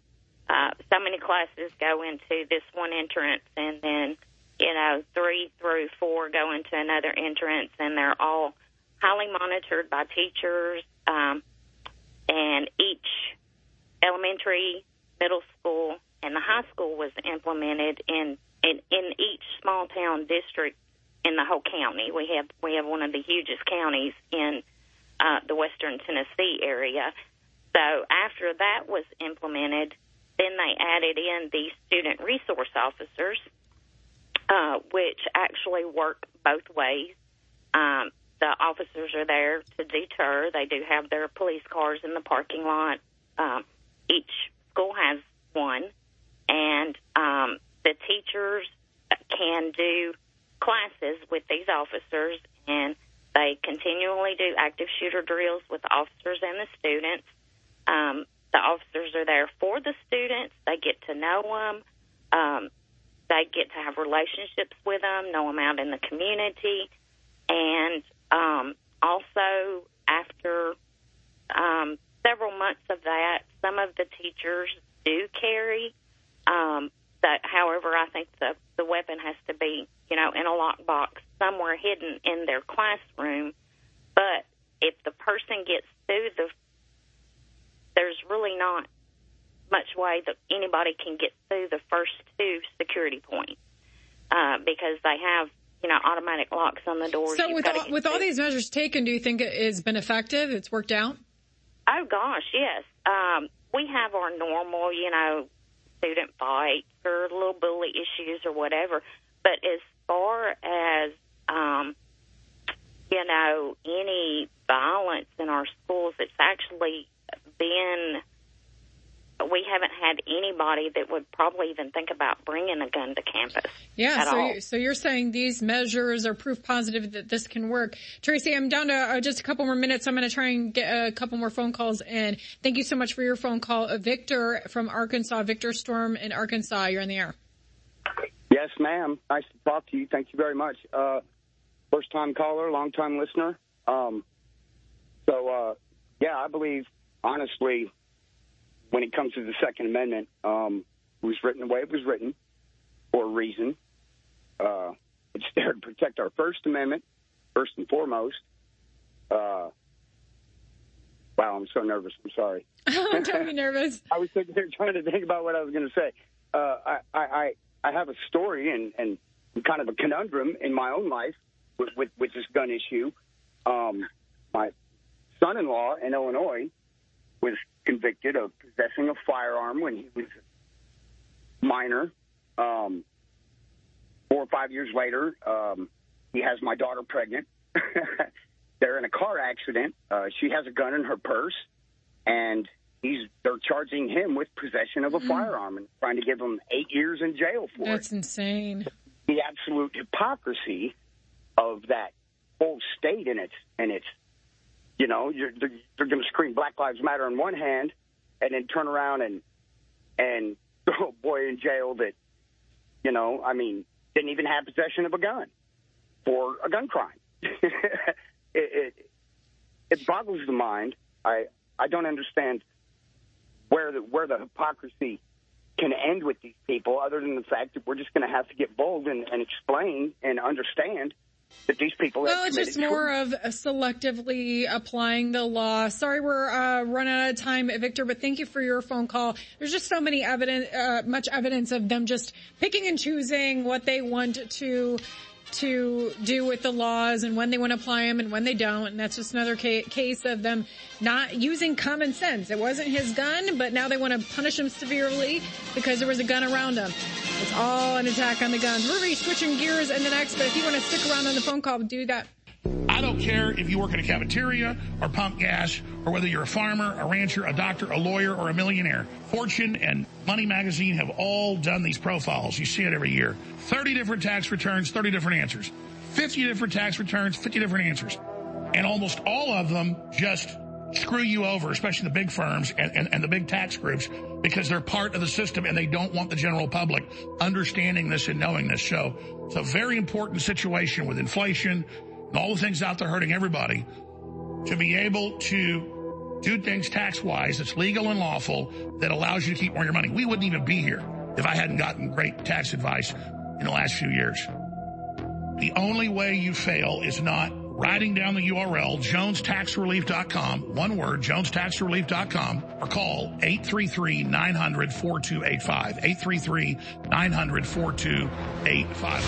uh, so many classes go into this one entrance, and then, you know, three through four go into another entrance, and they're all highly monitored by teachers, um, and each elementary, middle school, and the high school was implemented in, in, in each small town district in the whole county. We have we have one of the hugest counties in uh, the western Tennessee area. So after that was implemented, then they added in the student resource officers, uh, which actually work both ways. Um, the officers are there to deter. They do have their police cars in the parking lot. Um, each school has one, and um, the teachers can do classes with these officers, and they continually do active shooter drills with the officers and the students. Um, the officers are there for the students. They get to know them. Um, they get to have relationships with them, know them out in the community. And um, also, after um, several months of that, some of the teachers do carry. Um, that, however, I think the, the weapon has to be, you know, in a lockbox somewhere hidden in their classroom. But if the person gets through the there's really not much way that anybody can get through the first two security points uh, because they have, you know, automatic locks on the doors. So with all, with all these measures taken, do you think it has been effective? It's worked out? Oh, gosh, yes. Um, we have our normal, you know, student fights or little bully issues or whatever. But as far as, um, you know, any violence in our schools, it's actually been, we haven't had anybody that would probably even think about bringing a gun to campus. Yeah, at so, all. you, so you're saying these measures are proof positive that this can work. Tracy, I'm down to uh, just a couple more minutes. I'm going to try and get a couple more phone calls in. Thank you so much for your phone call. Uh, Victor from Arkansas, Victor Storm in Arkansas, you're in the air. Yes, ma'am. Nice to talk to you. Thank you very much. Uh, first-time caller, long-time listener. Um, so, uh, yeah, I believe, honestly, when it comes to the Second Amendment, um, it was written the way it was written for a reason. Uh, it's there to protect our First Amendment, first and foremost. Uh, wow, I'm so nervous. I'm sorry. Don't be nervous. I was sitting here trying to think about what I was going to say. Uh, I, I, I have a story and, and kind of a conundrum in my own life with, with, with this gun issue. Um, my son-in-law in Illinois was convicted of possessing a firearm when he was a minor. Um, four or five years later, um, he has my daughter pregnant. They're in a car accident. Uh, she has a gun in her purse, and he's they're charging him with possession of a mm. firearm and trying to give him eight years in jail for That's it. That's insane. The absolute hypocrisy of that whole state and its and its. You know, you're, they're, they're going to scream Black Lives Matter in one hand and then turn around and and throw a boy in jail that, you know, I mean, didn't even have possession of a gun for a gun crime. it, it, it boggles the mind. I, I don't understand where the, where the hypocrisy can end with these people other than the fact that we're just going to have to get bold and, and explain and understand that these people well, have it's just more truth. of selectively applying the law. Sorry, we're uh, running out of time, Victor, but thank you for your phone call. There's just so many evidence, uh, much evidence of them just picking and choosing what they want to to do with the laws and when they want to apply them and when they don't. And that's just another ca- case of them not using common sense. It wasn't his gun, but now they want to punish him severely because there was a gun around him. It's all an attack on the guns. We're going to be switching gears in the next, but if you want to stick around on the phone call, do that. I don't care if you work in a cafeteria or pump gas or whether you're a farmer, a rancher, a doctor, a lawyer, or a millionaire. Fortune and Money Magazine have all done these profiles. You see it every year. thirty different tax returns, thirty different answers. fifty different tax returns, fifty different answers. And almost all of them just screw you over, especially the big firms and, and, and the big tax groups, because they're part of the system and they don't want the general public understanding this and knowing this. So it's a very important situation with inflation and all the things out there hurting everybody, to be able to do things tax-wise that's legal and lawful that allows you to keep more of your money. We wouldn't even be here if I hadn't gotten great tax advice in the last few years. The only way you fail is not writing down the U R L, jones tax relief dot com, one word, jones tax relief dot com, or call eight three three, nine hundred, four two eight five, eight three three, nine hundred, four two eight five.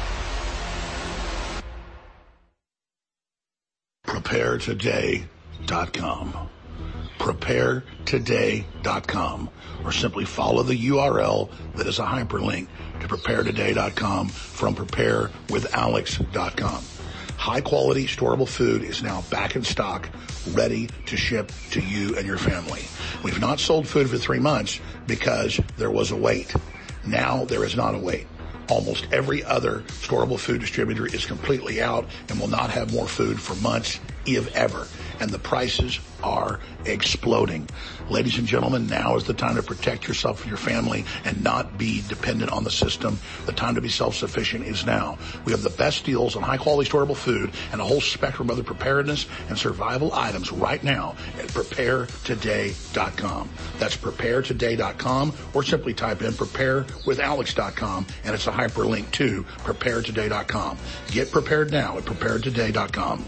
prepare today dot com. prepare today dot com, or simply follow the U R L that is a hyperlink to prepare today dot com from prepare with alex dot com. High-quality, storable food is now back in stock, ready to ship to you and your family. We've not sold food for three months because there was a wait. Now there is not a wait. Almost every other storable food distributor is completely out and will not have more food for months, if ever. And the prices are exploding. Ladies and gentlemen, now is the time to protect yourself and your family and not be dependent on the system. The time to be self-sufficient is now. We have the best deals on high-quality storable food and a whole spectrum of other preparedness and survival items right now at prepare today dot com. That's prepare today dot com, or simply type in prepare with alex dot com, and it's a hyperlink to prepare today dot com. Get prepared now at prepare today dot com.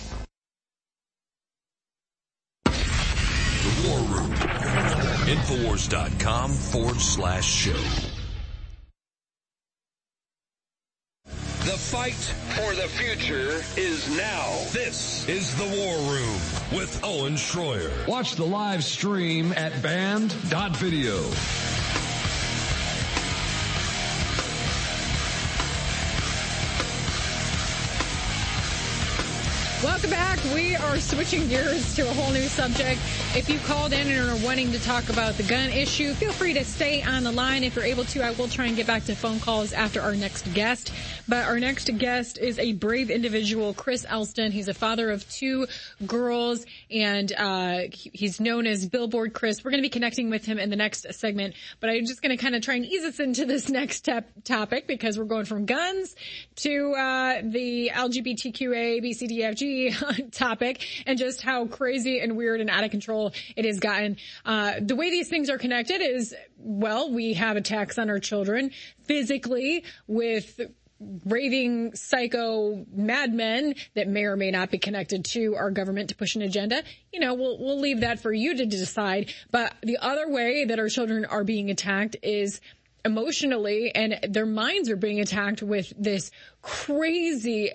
War Room. Infowars.com forward slash show. The fight for the future is now. This is the War Room with Owen Schroyer. Watch the live stream at band dot video. Welcome back. We are switching gears to a whole new subject. If you called in and are wanting to talk about the gun issue, feel free to stay on the line. If you're able to, I will try and get back to phone calls after our next guest. But our next guest is a brave individual, Chris Elston. He's a father of two girls, and uh he's known as Billboard Chris. We're going to be connecting with him in the next segment, but I'm just going to kind of try and ease us into this next tep- topic because we're going from guns to uh the L G B T Q A, B, C, D, F, G topic, and just how crazy and weird and out of control it has gotten. Uh, the way these things are connected is, well, we have attacks on our children physically with raving psycho madmen that may or may not be connected to our government to push an agenda. You know, we'll, we'll leave that for you to decide. But the other way that our children are being attacked is emotionally, and their minds are being attacked with this crazy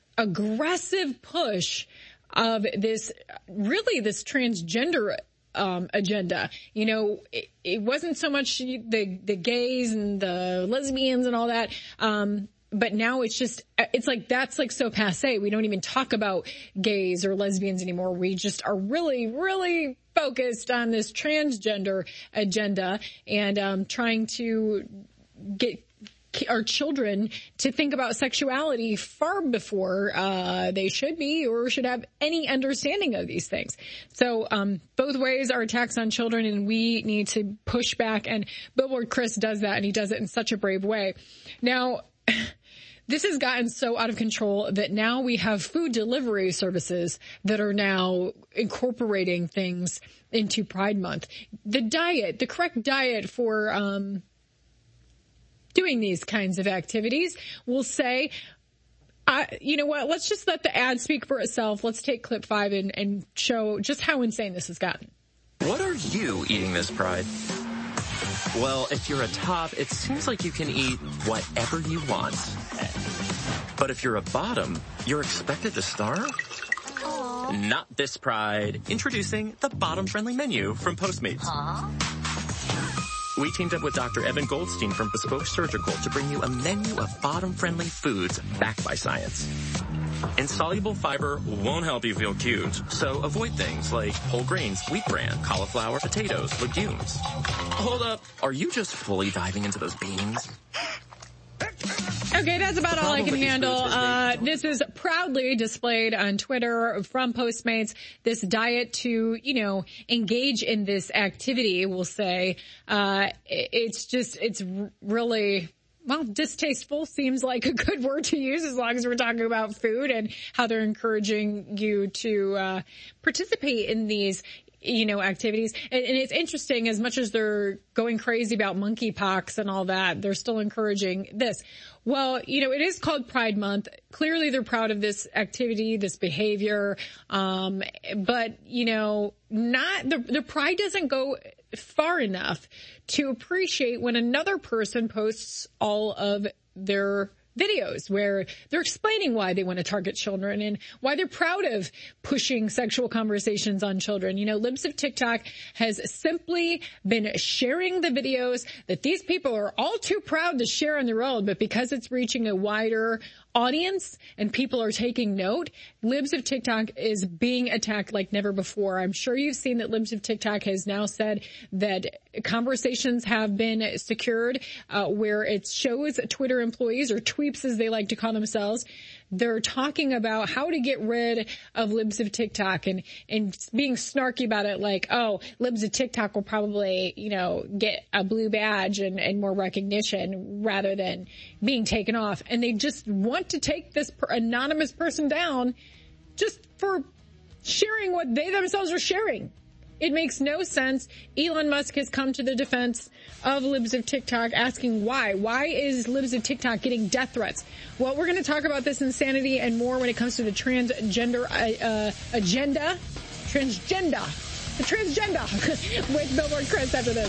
aggressive push of this, really this transgender um agenda. You know, it, it wasn't so much the the gays and the lesbians and all that, um but now it's just, it's like, that's like so passé. We don't even talk about gays or lesbians anymore. We just are really, really focused on this transgender agenda and um trying to get our children to think about sexuality far before uh they should be or should have any understanding of these things. So um both ways are attacks on children, and we need to push back, and Billboard Chris does that, and he does it in such a brave way. Now, this has gotten so out of control that now we have food delivery services that are now incorporating things into Pride Month. The diet, the correct diet for um doing these kinds of activities will say, uh, you know what, let's just let the ad speak for itself. Let's take clip five and, and show just how insane this has gotten. What are you eating this Pride? Well, if you're a top, it seems like you can eat whatever you want. But if you're a bottom, you're expected to starve? Aww. Not this Pride. Introducing the bottom-friendly menu from Postmates. Huh? We teamed up with Doctor Evan Goldstein from Bespoke Surgical to bring you a menu of bottom-friendly foods backed by science. Insoluble fiber won't help you feel cute, so avoid things like whole grains, wheat bran, cauliflower, potatoes, legumes. Hold up, are you just fully diving into those beans? Okay, that's about all I can handle. Uh, this is proudly displayed on Twitter from Postmates. This diet to, you know, engage in this activity, we'll say. Uh, it's just, it's really, well, distasteful seems like a good word to use as long as we're talking about food and how they're encouraging you to, uh, participate in these. you know, activities. And, and it's interesting, as much as they're going crazy about monkeypox and all that, they're still encouraging this. Well, you know, it is called Pride Month. Clearly they're proud of this activity, this behavior. Um, but, you know, not, the, the pride doesn't go far enough to appreciate when another person posts all of their videos where they're explaining why they want to target children and why they're proud of pushing sexual conversations on children. You know, Libs of TikTok has simply been sharing the videos that these people are all too proud to share on their own, but because it's reaching a wider audience and people are taking note, Libs of TikTok is being attacked like never before. I'm sure you've seen that Libs of TikTok has now said that conversations have been secured uh, where it shows Twitter employees, or tweeps as they like to call themselves. They're talking about how to get rid of Libs of TikTok and, and being snarky about it, like, oh, Libs of TikTok will probably, you know, get a blue badge and, and more recognition rather than being taken off. And they just want to take this per- anonymous person down just for sharing what they themselves are sharing. It makes no sense. Elon Musk has come to the defense of Libs of TikTok, asking why. Why is Libs of TikTok getting death threats? Well, we're going to talk about this insanity and more when it comes to the transgender uh, uh, agenda. Transgender. The transgender with Billboard Chris after this.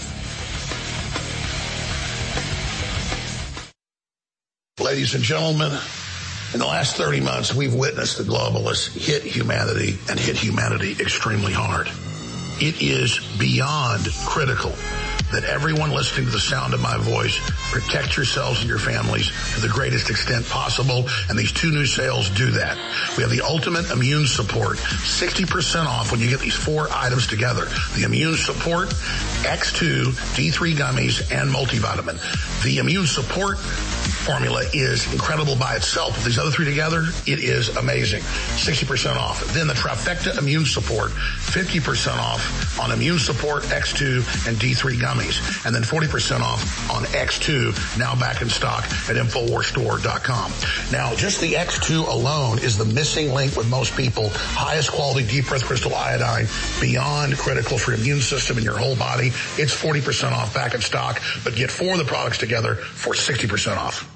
Ladies and gentlemen, in the last thirty months, we've witnessed the globalists hit humanity and hit humanity extremely hard. It is beyond critical that everyone listening to the sound of my voice protect yourselves and your families to the greatest extent possible, and these two new sales do that. We have the Ultimate Immune Support, sixty percent off when you get these four items together. The Immune Support, X two, D three gummies, and multivitamin. The Immune Support formula is incredible by itself. With these other three together, it is amazing. sixty percent off. Then the Trifecta Immune Support, fifty percent off on Immune Support, X two, and D three gummies. And then forty percent off on X two, now back in stock at Infowars Store dot com. Now, just the X two alone is the missing link with most people. Highest quality deep breath crystal iodine, beyond critical for your immune system and your whole body. It's forty percent off, back in stock, but get four of the products together for sixty percent off.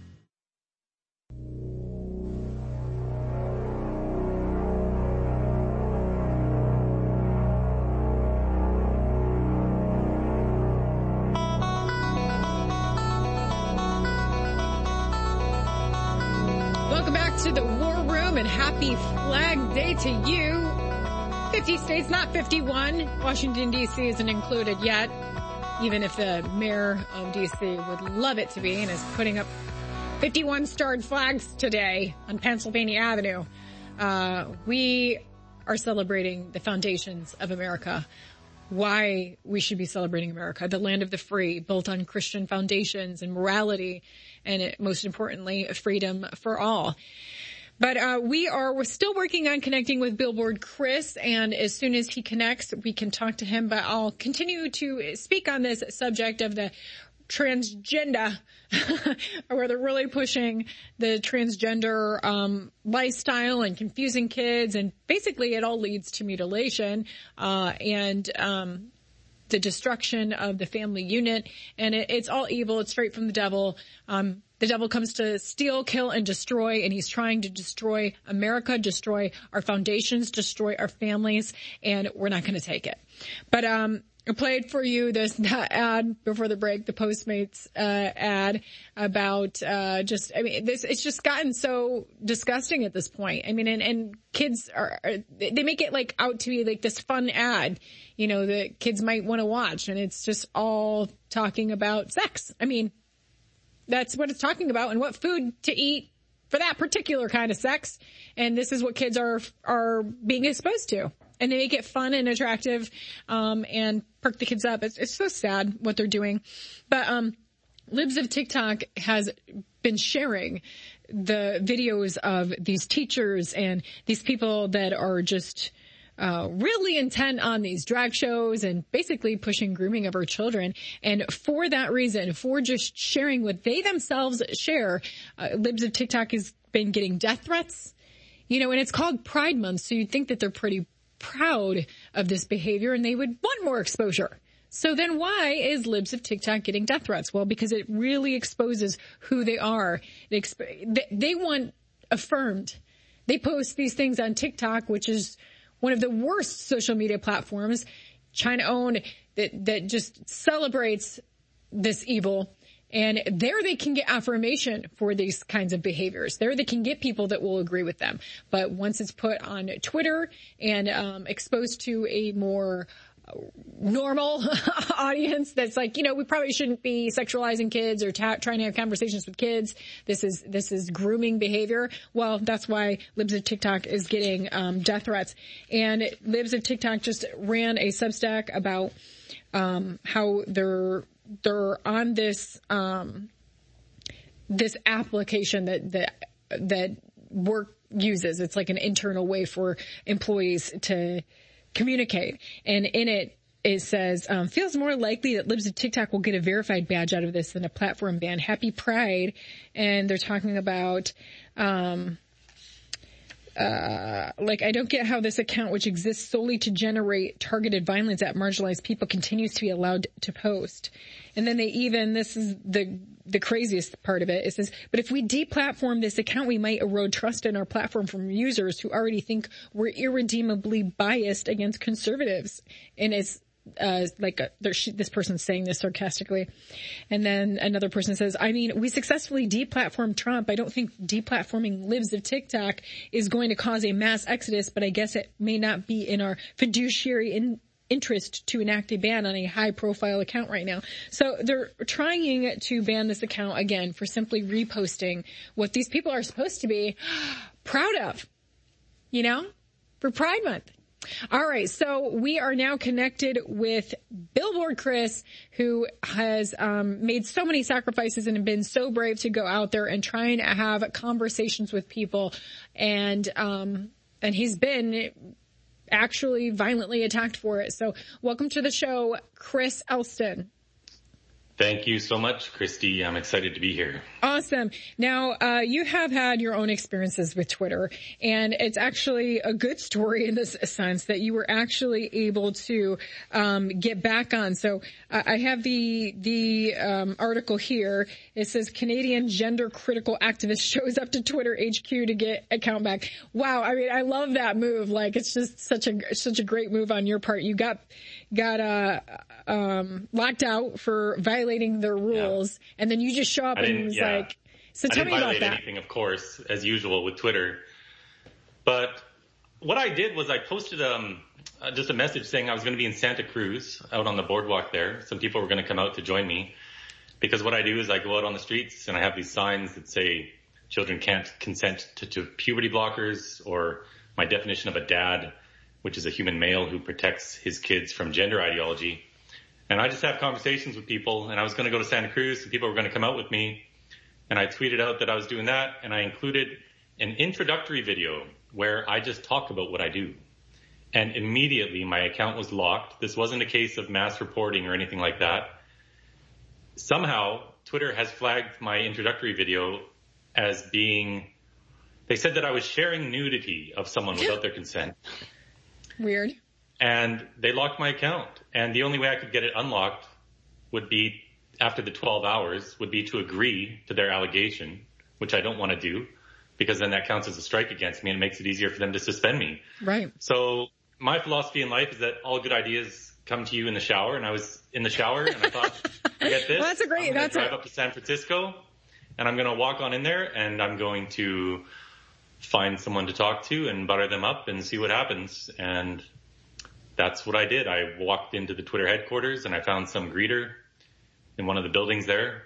To you. fifty states, not fifty-one. Washington, D C isn't included yet, even if the mayor of D C would love it to be, and is putting up fifty-one starred flags today on Pennsylvania Avenue. Uh, we are celebrating the foundations of America. Why we should be celebrating America, the land of the free, built on Christian foundations and morality, and it, most importantly, freedom for all. But uh we are we're still working on connecting with Billboard Chris, and as soon as he connects, we can talk to him. But I'll continue to speak on this subject of the transgender, where they're really pushing the transgender um lifestyle and confusing kids, and basically it all leads to mutilation uh and um the destruction of the family unit, and it, it's all evil. It's straight from the devil. Um The devil comes to steal, kill, and destroy, and he's trying to destroy America, destroy our foundations, destroy our families, and we're not going to take it. But um I played for you this ad before the break, the Postmates uh ad about uh just, I mean, this it's just gotten so disgusting at this point. I mean, and, and kids are, are, they make it like out to be like this fun ad, you know, that kids might want to watch, and it's just all talking about sex. I mean, that's what it's talking about, and what food to eat for that particular kind of sex. And this is what kids are are being exposed to. And they make it fun and attractive, um, and perk the kids up. It's, it's so sad what they're doing. But um, Libs of TikTok has been sharing the videos of these teachers and these people that are just Uh, really intent on these drag shows and basically pushing grooming of our children. And for that reason, for just sharing what they themselves share, uh, Libs of TikTok has been getting death threats. You know, and it's called Pride Month, so you'd think that they're pretty proud of this behavior and they would want more exposure. So then why is Libs of TikTok getting death threats? Well, because it really exposes who they are. It exp- they want affirmed. They post these things on TikTok, which is one of the worst social media platforms, China-owned, that, that just celebrates this evil. And there they can get affirmation for these kinds of behaviors. There they can get people that will agree with them. But once it's put on Twitter and um, exposed to a more normal audience that's like, you know, we probably shouldn't be sexualizing kids or ta- trying to have conversations with kids. This is, this is grooming behavior. Well, that's why Libs of TikTok is getting, um, death threats. And Libs of TikTok just ran a Substack about, um, how they're, they're on this, um, this application that, that, that work uses. It's like an internal way for employees to communicate. And in it, it says, um, feels more likely that Libs of TikTok will get a verified badge out of this than a platform ban. Happy Pride. And they're talking about, um, uh, like, I don't get how this account, which exists solely to generate targeted violence at marginalized people, continues to be allowed to post. And then they even, this is the, the craziest part of it. It says, but if we deplatform this account, we might erode trust in our platform from users who already think we're irredeemably biased against conservatives. And it's, uh, like a, this person's saying this sarcastically. And then another person says, I mean, we successfully deplatformed Trump. I don't think deplatforming Libs of TikTok is going to cause a mass exodus, but I guess it may not be in our fiduciary in, interest to enact a ban on a high profile account right now. So they're trying to ban this account again for simply reposting what these people are supposed to be proud of, you know, for Pride Month. All right. So we are now connected with Billboard Chris, who has um, made so many sacrifices and been so brave to go out there and try and have conversations with people. And, um, and he's been actually violently attacked for it. So welcome to the show, Chris Elston. Thank you so much, Christy. I'm excited to be here. Awesome. Now, uh, you have had your own experiences with Twitter, and it's actually a good story in this sense that you were actually able to um, get back on. So uh, I have the the um, article here. It says Canadian gender critical activist shows up to Twitter H Q to get account back. Wow. I mean, I love that move. Like, it's just such a such a great move on your part. You got got uh, um, locked out for violating their rules, yeah. And then you just show up and it was yeah. like, so tell I didn't me about violate that. Anything, of course, as usual with Twitter. But what I did was I posted um, uh, just a message saying I was going to be in Santa Cruz out on the boardwalk there. Some people were going to come out to join me because what I do is I go out on the streets and I have these signs that say children can't consent to, to puberty blockers, or my definition of a dad, which is a human male who protects his kids from gender ideology. And I just have conversations with people, and I was going to go to Santa Cruz, and people were going to come out with me. And I tweeted out that I was doing that, and I included an introductory video where I just talk about what I do. And immediately my account was locked. This wasn't a case of mass reporting or anything like that. Somehow, Twitter has flagged my introductory video as being, they said that I was sharing nudity of someone without their consent. Weird. And they locked my account. And the only way I could get it unlocked would be, after the twelve hours, would be to agree to their allegation, which I don't want to do, because then that counts as a strike against me and it makes it easier for them to suspend me. Right. So my philosophy in life is that all good ideas come to you in the shower. And I was in the shower and I thought, forget this. Well, that's a great, I'm going that's to drive a... up to San Francisco and I'm going to walk on in there and I'm going to find someone to talk to and butter them up and see what happens. And that's what I did. I walked into the Twitter headquarters and I found some greeter in one of the buildings there.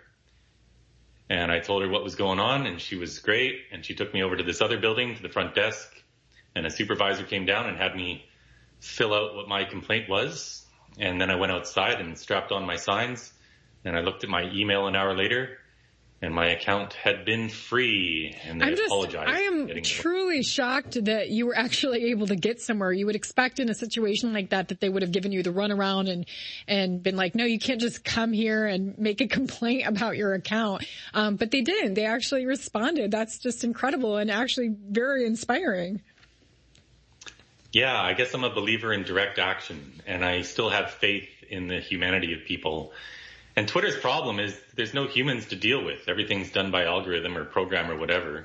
And I told her what was going on and she was great. And she took me over to this other building to the front desk, and a supervisor came down and had me fill out what my complaint was. And then I went outside and strapped on my signs, and I looked at my email an hour later, and my account had been free, and they I'm just, apologized. I am truly shocked that you were actually able to get somewhere. You would expect in a situation like that that they would have given you the runaround and and been like, no, you can't just come here and make a complaint about your account. Um, but they didn't. They actually responded. That's just incredible and actually very inspiring. Yeah, I guess I'm a believer in direct action, and I still have faith in the humanity of people. And Twitter's problem is there's no humans to deal with. Everything's done by algorithm or program or whatever.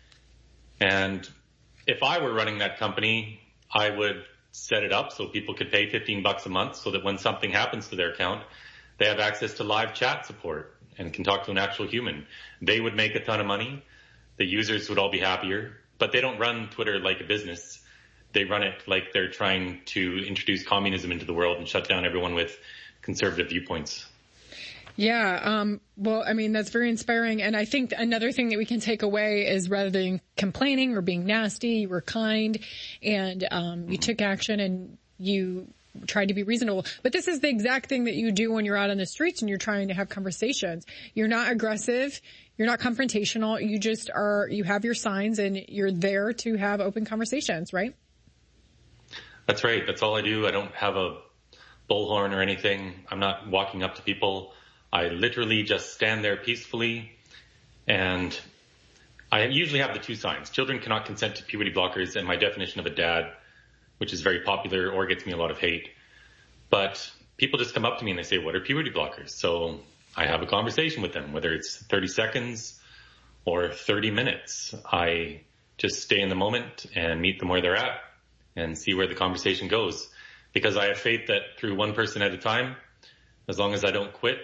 And if I were running that company, I would set it up so people could pay fifteen bucks a month so that when something happens to their account, they have access to live chat support and can talk to an actual human. They would make a ton of money. The users would all be happier, but they don't run Twitter like a business. They run it like they're trying to introduce communism into the world and shut down everyone with conservative viewpoints. Yeah, um, well, I mean, that's very inspiring. And I think another thing that we can take away is rather than complaining or being nasty, you were kind and um, you took action and you tried to be reasonable. But this is the exact thing that you do when you're out on the streets and you're trying to have conversations. You're not aggressive. You're not confrontational. You just are, you have your signs and you're there to have open conversations, right? That's right. That's all I do. I don't have a bullhorn or anything. I'm not walking up to people. I literally just stand there peacefully, and I usually have the two signs. Children cannot consent to puberty blockers, and my definition of a dad, which is very popular or gets me a lot of hate. But people just come up to me and they say, what are puberty blockers? So I have a conversation with them, whether it's thirty seconds or thirty minutes. I just stay in the moment and meet them where they're at and see where the conversation goes. Because I have faith that through one person at a time, as long as I don't quit,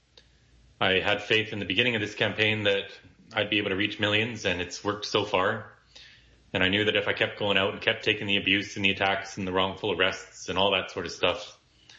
I had faith in the beginning of this campaign that I'd be able to reach millions, and it's worked so far. And I knew that if I kept going out and kept taking the abuse and the attacks and the wrongful arrests and all that sort of stuff,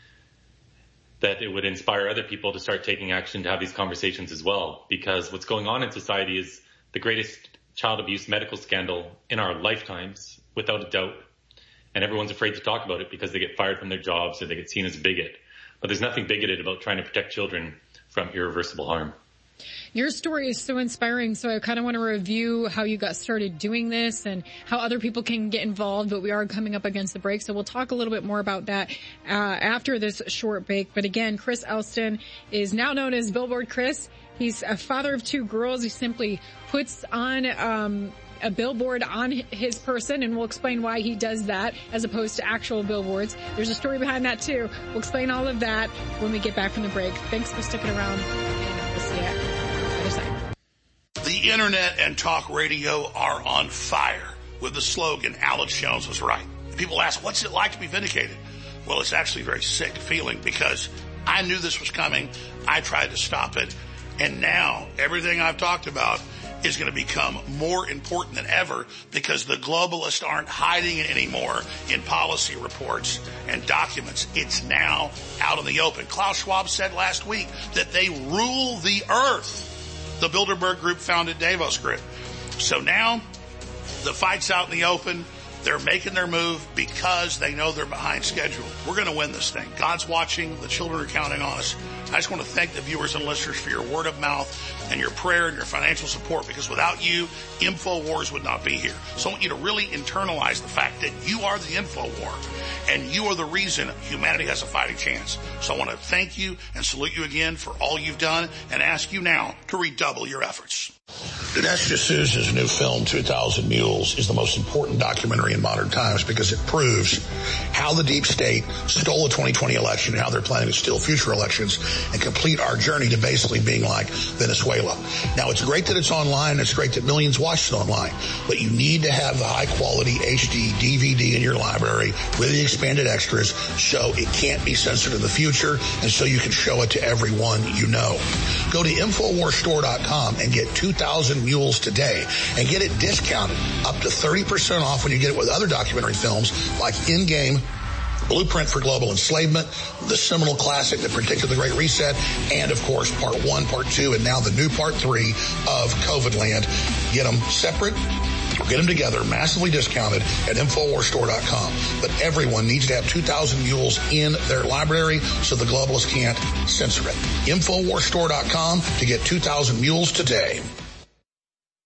that it would inspire other people to start taking action to have these conversations as well. Because what's going on in society is the greatest child abuse medical scandal in our lifetimes, without a doubt. And everyone's afraid to talk about it because they get fired from their jobs or they get seen as a bigot. But there's nothing bigoted about trying to protect children from irreversible harm. Your story is so inspiring, so I kind of want to review how you got started doing this and how other people can get involved, but we are coming up against the break, so we'll talk a little bit more about that uh, after this short break. But again, Chris Elston is now known as Billboard Chris. He's a father of two girls. He simply puts on um a billboard on his person, and we'll explain why he does that as opposed to actual billboards. There's a story behind that too. We'll explain all of that when we get back from the break. Thanks for sticking around, and we'll see you on the other side. The internet and talk radio are on fire with the slogan, Alex Jones was right. People ask, what's it like to be vindicated? Well, it's actually a very sick feeling because I knew this was coming. I tried to stop it. And now everything I've talked about is going to become more important than ever because the globalists aren't hiding it anymore in policy reports and documents. It's now out in the open. Klaus Schwab said last week that they rule the earth. The Bilderberg Group founded Davos Group. So now the fight's out in the open. They're making their move because they know they're behind schedule. We're going to win this thing. God's watching. The children are counting on us. I just want to thank the viewers and listeners for your word of mouth and your prayer and your financial support, because without you, InfoWars would not be here. So I want you to really internalize the fact that you are the InfoWar and you are the reason humanity has a fighting chance. So I want to thank you and salute you again for all you've done and ask you now to redouble your efforts. Dinesh D'Souza's new film, two thousand Mules, is the most important documentary in modern times because it proves how the deep state stole the twenty twenty election and how they're planning to steal future elections and complete our journey to basically being like Venezuela. Now, it's great that it's online. It's great that millions watch it online. But you need to have the high-quality H D D V D in your library with the expanded extras so it can't be censored in the future and so you can show it to everyone you know. Go to Infowars Store dot com and get two thousand Mules today and get it discounted up to thirty percent off when you get it with other documentary films like In Game, Blueprint for Global Enslavement, the seminal classic that predicted the Great Reset, and of course part one, part two, and now the new part three of COVID Land. Get them separate or get them together, massively discounted at Infowars Store dot com. But everyone needs to have two thousand Mules in their library so the globalists can't censor it. Infowars Store dot com to get two thousand Mules today.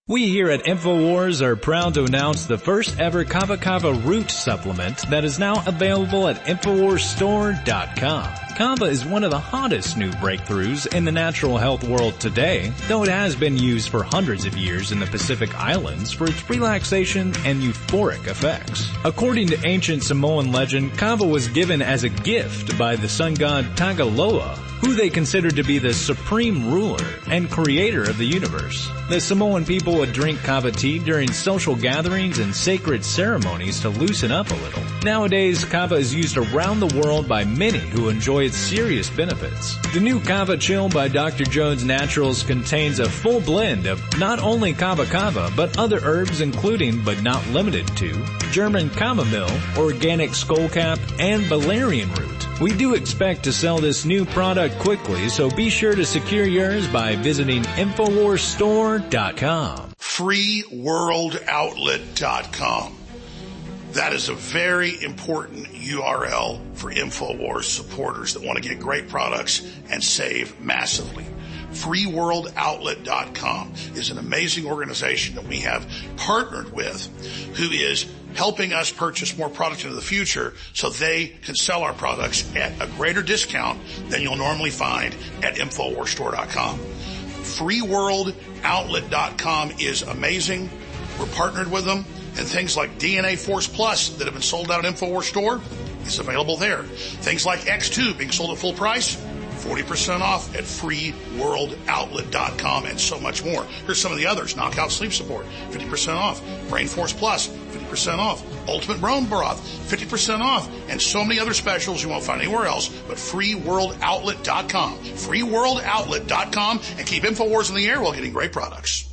We here at InfoWars are proud to announce the first ever Kava Kava root supplement that is now available at InfoWars Store dot com. Kava is one of the hottest new breakthroughs in the natural health world today, though it has been used for hundreds of years in the Pacific Islands for its relaxation and euphoric effects. According to ancient Samoan legend, Kava was given as a gift by the sun god Tagaloa, who they considered to be the supreme ruler and creator of the universe. The Samoan people would drink kava tea during social gatherings and sacred ceremonies to loosen up a little. Nowadays, kava is used around the world by many who enjoy its serious benefits. The new Kava Chill by Doctor Jones Naturals contains a full blend of not only kava kava, but other herbs including, but not limited to, German chamomile, organic skullcap, and valerian root. We do expect to sell this new product quickly, so be sure to secure yours by visiting InfoWars Store dot com. free world outlet dot com. That is a very important U R L for InfoWars supporters that want to get great products and save massively. free world outlet dot com is an amazing organization that we have partnered with who is helping us purchase more product into the future so they can sell our products at a greater discount than you'll normally find at InfoWars Store dot com. free world outlet dot com is amazing. We're partnered with them, and things like D N A Force Plus that have been sold out at InfoWars Store is available there. Things like X two being sold at full price, forty percent off at free world outlet dot com, and so much more. Here's some of the others. Knockout Sleep Support, fifty percent off. Brain Force Plus, fifty percent off. Ultimate Bone Broth, fifty percent off. And so many other specials you won't find anywhere else but free world outlet dot com. free world outlet dot com, and keep InfoWars in the air while getting great products.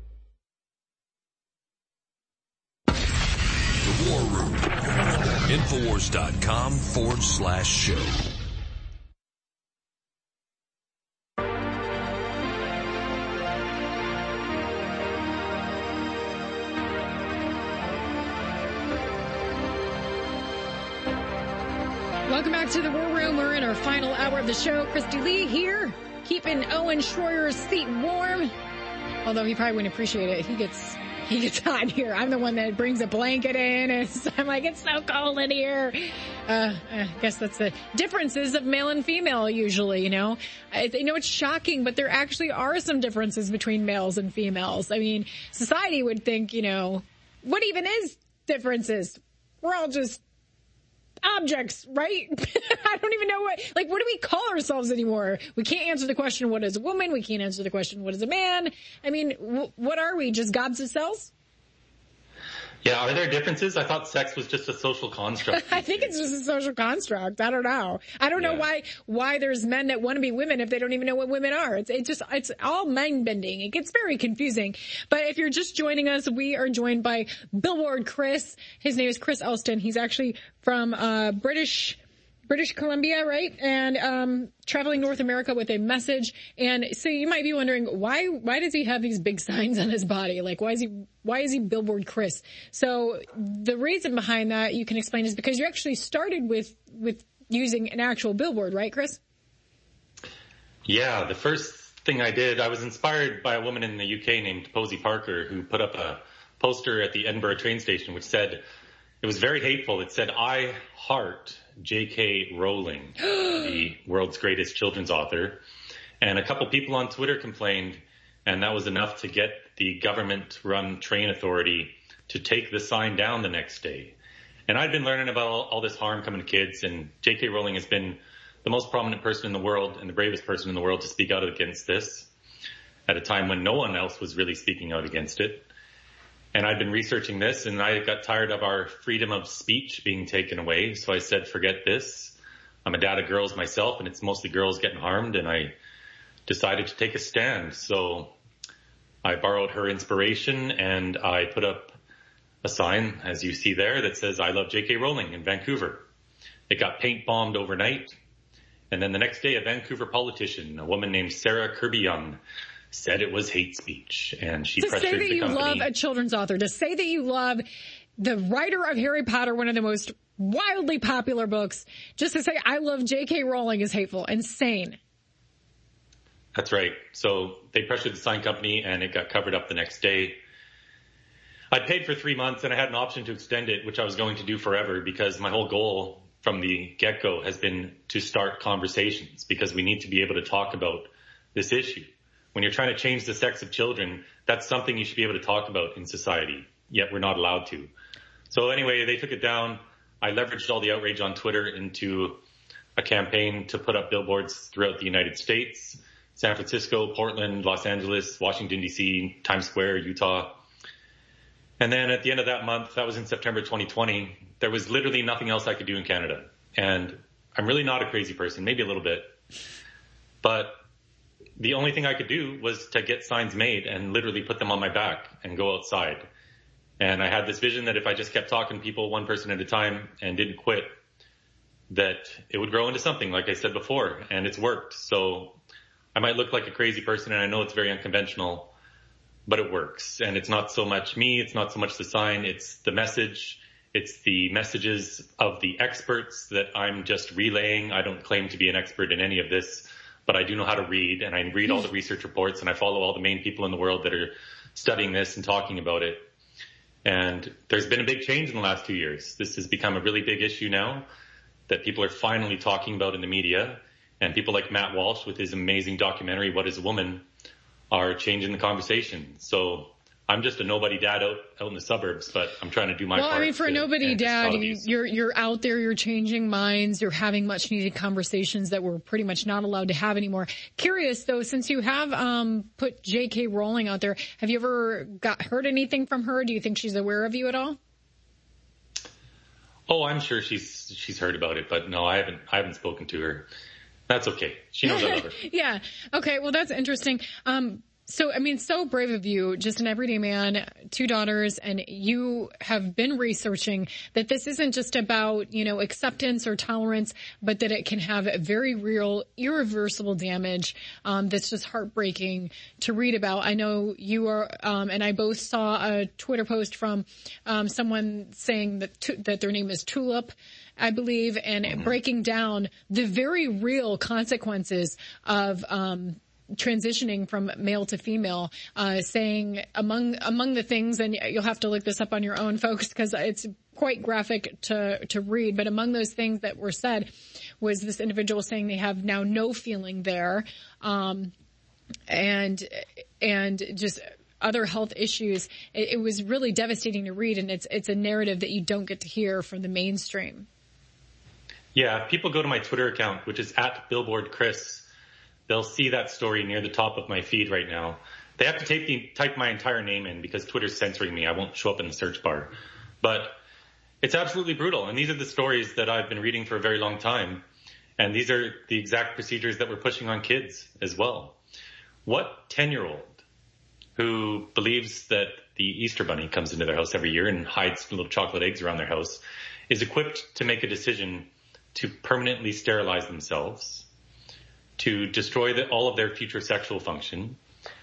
The War Room. InfoWars.com forward slash show. Welcome back to the War Room. We're in our final hour of the show. Christy Lee here, keeping Owen Schroyer's seat warm. Although he probably wouldn't appreciate it. He gets he gets hot here. I'm the one that brings a blanket in, and I'm like, it's so cold in here. Uh, I guess that's the differences of male and female usually, you know. I, I know it's shocking, but there actually are some differences between males and females. I mean, society would think, you know, what even is differences? We're all just objects, right? I don't even know what, like, what do we call ourselves anymore? We can't answer the question, what is a woman? We can't answer the question, what is a man? I mean, w- what are we? Just gobs of cells? Yeah, are there differences? I thought sex was just a social construct. I think it's just a social construct. I don't know. I don't yeah. know why why there's men that want to be women if they don't even know what women are. It's it just it's all mind bending. It gets very confusing. But if you're just joining us, we are joined by Billboard Chris. His name is Chris Elston. He's actually from uh British British Columbia, right? And um traveling North America with a message. And so you might be wondering, why why does he have these big signs on his body? Like, why is he why is he Billboard Chris? So the reason behind that, you can explain, is because you actually started with with using an actual billboard, right, Chris? Yeah, the first thing I did, I was inspired by a woman in the U K named Posey Parker, who put up a poster at the Edinburgh train station which said, it was very hateful. It said, "I heart J K Rowling, the world's greatest children's author." And a couple people on Twitter complained, and that was enough to get the government-run train authority to take the sign down the next day. And I'd been learning about all, all this harm coming to kids, and J K Rowling has been the most prominent person in the world and the bravest person in the world to speak out against this at a time when no one else was really speaking out against it. And I'd been researching this, and I got tired of our freedom of speech being taken away. So I said, forget this. I'm a dad of girls myself, and it's mostly girls getting harmed, and I decided to take a stand. So I borrowed her inspiration, and I put up a sign, as you see there, that says, "I love J K Rowling" in Vancouver. It got paint bombed overnight. And then the next day, a Vancouver politician, a woman named Sarah Kirby-Young, said it was hate speech, and she to pressured say that the you company. love a children's author, to say that you love the writer of Harry Potter, one of the most wildly popular books, just to say I love J K Rowling is hateful, insane. That's right. So they pressured the sign company, and it got covered up the next day. I paid for three months and I had an option to extend it, which I was going to do forever because my whole goal from the get-go has been to start conversations because we need to be able to talk about this issue. When you're trying to change the sex of children, that's something you should be able to talk about in society, yet we're not allowed to. So anyway, they took it down. I leveraged all the outrage on Twitter into a campaign to put up billboards throughout the United States, San Francisco, Portland, Los Angeles, Washington, D C, Times Square, Utah. And then at the end of that month, that was in September twenty twenty, there was literally nothing else I could do in Canada. And I'm really not a crazy person, maybe a little bit. But the only thing I could do was to get signs made and literally put them on my back and go outside. And I had this vision that if I just kept talking to people one person at a time and didn't quit, that it would grow into something, like I said before. And it's worked. So I might look like a crazy person, and I know it's very unconventional, but it works. And it's not so much me. It's not so much the sign. It's the message. It's the messages of the experts that I'm just relaying. I don't claim to be an expert in any of this, but I do know how to read, and I read all the research reports, and I follow all the main people in the world that are studying this and talking about it. And there's been a big change in the last two years. This has become a really big issue now that people are finally talking about in the media. And people like Matt Walsh with his amazing documentary, What is a Woman?, are changing the conversation. So I'm just a nobody dad out, out in the suburbs, but I'm trying to do my well, part. Well, I mean, for to, a nobody dad, you, these. you're you're out there, you're changing minds, you're having much needed conversations that we're pretty much not allowed to have anymore. Curious though, since you have um put J K Rowling out there, have you ever got heard anything from her? Do you think she's aware of you at all? Oh, I'm sure she's she's heard about it, but no, I haven't I haven't spoken to her. That's okay. She knows I love her. Yeah. Okay. Well, that's interesting. Um, so, I mean, so brave of you, just an everyday man, two daughters, and you have been researching that this isn't just about, you know, acceptance or tolerance, but that it can have a very real, irreversible damage, um, that's just heartbreaking to read about. I know you are, um, and I both saw a Twitter post from, um, someone saying that, tu- that their name is Tulip, I believe, and mm-hmm. breaking down the very real consequences of, um, transitioning from male to female, uh, saying among, among the things, and you'll have to look this up on your own, folks, because it's quite graphic to, to read, but among those things that were said was this individual saying they have now no feeling there, um, and, and just other health issues. It, it was really devastating to read, and it's, it's a narrative that you don't get to hear from the mainstream. Yeah, people go to my Twitter account, which is at Billboard Chris. They'll see that story near the top of my feed right now. They have to type, the, type my entire name in because Twitter's censoring me. I won't show up in the search bar. But it's absolutely brutal. And these are the stories that I've been reading for a very long time. And these are the exact procedures that we're pushing on kids as well. What ten-year-old who believes that the Easter Bunny comes into their house every year and hides little chocolate eggs around their house is equipped to make a decision to permanently sterilize themselves, to destroy the, all of their future sexual function,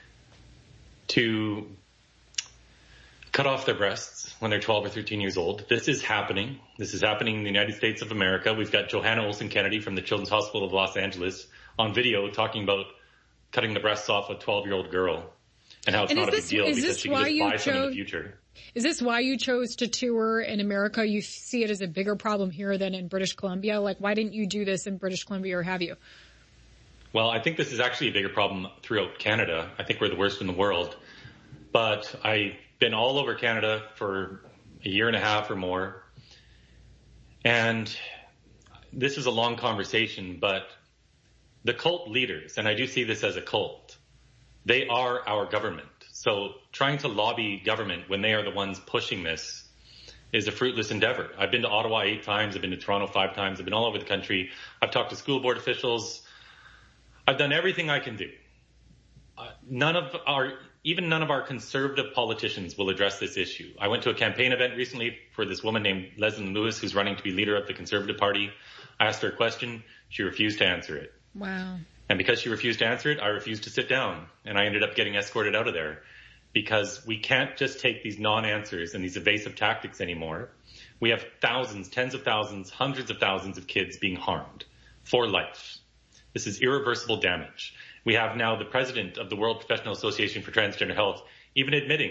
to cut off their breasts when they're twelve or thirteen years old. This is happening. This is happening in the United States of America. We've got Johanna Olsen Kennedy from the Children's Hospital of Los Angeles on video talking about cutting the breasts off a twelve-year-old girl and how it's and not a this, big deal because she can just buy some in the future. Is this why you chose to tour in America? You see it as a bigger problem here than in British Columbia? Like, why didn't you do this in British Columbia, or have you? Well, I think this is actually a bigger problem throughout Canada. I think we're the worst in the world. But I've been all over Canada for a year and a half or more. And this is a long conversation, but the cult leaders, and I do see this as a cult, they are our government. So trying to lobby government when they are the ones pushing this is a fruitless endeavor. I've been to Ottawa eight times. I've been to Toronto five times. I've been all over the country. I've talked to school board officials. I've done everything I can do. Uh, none of our, even none of our conservative politicians will address this issue. I went to a campaign event recently for this woman named Leslie Lewis, who's running to be leader of the Conservative Party. I asked her a question. She refused to answer it. Wow. And because she refused to answer it, I refused to sit down. And I ended up getting escorted out of there because we can't just take these non-answers and these evasive tactics anymore. We have thousands, tens of thousands, hundreds of thousands of kids being harmed for life. This is irreversible damage. We have now the president of the World Professional Association for Transgender Health even admitting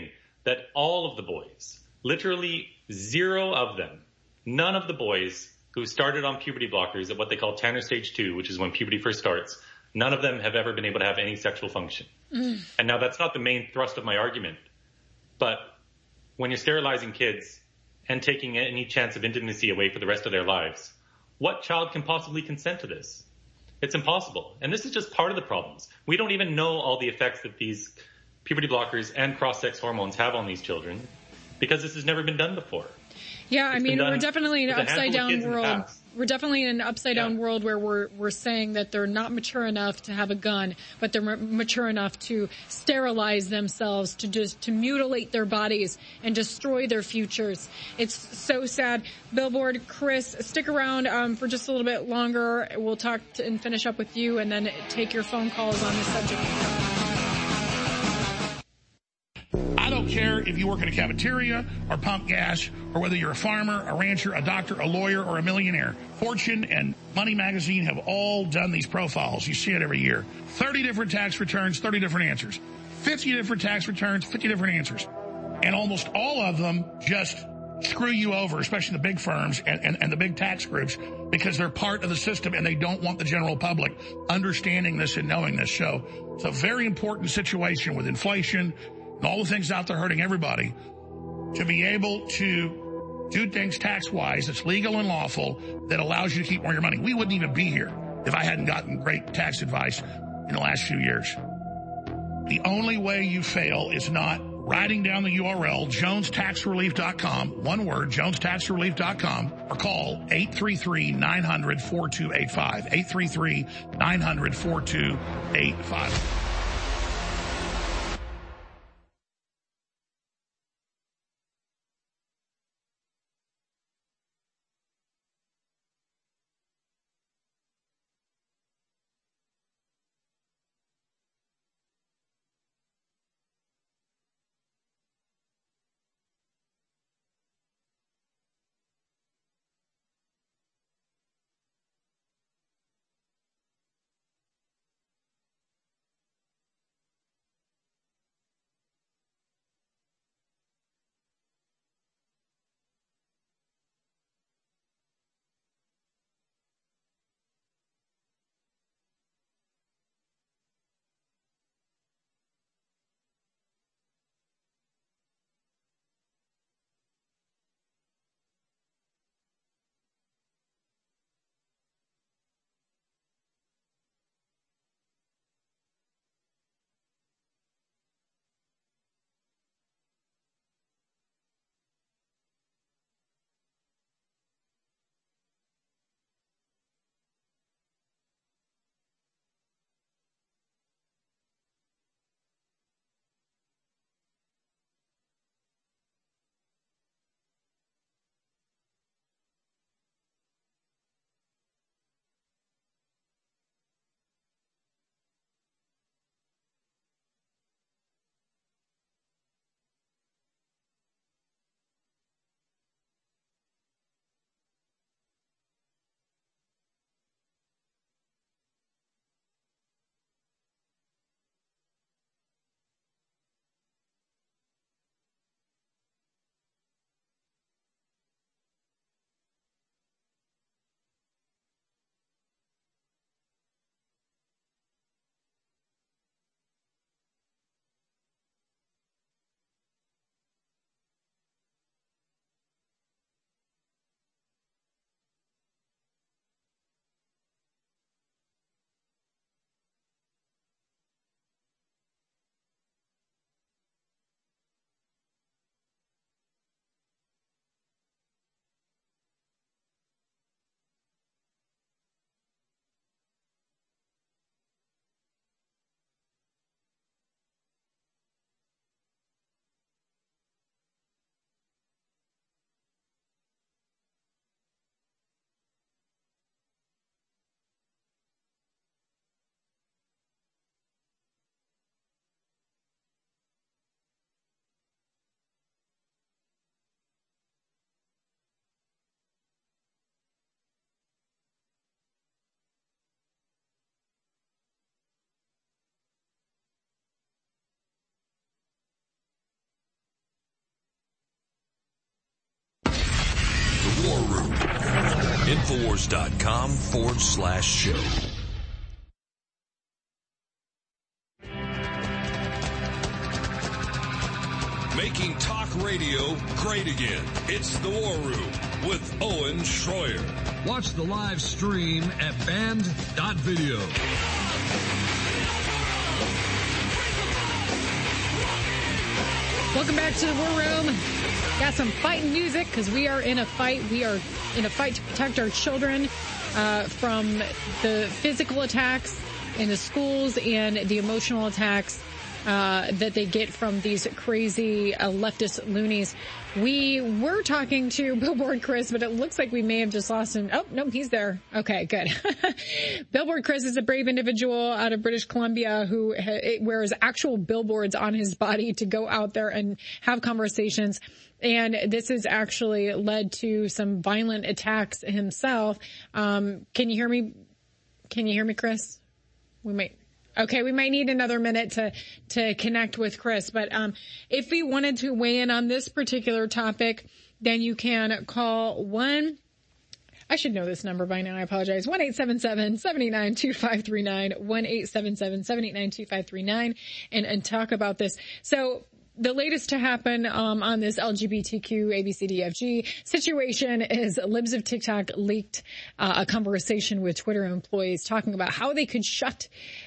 that all of the boys, literally zero of them, none of the boys who started on puberty blockers at what they call Tanner stage two, which is when puberty first starts, none of them have ever been able to have any sexual function. Mm. And now that's not the main thrust of my argument, but when you're sterilizing kids and taking any chance of intimacy away for the rest of their lives, what child can possibly consent to this? It's impossible. And this is just part of the problems. We don't even know all the effects that these puberty blockers and cross-sex hormones have on these children because this has never been done before. Yeah, I mean, we're definitely in an upside down world. We're definitely in an upside down world where we're we're saying that they're not mature enough to have a gun, but they're m- mature enough to sterilize themselves, to just to mutilate their bodies and destroy their futures. It's so sad. Billboard, Chris, stick around um, for just a little bit longer. We'll talk to, and finish up with you, and then take your phone calls on the subject. I don't care if you work in a cafeteria or pump gas, or whether you're a farmer, a rancher, a doctor, a lawyer, or a millionaire. Fortune and Money Magazine have all done these profiles. You see it every year. thirty different tax returns, thirty different answers. fifty different tax returns, fifty different answers. And almost all of them just screw you over, especially the big firms and, and, and the big tax groups, because they're part of the system and they don't want the general public understanding this and knowing this. So it's a very important situation with inflation and all the things out there hurting everybody, to be able to do things tax-wise that's legal and lawful that allows you to keep more of your money. We wouldn't even be here if I hadn't gotten great tax advice in the last few years. The only way you fail is not writing down the U R L, jones tax relief dot com, one word, jones tax relief dot com, or call eight three three, nine hundred, four two eight five, eight three three, nine hundred, four two eight five. Infowars.com forward slash show. Making talk radio great again. It's The War Room with Owen Schroyer. Watch the live stream at band dot video. Welcome back to The War Room. Got some fighting music because we are in a fight. We are in a fight to protect our children uh, from the physical attacks in the schools and the emotional attacks Uh, that they get from these crazy uh, leftist loonies. We were talking to Billboard Chris, but it looks like we may have just lost him. Oh, no, he's there. Okay, good. Billboard Chris is a brave individual out of British Columbia who ha- wears actual billboards on his body to go out there and have conversations. And this has actually led to some violent attacks himself. Um, can you hear me? Can you hear me, Chris? We might... Okay, we might need another minute to, to connect with Chris, but, um, if we wanted to weigh in on this particular topic, then you can call one, I should know this number by now, I apologize, one eight seven seven, seven eight nine, two five three nine, one eight seven seven, seven eight nine, two five three nine, and, and talk about this. So, the latest to happen um, on this L G B T Q A B C D F G situation is Libs of TikTok leaked uh, a conversation with Twitter employees talking about how they could shut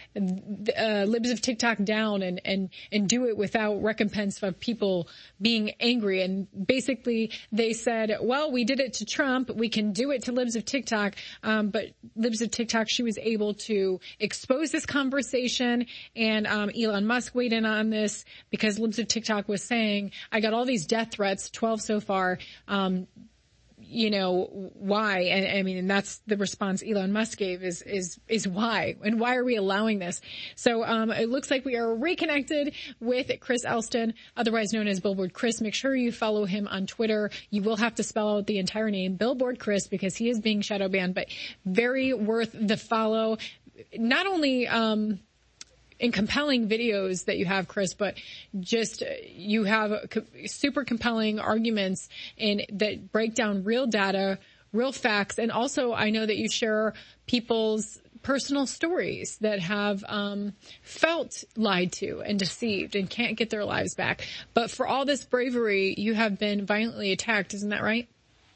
uh, Libs of TikTok down and, and, and do it without recompense of people being angry. And basically they said, well, we did it to Trump. We can do it to Libs of TikTok. Um, but Libs of TikTok, she was able to expose this conversation. And um, Elon Musk weighed in on this because Libs of TikTok was saying, I got all these death threats, twelve so far. Um, you know, why? And I mean, and that's the response Elon Musk gave is, is, is why? And why are we allowing this? So, um, it looks like we are reconnected with Chris Elston, otherwise known as Billboard Chris. Make sure you follow him on Twitter. You will have to spell out the entire name, Billboard Chris, because he is being shadow banned, but very worth the follow. Not only, um, in compelling videos that you have, Chris, but just uh, you have co- super compelling arguments in that break down real data, real facts, and also I know that you share people's personal stories that have um, felt lied to and deceived and can't get their lives back. But for all this bravery, you have been violently attacked. Isn't that right?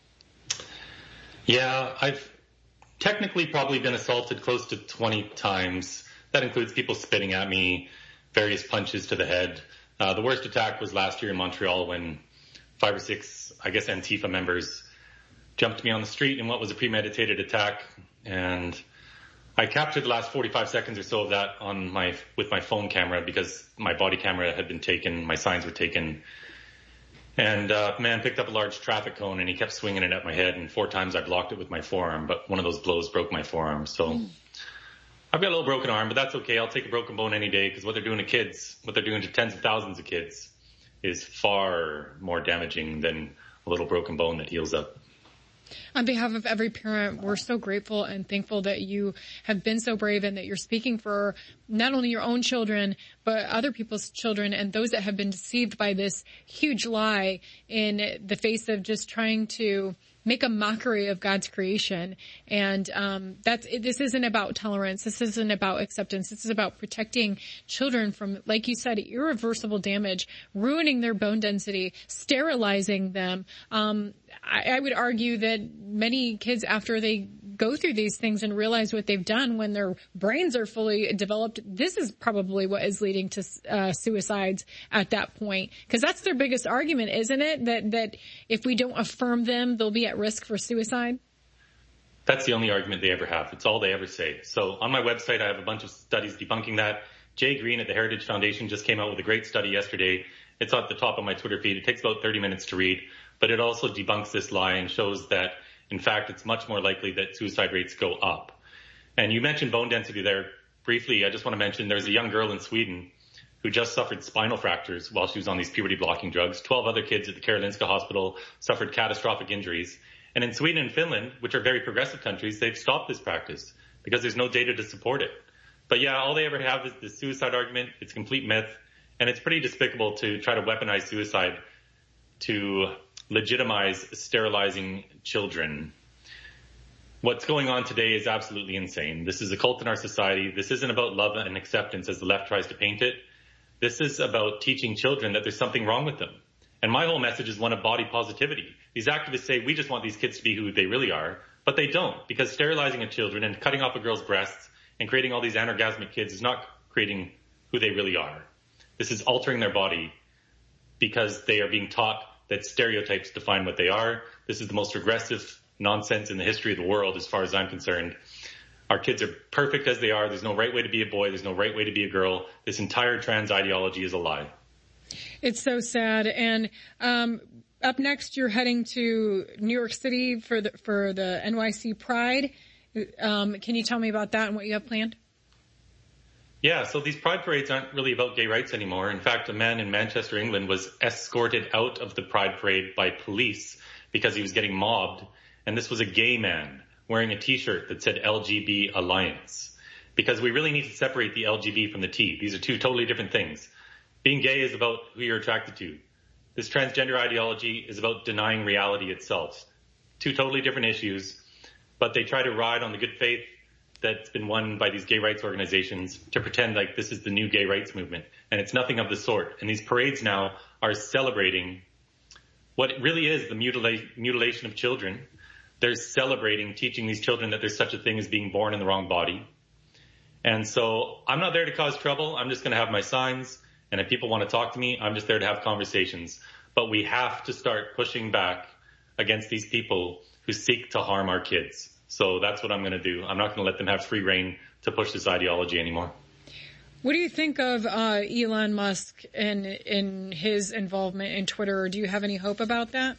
Yeah, I've technically probably been assaulted close to twenty times. That includes people spitting at me, various punches to the head. Uh, the worst attack was last year in Montreal when five or six, I guess, Antifa members jumped me on the street in what was a premeditated attack. And I captured the last forty-five seconds or so of that on my, with my phone camera because my body camera had been taken, my signs were taken. And, uh, man picked up a large traffic cone and he kept swinging it at my head. And four times I blocked it with my forearm, but one of those blows broke my forearm. So. Mm. I've got a little broken arm, but that's okay. I'll take a broken bone any day because what they're doing to kids, what they're doing to tens of thousands of kids is far more damaging than a little broken bone that heals up. On behalf of every parent, we're so grateful and thankful that you have been so brave and that you're speaking for not only your own children, but other people's children and those that have been deceived by this huge lie in the face of just trying to make a mockery of God's creation. And um that's this isn't about tolerance. This isn't about acceptance. This is about protecting children from, like you said, irreversible damage, ruining their bone density, sterilizing them. Um I, I would argue that many kids, after they go through these things and realize what they've done when their brains are fully developed, this is probably what is leading to uh, suicides at that point. Because that's their biggest argument, isn't it? That that if we don't affirm them, they'll be at risk for suicide? That's the only argument they ever have. It's all they ever say. So on my website, I have a bunch of studies debunking that. Jay Green at the Heritage Foundation just came out with a great study yesterday. It's at the top of my Twitter feed. It takes about thirty minutes to read, but it also debunks this lie and shows that, in fact, it's much more likely that suicide rates go up. And you mentioned bone density there briefly. I just want to mention there's a young girl in Sweden who just suffered spinal fractures while she was on these puberty-blocking drugs. Twelve other kids at the Karolinska Hospital suffered catastrophic injuries. And in Sweden and Finland, which are very progressive countries, they've stopped this practice because there's no data to support it. But yeah, all they ever have is the suicide argument. It's complete myth. And it's pretty despicable to try to weaponize suicide to legitimize sterilizing children. what's going on today is absolutely insane. This is a cult in our society. This isn't about love and acceptance as the left tries to paint it. This is about teaching children that there's something wrong with them. And my whole message is one of body positivity. These activists say we just want these kids to be who they really are, but they don't, because sterilizing a children and cutting off a girl's breasts and creating all these anorgasmic kids is not creating who they really are. This is altering their body because they are being taught that stereotypes define what they are. This is the most regressive nonsense in the history of the world as far as I'm concerned. Our kids are perfect as they are. There's no right way to be a boy. There's no right way to be a girl. This entire trans ideology is a lie. It's so sad. And um, up next, you're heading to New York City for the for the N Y C Pride. Um, can you tell me about that and what you have planned? Yeah, so these pride parades aren't really about gay rights anymore. In fact, a man in Manchester, England was escorted out of the pride parade by police because he was getting mobbed. And this was a gay man wearing a T-shirt that said L G B Alliance. Because we really need to separate the L G B from the T. These are two totally different things. Being gay is about who you're attracted to. This transgender ideology is about denying reality itself. Two totally different issues, but they try to ride on the good faith that's been won by these gay rights organizations to pretend like this is the new gay rights movement. And it's nothing of the sort. And these parades now are celebrating what really is the mutila- mutilation of children. They're celebrating, teaching these children that there's such a thing as being born in the wrong body. And so I'm not there to cause trouble. I'm just going to have my signs. And if people want to talk to me, I'm just there to have conversations. But we have to start pushing back against these people who seek to harm our kids. So that's what I'm going to do. I'm not going to let them have free reign to push this ideology anymore. What do you think of uh, Elon Musk and in his involvement in Twitter? Do you have any hope about that?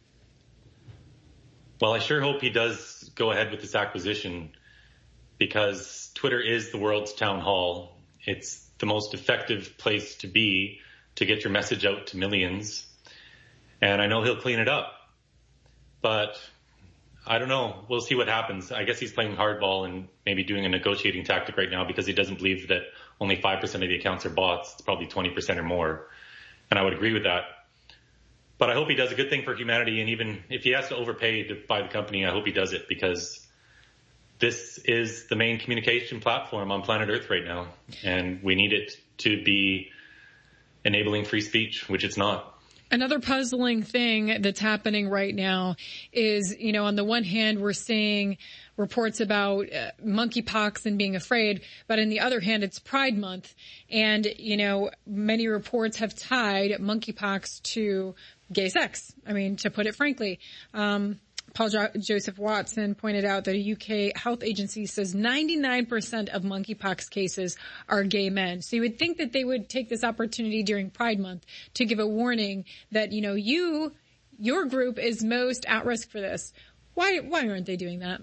Well, I sure hope he does go ahead with this acquisition, because Twitter is the world's town hall. It's the most effective place to be to get your message out to millions. And I know he'll clean it up. But I don't know. We'll see what happens. I guess he's playing hardball and maybe doing a negotiating tactic right now because he doesn't believe that only five percent of the accounts are bots. It's probably twenty percent or more. And I would agree with that. But I hope he does a good thing for humanity. And even if he has to overpay to buy the company, I hope he does it, because this is the main communication platform on planet Earth right now. And we need it to be enabling free speech, which it's not. Another puzzling thing that's happening right now is, you know, on the one hand, we're seeing reports about uh, monkeypox and being afraid, but on the other hand, it's Pride Month. And, you know, many reports have tied monkeypox to gay sex. I mean, to put it frankly. Um, Paul jo- Joseph Watson pointed out that a U K health agency says ninety-nine percent of monkeypox cases are gay men. So you would think that they would take this opportunity during Pride Month to give a warning that, you know, you, your group is most at risk for this. Why, why aren't they doing that?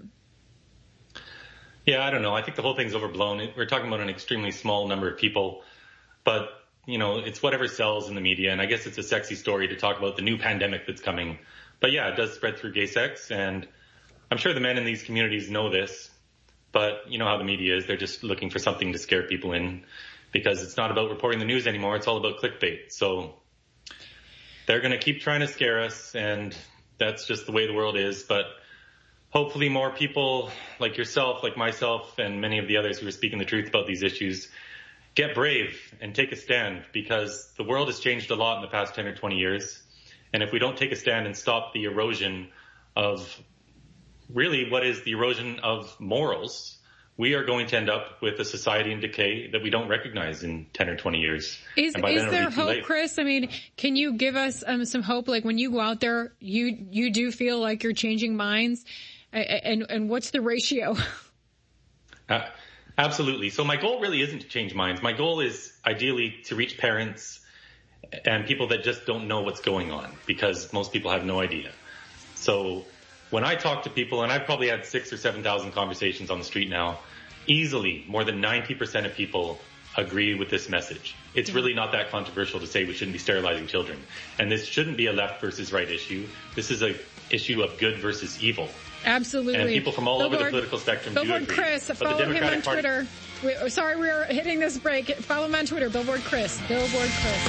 Yeah, I don't know. I think the whole thing's overblown. We're talking about an extremely small number of people, but, you know, it's whatever sells in the media. And I guess it's a sexy story to talk about the new pandemic that's coming. But yeah, it does spread through gay sex, and I'm sure the men in these communities know this, but you know how the media is. They're just looking for something to scare people in, because it's not about reporting the news anymore. It's all about clickbait. So they're going to keep trying to scare us, and that's just the way the world is. But hopefully more people like yourself, like myself, and many of the others who are speaking the truth about these issues get brave and take a stand, because the world has changed a lot in the past ten or twenty years. And if we don't take a stand and stop the erosion of really what is the erosion of morals, we are going to end up with a society in decay that we don't recognize in ten or twenty years. Is, is there hope, late. Chris? I mean, can you give us um, some hope? Like when you go out there, you, you do feel like you're changing minds, and, and what's the ratio? Uh, absolutely. So my goal really isn't to change minds. My goal is ideally to reach parents and people that just don't know what's going on, because most people have no idea. So when I talk to people, and I've probably had six or seven thousand conversations on the street now, easily more than ninety percent of people agree with this message. It's really not that controversial to say we shouldn't be sterilizing children. And this shouldn't be a left versus right issue. This is a issue of good versus evil. Absolutely. And people from all Billboard, over the political spectrum Billboard do agree. Chris, but follow the him Democratic on Party, Twitter. We, sorry, we're hitting this break. Follow him on Twitter, Billboard Chris. Billboard Chris.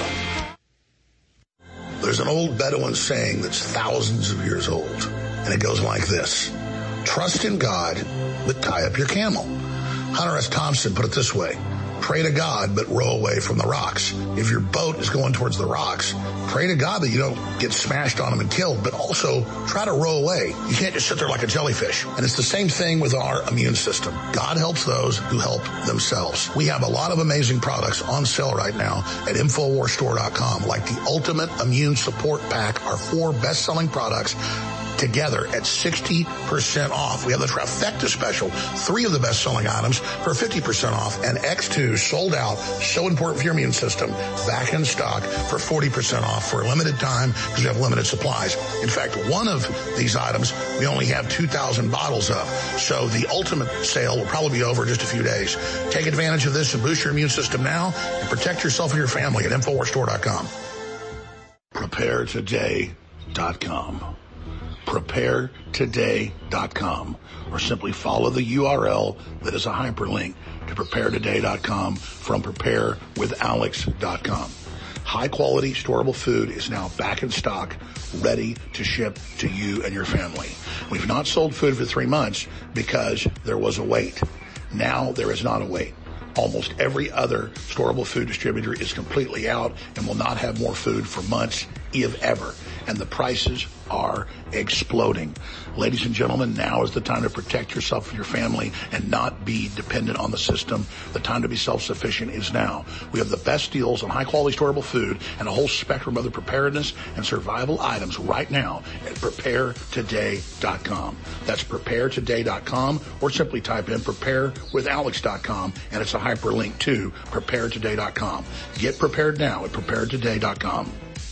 There's an old Bedouin saying that's thousands of years old, and it goes like this. trust in God, but tie up your camel. Hunter S. Thompson put it this way. Pray to God, but row away from the rocks. If your boat is going towards the rocks, pray to God that you don't get smashed on them and killed, but also try to row away. You can't just sit there like a jellyfish. And it's the same thing with our immune system. God helps those who help themselves. We have a lot of amazing products on sale right now at Infowars Store dot com, like the Ultimate Immune Support Pack, our four best-selling products together at sixty percent off. We have the trifecta special, three of the best-selling items for fifty percent off, and X two sold out, so important for your immune system, back in stock for forty percent off for a limited time because we have limited supplies. In fact, one of these items we only have two thousand bottles of, so the ultimate sale will probably be over in just a few days. Take advantage of this and boost your immune system now and protect yourself and your family at Infowars Store dot com. Prepare Today dot com. Prepare Today dot com, or simply follow the U R L that is a hyperlink to Prepare Today dot com from Prepare With Alex dot com. High quality storable food is now back in stock, ready to ship to you and your family. We've not sold food for three months because there was a wait. Now there is not a wait. Almost every other storable food distributor is completely out and will not have more food for months, if ever. And the prices are exploding. Ladies and gentlemen, now is the time to protect yourself and your family and not be dependent on the system. The time to be self-sufficient is now. We have the best deals on high-quality storable food and a whole spectrum of other preparedness and survival items right now at Prepare Today dot com. That's Prepare Today dot com, or simply type in Prepare With Alex dot com, and it's a hyperlink to Prepare Today dot com. Get prepared now at Prepare Today dot com.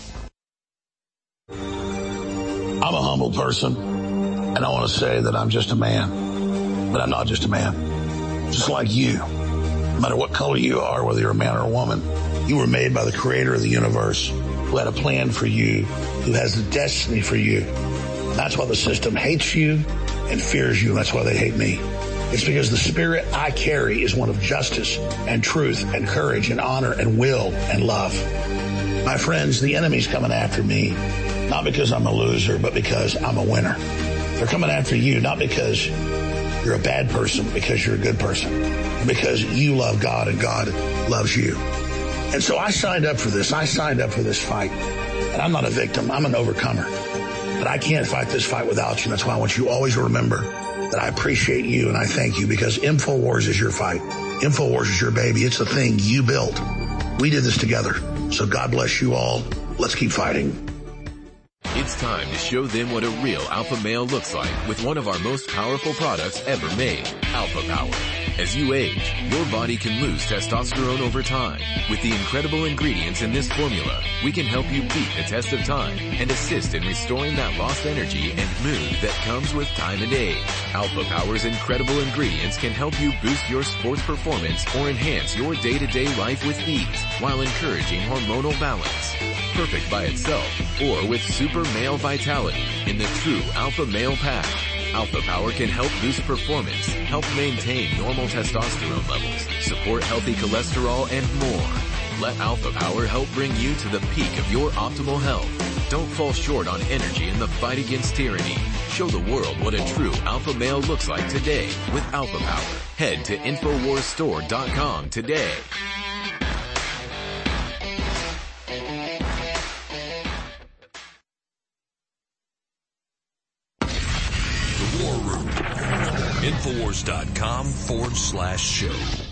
I'm a humble person, and I want to say that I'm just a man, but I'm not just a man. Just like you, no matter what color you are, whether you're a man or a woman, you were made by the creator of the universe, who had a plan for you, who has a destiny for you. And that's why the system hates you and fears you, and that's why they hate me. It's because the spirit I carry is one of justice and truth and courage and honor and will and love. My friends, the enemy's coming after me, not because I'm a loser, but because I'm a winner. They're coming after you, not because you're a bad person, but because you're a good person, and because you love God and God loves you. And so I signed up for this. I signed up for this fight. And I'm not a victim. I'm an overcomer. But I can't fight this fight without you. That's why I want you always to remember that I appreciate you and I thank you, because InfoWars is your fight. InfoWars is your baby. It's the thing you built. We did this together. So God bless you all. Let's keep fighting. It's time to show them what a real alpha male looks like with one of our most powerful products ever made, Alpha Power. As you age, your body can lose testosterone over time. With the incredible ingredients in this formula, we can help you beat the test of time and assist in restoring that lost energy and mood that comes with time and age. Alpha Power's incredible ingredients can help you boost your sports performance or enhance your day-to-day life with ease while encouraging hormonal balance. Perfect by itself or with super male vitality in the true Alpha Male Pack. Alpha Power can help boost performance, help maintain normal testosterone levels, support healthy cholesterol, and more. Let Alpha Power help bring you to the peak of your optimal health. Don't fall short on energy in the fight against tyranny. Show the world what a true alpha male looks like today with Alpha Power. Head to Infowars Store dot com today. Infowars.com forward slash show.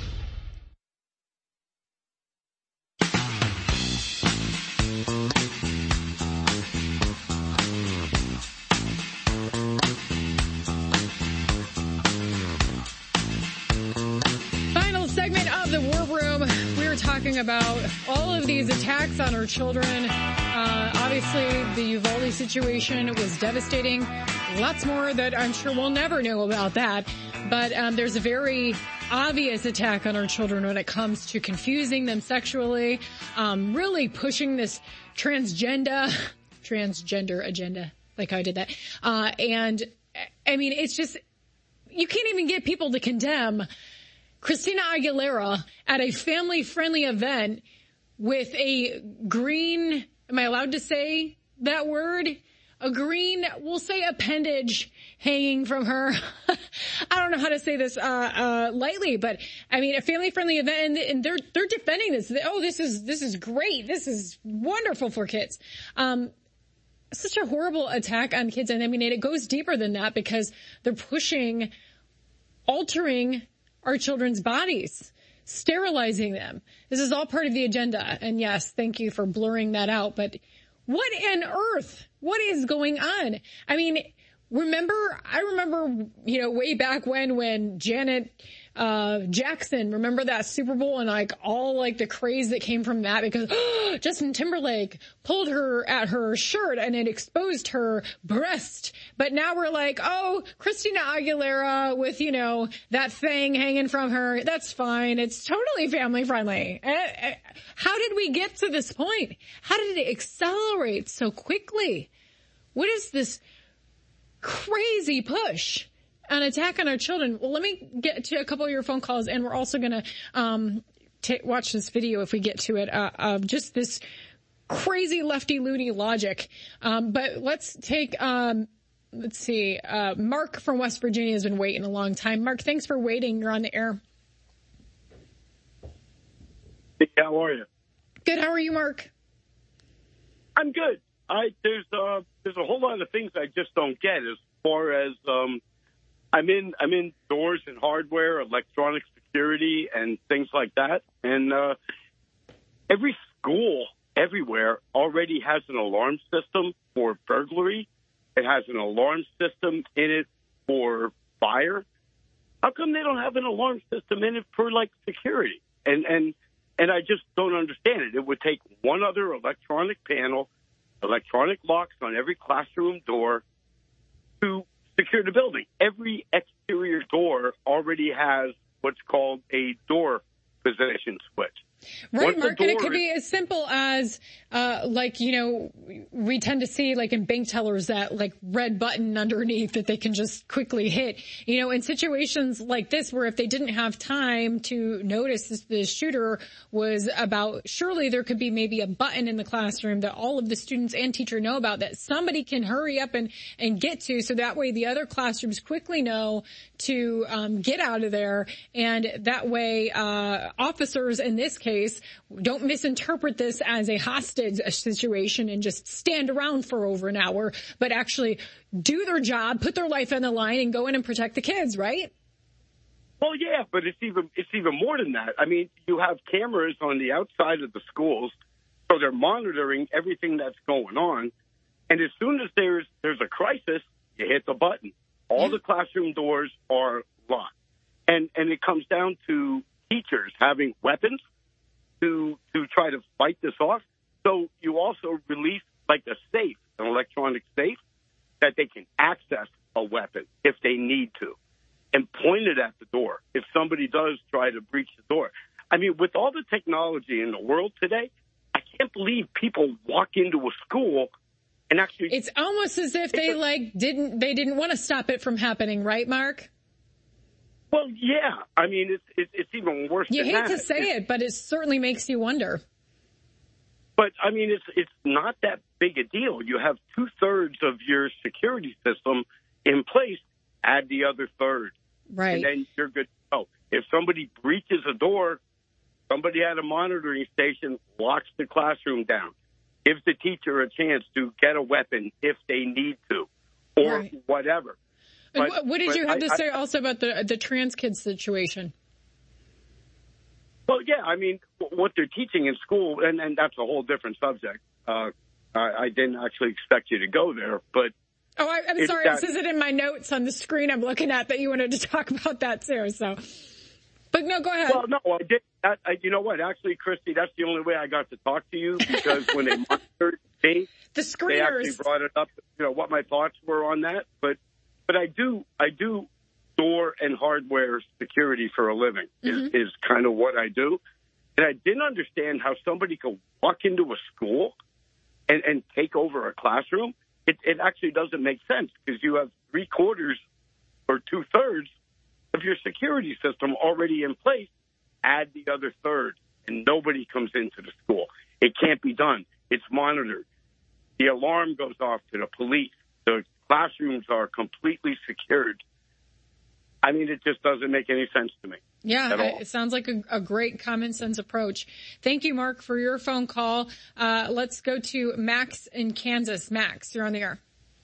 Final segment of the War Room. We were talking about all of these attacks on our children. Uh, obviously, the Uvalde situation was devastating. Lots more that I'm sure we'll never know about that. But um, there's a very obvious attack on our children when it comes to confusing them sexually, um, really pushing this transgender, transgender agenda, like I did that. Uh, and, I mean, it's just, you can't even get people to condemn Christina Aguilera at a family-friendly event with a green, am I allowed to say that word? a green, we'll say appendage hanging from her. I don't know how to say this, uh, uh, lightly, but I mean, a family friendly event, and, and they're, they're defending this. Oh, this is, this is great. This is wonderful for kids. Um, such a horrible attack on kids. And I mean, it goes deeper than that because they're pushing, altering our children's bodies, sterilizing them. This is all part of the agenda. And yes, thank you for blurring that out. But what on earth? What is going on? I mean, remember, I remember, you know, way back when, when Janet, uh, Jackson, remember that Super Bowl and like all like the craze that came from that because oh, Justin Timberlake pulled her at her shirt and it exposed her breast. But now we're like, oh, Christina Aguilera with, you know, that thing hanging from her. That's fine. It's totally family friendly. How did we get to this point? How did it accelerate so quickly? What is this crazy push? An attack on our children. Well, let me get to a couple of your phone calls, and we're also going to um t- watch this video if we get to it uh, of just this crazy lefty loony logic. Um, but let's take um let's see. Uh, Mark from West Virginia has been waiting a long time. Mark, thanks for waiting. You're on the air. Hey, how are you? Good. How are you, Mark? I'm good. I there's uh there's a whole lot of things I just don't get as far as um. I'm in I'm in doors and hardware, electronic security, and things like that. And uh, every school everywhere already has an alarm system for burglary. It has an alarm system in it for fire. How come they don't have an alarm system in it for like security? And and and I just don't understand it. It would take one other electronic panel, electronic locks on every classroom door to secure the building. Every exterior door already has what's called a door position switch. Right, Once Mark, and it could is- be as simple as, uh, like, you know, we tend to see, like, in bank tellers that, like, red button underneath that they can just quickly hit. You know, in situations like this where if they didn't have time to notice this, the shooter was about, surely there could be maybe a button in the classroom that all of the students and teacher know about that somebody can hurry up and, and get to, so that way the other classrooms quickly know to um, get out of there, and that way uh officers in this case don't misinterpret this as a hostage situation and just stand around for over an hour, but actually do their job, put their life on the line, and go in and protect the kids, right? Well, yeah, but it's even it's even more than that. I mean, you have cameras on the outside of the schools, so they're monitoring everything that's going on. And as soon as there's there's a crisis, you hit the button. All the classroom doors are locked, and and it comes down to teachers having weapons to to try to fight this off. So you also release like a safe, an electronic safe, that they can access a weapon if they need to, and point it at the door if somebody does try to breach the door. I mean, with all the technology in the world today, I can't believe people walk into a school and actually... It's almost as if they like didn't they didn't want to stop it from happening, right, Mark? Well, yeah. I mean, it's it's, it's even worse You than hate that. to say it, but it certainly makes you wonder. But, I mean, it's it's not that big a deal. You have two-thirds of your security system in place, add the other third. Right. And then you're good to go. If somebody breaches a door, somebody at a monitoring station locks the classroom down, gives the teacher a chance to get a weapon if they need to, or Right. whatever. And But- what, what did but you have I- to say I- also about the the trans kids situation? Well, yeah, I mean, w- what they're teaching in school, and, and that's a whole different subject. Uh, I, I didn't actually expect you to go there, but... Oh, I, I'm It's sorry. that- This isn't in my notes on the screen I'm looking at that you wanted to talk about that too. So, but no, go ahead. Well, no, I did. That, I, you know what? Actually, Christy, that's the only way I got to talk to you, because when they monitored me, the they actually screeners. brought it up, you know, what my thoughts were on that. But, but I do, I do door and hardware security for a living is, is kind of what I do. And I didn't understand how somebody could walk into a school and, and take over a classroom. It, it actually doesn't make sense, because you have three quarters or two thirds of your security system already in place. Add the other third, and nobody comes into the school. It can't be done. It's monitored. The alarm goes off to the police. The classrooms are completely secured. I mean, it just doesn't make any sense to me. Yeah, it sounds like a, a great common sense approach. Thank you, Mark, for your phone call. Uh, let's go to Max in Kansas. Max, you're on the air.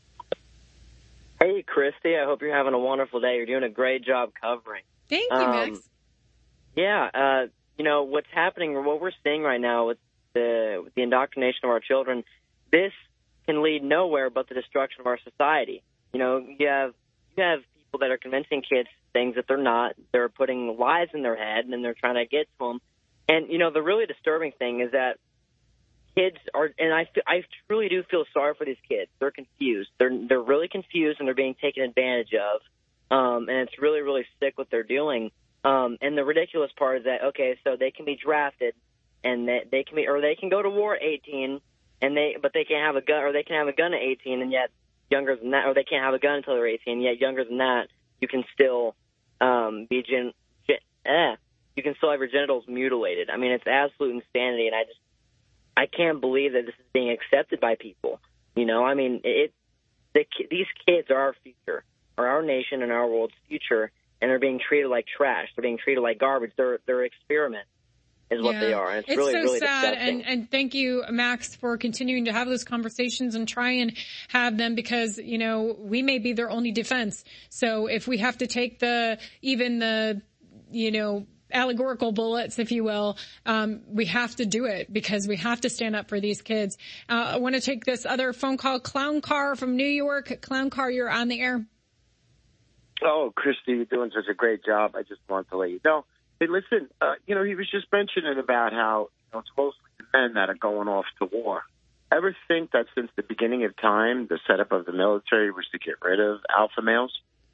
Hey, Christy, I hope you're having a wonderful day. You're doing a great job covering. Thank you, um, Max. Yeah, uh, you know, what's happening, or what we're seeing right now with the, with the indoctrination of our children, this can lead nowhere but the destruction of our society. You know, you have, you have people that are convincing kids things that they're not. They're putting lies in their head, and then they're trying to get to them. And, you know, the really disturbing thing is that kids are, and I, I truly do feel sorry for these kids. They're confused. They're, they're really confused, and they're being taken advantage of. Um, and it's really, really sick what they're doing. Um, and the ridiculous part is that, okay, so they can be drafted, and they, they can be, or they can go to war at eighteen, and they, but they can't have a gun, or they can have a gun at eighteen, and yet younger than that, or they can't have a gun until they're eighteen, yet younger than that, you can still um, be gen, gen, eh, you can still have your genitals mutilated. I mean, it's absolute insanity, and I just, I can't believe that this is being accepted by people. You know, I mean, it, the, these kids are our future, are our nation and our world's future, and they're being treated like trash. They're being treated like garbage. They're, they're experiments. Is what yeah. they are. And it's, it's really, so really sad. disgusting. And, and thank you, Max, for continuing to have those conversations and try and have them, because, you know, we may be their only defense. So if we have to take the, even the, you know, allegorical bullets, if you will, um, we have to do it because we have to stand up for these kids. Uh, I want to take this other phone call. Clown Car from New York. Clown Car, you're on the air. Oh, Christy, you're doing such a great job. I just wanted to let you know. Hey, listen, uh, you know, he was just mentioning about how, you know, it's mostly the men that are going off to war. Ever think that since the beginning of time, the setup of the military was to get rid of alpha males?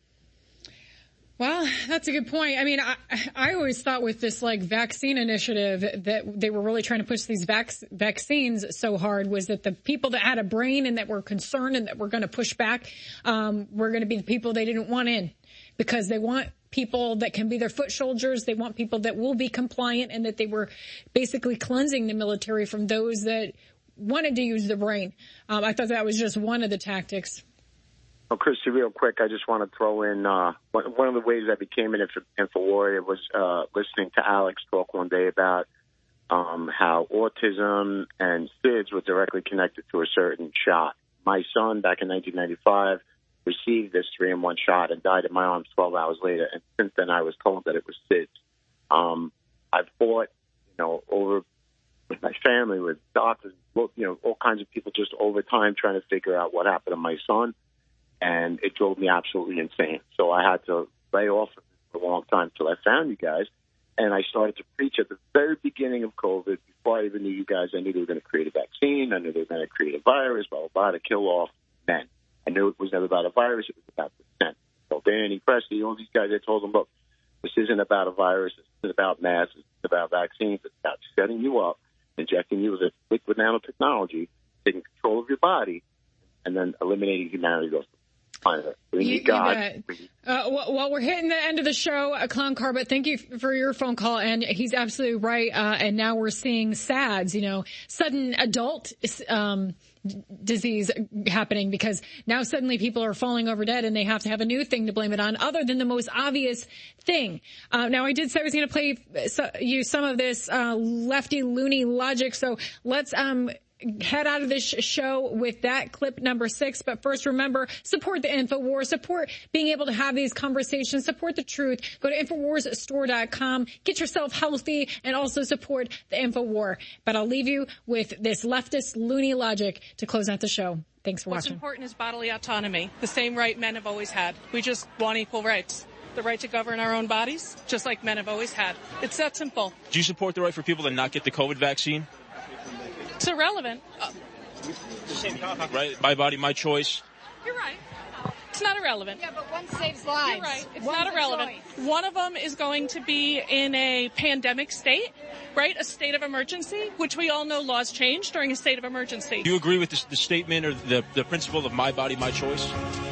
Well, that's a good point. I mean, I, I always thought with this, like, vaccine initiative that they were really trying to push these vac- vaccines so hard was that the people that had a brain and that were concerned and that were going to push back um, were going to be the people they didn't want in, because they want people that can be their foot soldiers. They want people that will be compliant, and that they were basically cleansing the military from those that wanted to use the brain. Um, I thought that was just one of the tactics. Oh, Christy, real quick, I just want to throw in uh, one of the ways I became an info, info warrior was uh, listening to Alex talk one day about um, how autism and SIDS were directly connected to a certain shot. My son, back in nineteen ninety-five, received this three-in-one shot and died in my arms twelve hours later. And since then, I was told that it was SIDS. Um, I've fought, you know, over with my family, with doctors, you know, all kinds of people just over time trying to figure out what happened to my son. And it drove me absolutely insane. So I had to lay off for a long time until I found you guys. And I started to preach at the very beginning of COVID. Before I even knew you guys, I knew they were going to create a vaccine. I knew they were going to create a virus, blah, blah, blah, to kill off men. I knew it was never about a virus. It was about consent. So Danny, Presley, all these guys, I told them, look, this isn't about a virus. This isn't about masks. It's about vaccines. It's about setting you up, injecting you with a liquid nanotechnology, taking control of your body, and then eliminating humanity. Goes You, you bet. Uh, well, we're hitting the end of the show, uh, Clown Car, but thank you for your phone call. And he's absolutely right. Uh, and now we're seeing S A Ds, you know, sudden adult, um, d- disease happening, because now suddenly people are falling over dead and they have to have a new thing to blame it on other than the most obvious thing. Uh, now I did say I was going to play so, you some of this, uh, lefty loony logic. So let's, um, head out of this show with that clip number six. But first, remember, support the InfoWars, support being able to have these conversations, support the truth. Go to InfoWars Store dot com, get yourself healthy, and also support the InfoWar. But I'll leave you with this leftist loony logic to close out the show. Thanks for What's watching. What's important is bodily autonomy, the same right men have always had. We just want equal rights. The right to govern our own bodies, just like men have always had. It's that simple. Do you support the right for people to not get the COVID vaccine? It's irrelevant. Uh, right? My body, my choice. You're right. It's not irrelevant. Yeah, but one saves lives. You're right. It's One's not irrelevant. One of them is going to be in a pandemic state, right? A state of emergency, which we all know laws change during a state of emergency. Do you agree with this, the statement or the, the principle of my body, my choice?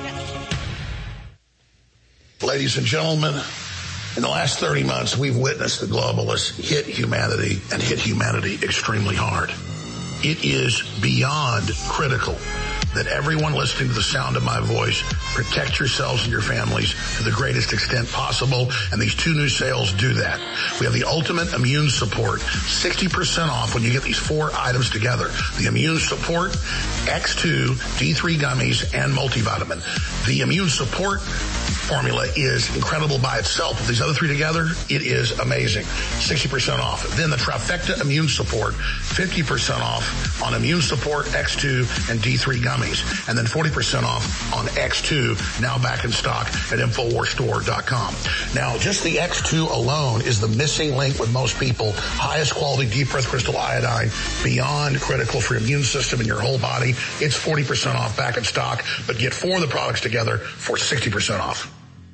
Ladies and gentlemen, in the last thirty months, we've witnessed the globalists hit humanity and hit humanity extremely hard. It is beyond critical that everyone listening to the sound of my voice protect yourselves and your families to the greatest extent possible, and these two new sales do that. We have the Ultimate Immune Support, sixty percent off when you get these four items together. The Immune Support, X two, D three gummies, and multivitamin. The Immune Support formula is incredible by itself. With these other three together, it is amazing. sixty percent off. Then the Trifecta Immune Support, fifty percent off on Immune Support, X two, and D three gummies. And then forty percent off on X two, now back in stock at Infowars Store dot com. Now, just the X two alone is the missing link with most people. Highest quality deep breath crystal iodine, beyond critical for your immune system and your whole body. It's forty percent off, back in stock, but get four of the products together for sixty percent off.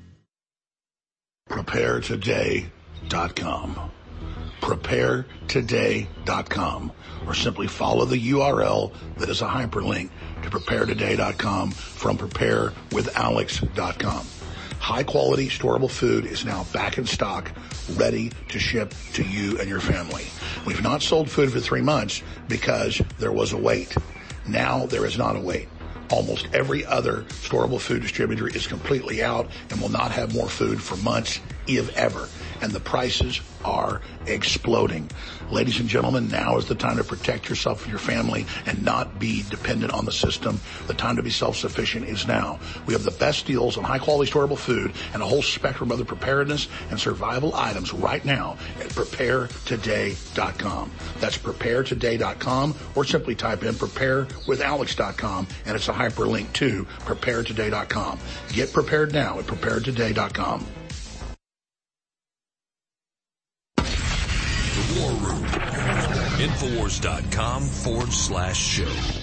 Prepare Today dot com. Prepare Today dot com, or simply follow the U R L that is a hyperlink to Prepare Today dot com from Prepare With Alex dot com. High quality storable food is now back in stock, ready to ship to you and your family. We've not sold food for three months because there was a wait. Now there is not a wait. Almost every other storable food distributor is completely out and will not have more food for months, if ever. And the prices are exploding. Ladies and gentlemen, now is the time to protect yourself and your family and not be dependent on the system. The time to be self-sufficient is now. We have the best deals on high-quality storable food and a whole spectrum of other preparedness and survival items right now at Prepare Today dot com. That's Prepare Today dot com, or simply type in Prepare With Alex dot com, and it's a hyperlink to Prepare Today dot com. Get prepared now at Prepare Today dot com. The War Room. Infowars dot com forward slash show.